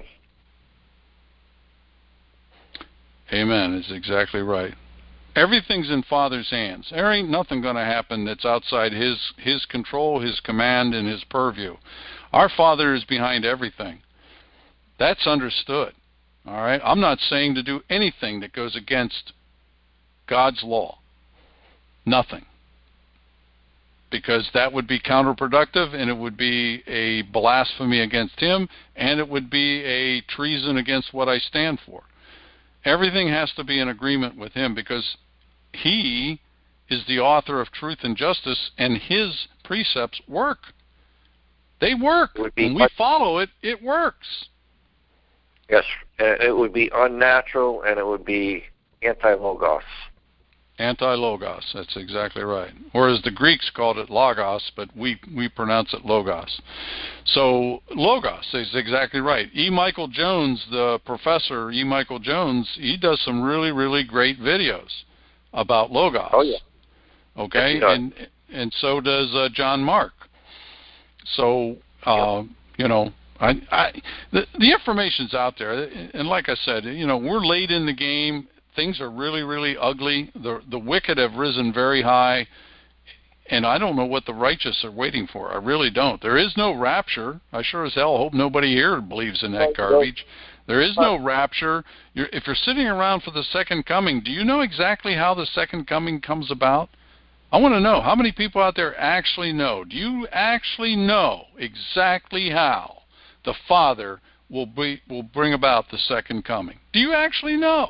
Amen is exactly right. Everything's in Father's hands. There ain't nothing going to happen that's outside his control, his command, and his purview. Our Father is behind everything. That's understood. All right? I'm not saying to do anything that goes against God's law. Nothing. Because that would be counterproductive, and it would be a blasphemy against him, and it would be a treason against what I stand for. Everything has to be in agreement with him, because he is the author of truth and justice, and his precepts work. They work. When we follow it, it works. Yes, it would be unnatural, and it would be anti-logos. Anti-logos, that's exactly right. Or as the Greeks called it, logos, but we pronounce it logos. So logos is exactly right. E. Michael Jones, the professor, E. Michael Jones, he does some really, really great videos about logos. Oh, yeah. Okay, yes, and so does John Mark. So, you know, the information's out there, and like I said, you know, we're late in the game. Things are really, really ugly. The wicked have risen very high, and I don't know what the righteous are waiting for. I really don't. There is no rapture. I sure as hell hope nobody here believes in that garbage. There is no rapture. If you're sitting around for the second coming, do you know exactly how the second coming comes about? I want to know, how many people out there actually know? Do you actually know exactly how the Father will bring about the second coming? Do you actually know?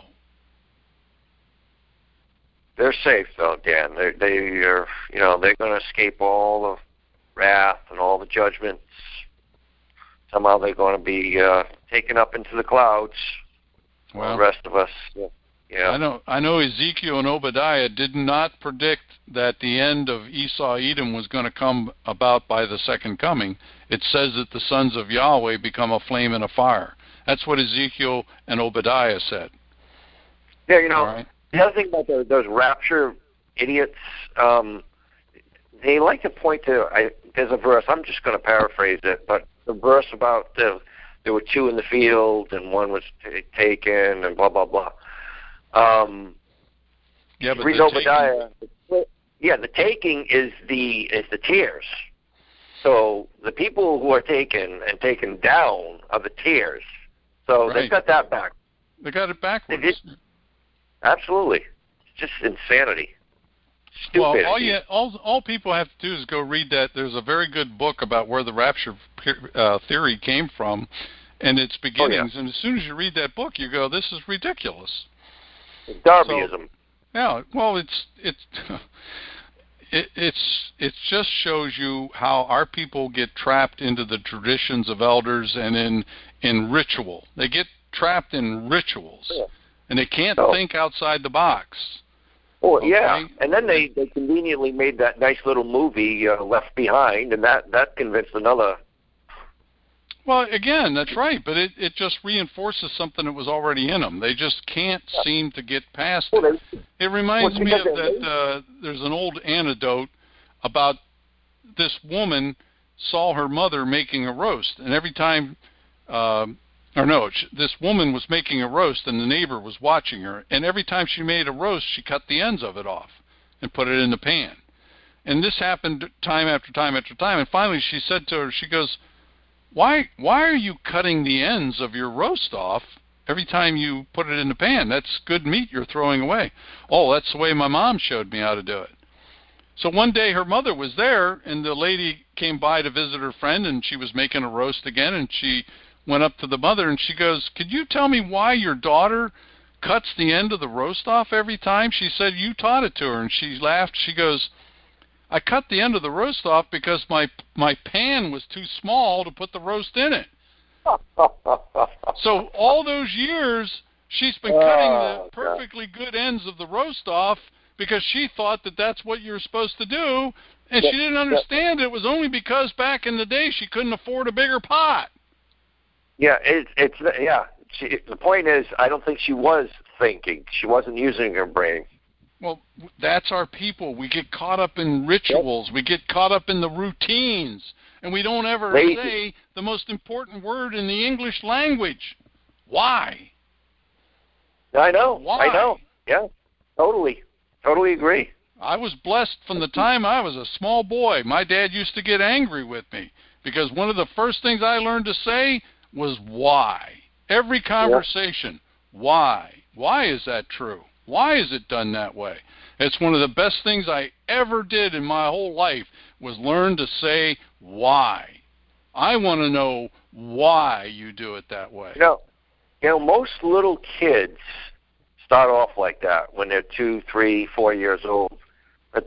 They're safe though, Dan. They're you know, they're going to escape all the wrath and all the judgments. Somehow they're going to be taken up into the clouds. Well, the rest of us, yeah. I know Ezekiel and Obadiah did not predict that the end of Esau Edom was going to come about by the second coming. It says that the sons of Yahweh become a flame and a fire. That's what Ezekiel and Obadiah said. Yeah, you know, the other thing about those rapture idiots, they like to point to, there's a verse, I'm just going to paraphrase it, but the verse about there were two in the field and one was taken and blah, blah, blah. Yeah, but read Obadiah. The taking is the tears. So the people who are taken and taken down are the tears. So they've got that back. They got it backwards. Absolutely. It's just insanity. Stupidity. Well, all people have to do is go read that. There's a very good book about where the rapture theory came from and its beginnings. And as soon as you read that book, you go, this is ridiculous. Darbyism. So, yeah, well, it just shows you how our people get trapped into the traditions of elders and in ritual. They get trapped in rituals, and they can't think outside the box. Oh, yeah, and then they conveniently made that nice little movie, Left Behind, and that convinced another. Well, again, that's right, but it just reinforces something that was already in them. They just can't seem to get past it. It reminds me of that there's an old anecdote about this woman saw her mother making a roast, and every time, this woman was making a roast, and the neighbor was watching her, and every time she made a roast, she cut the ends of it off and put it in the pan. And this happened time after time after time, and finally she said to her, she goes, Why are you cutting the ends of your roast off every time you put it in the pan? That's good meat you're throwing away. Oh, that's the way my mom showed me how to do it. So one day her mother was there, and the lady came by to visit her friend, and she was making a roast again, and she went up to the mother, and she goes, could you tell me why your daughter cuts the end of the roast off every time? She said, you taught it to her. And she laughed. She goes, I cut the end of the roast off because my pan was too small to put the roast in it. So all those years, She's been cutting the perfectly good ends of the roast off because she thought that that's what you're supposed to do, and she didn't understand it was only because back in the day she couldn't afford a bigger pot. Yeah, the point is, I don't think she was thinking. She wasn't using her brain. Well, that's our people. We get caught up in rituals. We get caught up in the routines, and we don't ever say the most important word in the English language. Why? I know. Why? I know. Yeah, totally agree. I was blessed from the time I was a small boy. My dad used to get angry with me because one of the first things I learned to say was why. Every conversation, why? Why is that true? Why is it done that way? It's one of the best things I ever did in my whole life was learn to say why. I want to know why you do it that way. You know, most little kids start off like that when they're 2, 3, 4 years old. But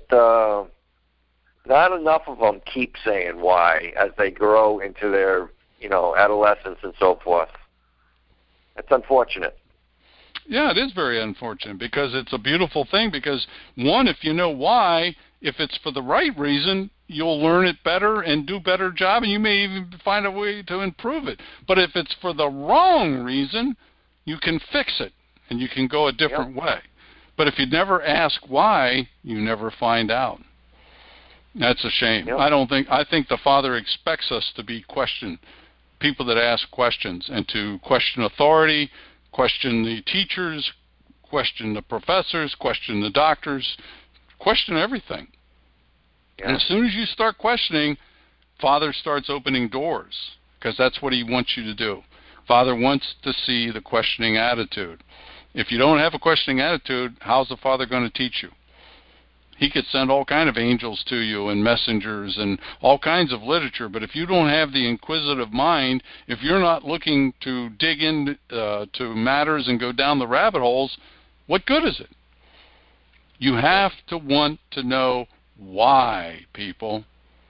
not enough of them keep saying why as they grow into their, adolescence and so forth. It's unfortunate. Yeah, it is very unfortunate because it's a beautiful thing because, one, if you know why, if it's for the right reason, you'll learn it better and do a better job, and you may even find a way to improve it. But if it's for the wrong reason, you can fix it, and you can go a different way. But if you never ask why, you never find out. That's a shame. Yep. I think the Father expects us to be people that ask questions, and to question authority, question the teachers, question the professors, question the doctors, question everything. Yeah. And as soon as you start questioning, Father starts opening doors, because that's what he wants you to do. Father wants to see the questioning attitude. If you don't have a questioning attitude, how's the Father going to teach you? He could send all kinds of angels to you and messengers and all kinds of literature, but if you don't have the inquisitive mind, if you're not looking to dig into to matters and go down the rabbit holes, what good is it? You have to want to know why, people.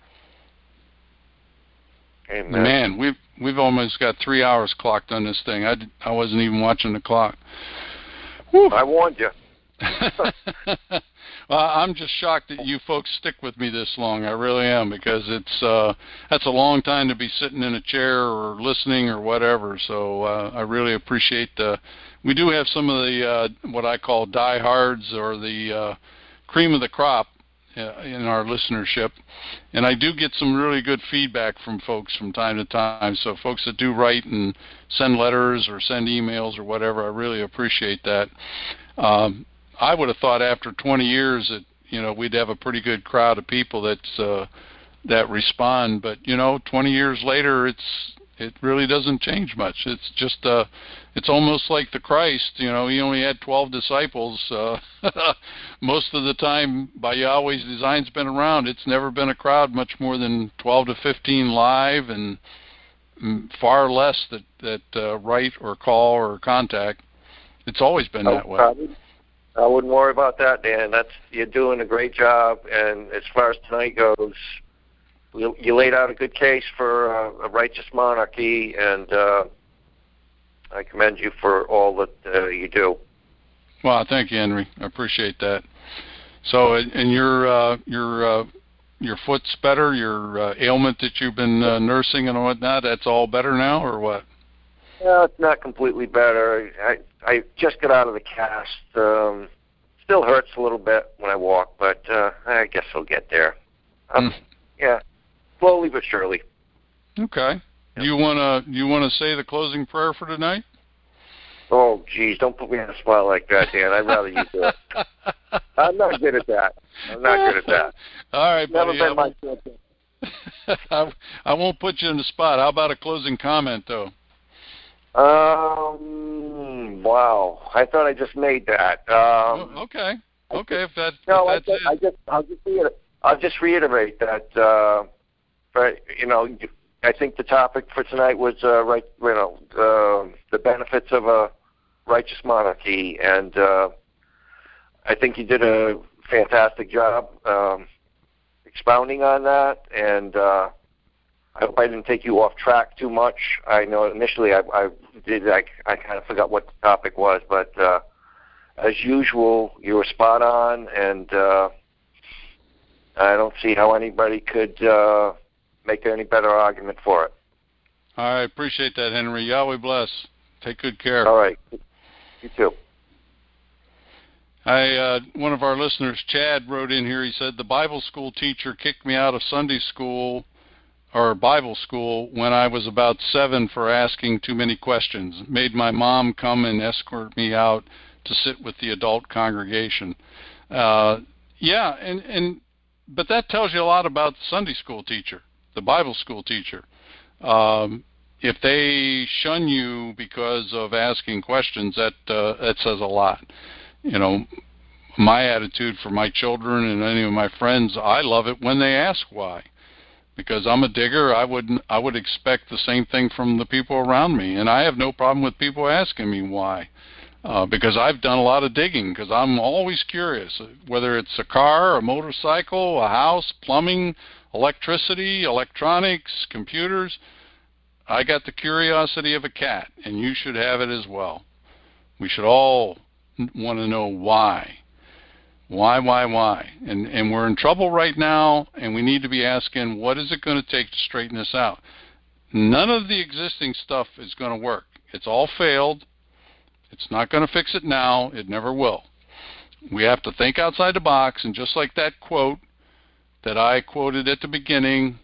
Amen. Man, we've almost got 3 hours clocked on this thing. I wasn't even watching the clock. Whew. I warned you. Well, I'm just shocked that you folks stick with me this long. I really am, because that's a long time to be sitting in a chair or listening or whatever. So I really appreciate we do have some of the what I call diehards, or the cream of the crop in our listenership, and I do get some really good feedback from folks from time to time. So folks that do write and send letters or send emails or whatever, I really appreciate that. I would have thought after 20 years that we'd have a pretty good crowd of people that respond, but 20 years later it really doesn't change much. It's just it's almost like the Christ. He only had 12 disciples. Most of the time, by Yahweh's design's been around. It's never been a crowd much more than 12 to 15 live, and far less that write or call or contact. It's always been that way. I wouldn't worry about that, Dan. You're doing a great job, and as far as tonight goes, you laid out a good case for a righteous monarchy, and I commend you for all that you do. Well, thank you, Henry. I appreciate that. So, and your foot's better, your ailment that you've been nursing and whatnot, that's all better now, or what? No, it's not completely better. I just got out of the cast. Still hurts a little bit when I walk, but I guess I'll get there. Yeah, slowly but surely. Okay. Yep. Do you wanna say the closing prayer for tonight? Oh, geez, don't put me on a spot like that, Dan. I'd rather you do it. I'm not good at that. All right, buddy. Never been my forte. I won't put you in the spot. How about a closing comment, though? Wow. I thought I just made that. Okay. If that's it. I'll just reiterate that. I think the topic for tonight was the benefits of a righteous monarchy, and I think you did a fantastic job expounding on that. And I hope I didn't take you off track too much. I know initially I kind of forgot what the topic was, but as usual, you were spot on, and I don't see how anybody could make any better argument for it. I appreciate that, Henry. Yahweh bless. Take good care. All right. You too. One of our listeners, Chad, wrote in here. He said, the Bible school teacher kicked me out of Sunday school or Bible school when I was about 7 for asking too many questions. Made my mom come and escort me out to sit with the adult congregation. But that tells you a lot about the Sunday school teacher, the Bible school teacher. If they shun you because of asking questions, that says a lot. You know, my attitude for my children and any of my friends, I love it when they ask why. Because I'm a digger, I would expect the same thing from the people around me, and I have no problem with people asking me why. Because I've done a lot of digging, because I'm always curious, whether it's a car, a motorcycle, a house, plumbing, electricity, electronics, computers. I got the curiosity of a cat, and you should have it as well. We should all want to know why. Why? And we're in trouble right now, and we need to be asking, what is it going to take to straighten this out? None of the existing stuff is going to work. It's all failed. It's not going to fix it now. It never will. We have to think outside the box, and just like that quote that I quoted at the beginning,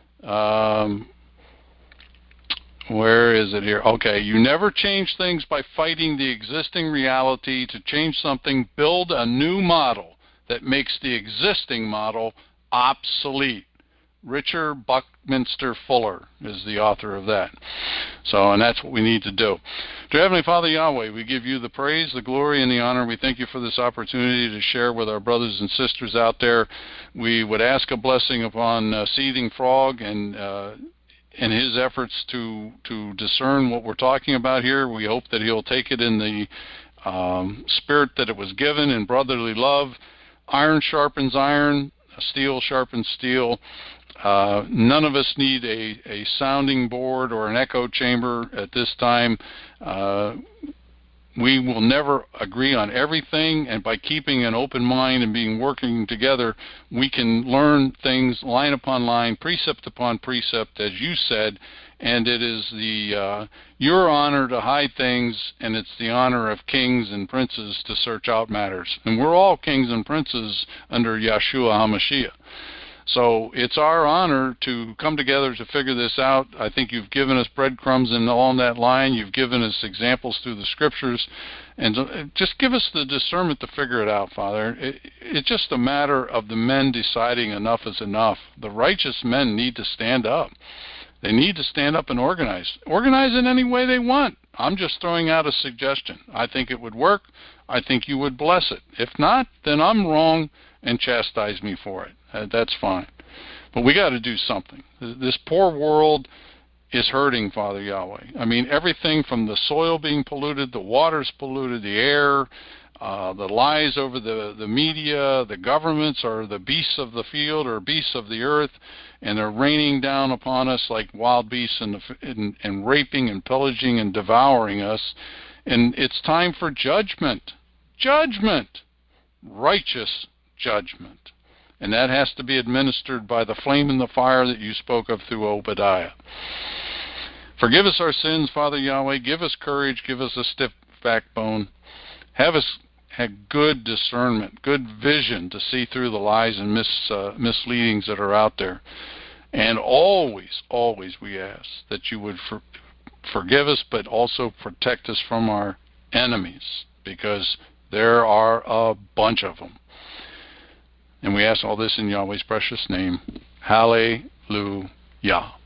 where is it here? Okay, you never change things by fighting the existing reality. To change something, build a new model that makes the existing model obsolete. Richard Buckminster Fuller is the author of that. And that's what we need to do. Dear Heavenly Father Yahweh, we give you the praise, the glory, and the honor. We thank you for this opportunity to share with our brothers and sisters out there. We would ask a blessing upon Seething Frog and his efforts to discern what we're talking about here. We hope that he'll take it in the spirit that it was given, in brotherly love. Iron sharpens iron, steel sharpens steel. None of us need a sounding board or an echo chamber at this time. We will never agree on everything, and by keeping an open mind and working together, we can learn things line upon line, precept upon precept, as you said, and it is your honor to hide things, and it's the honor of kings and princes to search out matters. And we're all kings and princes under Yeshua HaMashiach. So it's our honor to come together to figure this out. I think you've given us breadcrumbs along that line. You've given us examples through the scriptures. And just give us the discernment to figure it out, Father. It's just a matter of the men deciding enough is enough. The righteous men need to stand up. They need to stand up and organize. Organize in any way they want. I'm just throwing out a suggestion. I think it would work. I think you would bless it. If not, then I'm wrong and chastise me for it. That's fine. But we got to do something. This poor world is hurting, Father Yahweh. I mean, everything from the soil being polluted, the water's polluted, the air, the lies over the media, the governments are the beasts of the field or beasts of the earth, and they're raining down upon us like wild beasts and raping and pillaging and devouring us. And it's time for judgment. Judgment. Righteous judgment. And that has to be administered by the flame and the fire that you spoke of through Obadiah. Forgive us our sins, Father Yahweh. Give us courage. Give us a stiff backbone. Have us have good discernment, good vision to see through the lies and misleadings that are out there. And always, always we ask that you would forgive us, but also protect us from our enemies, because there are a bunch of them. And we ask all this in Yahweh's precious name. Hallelujah.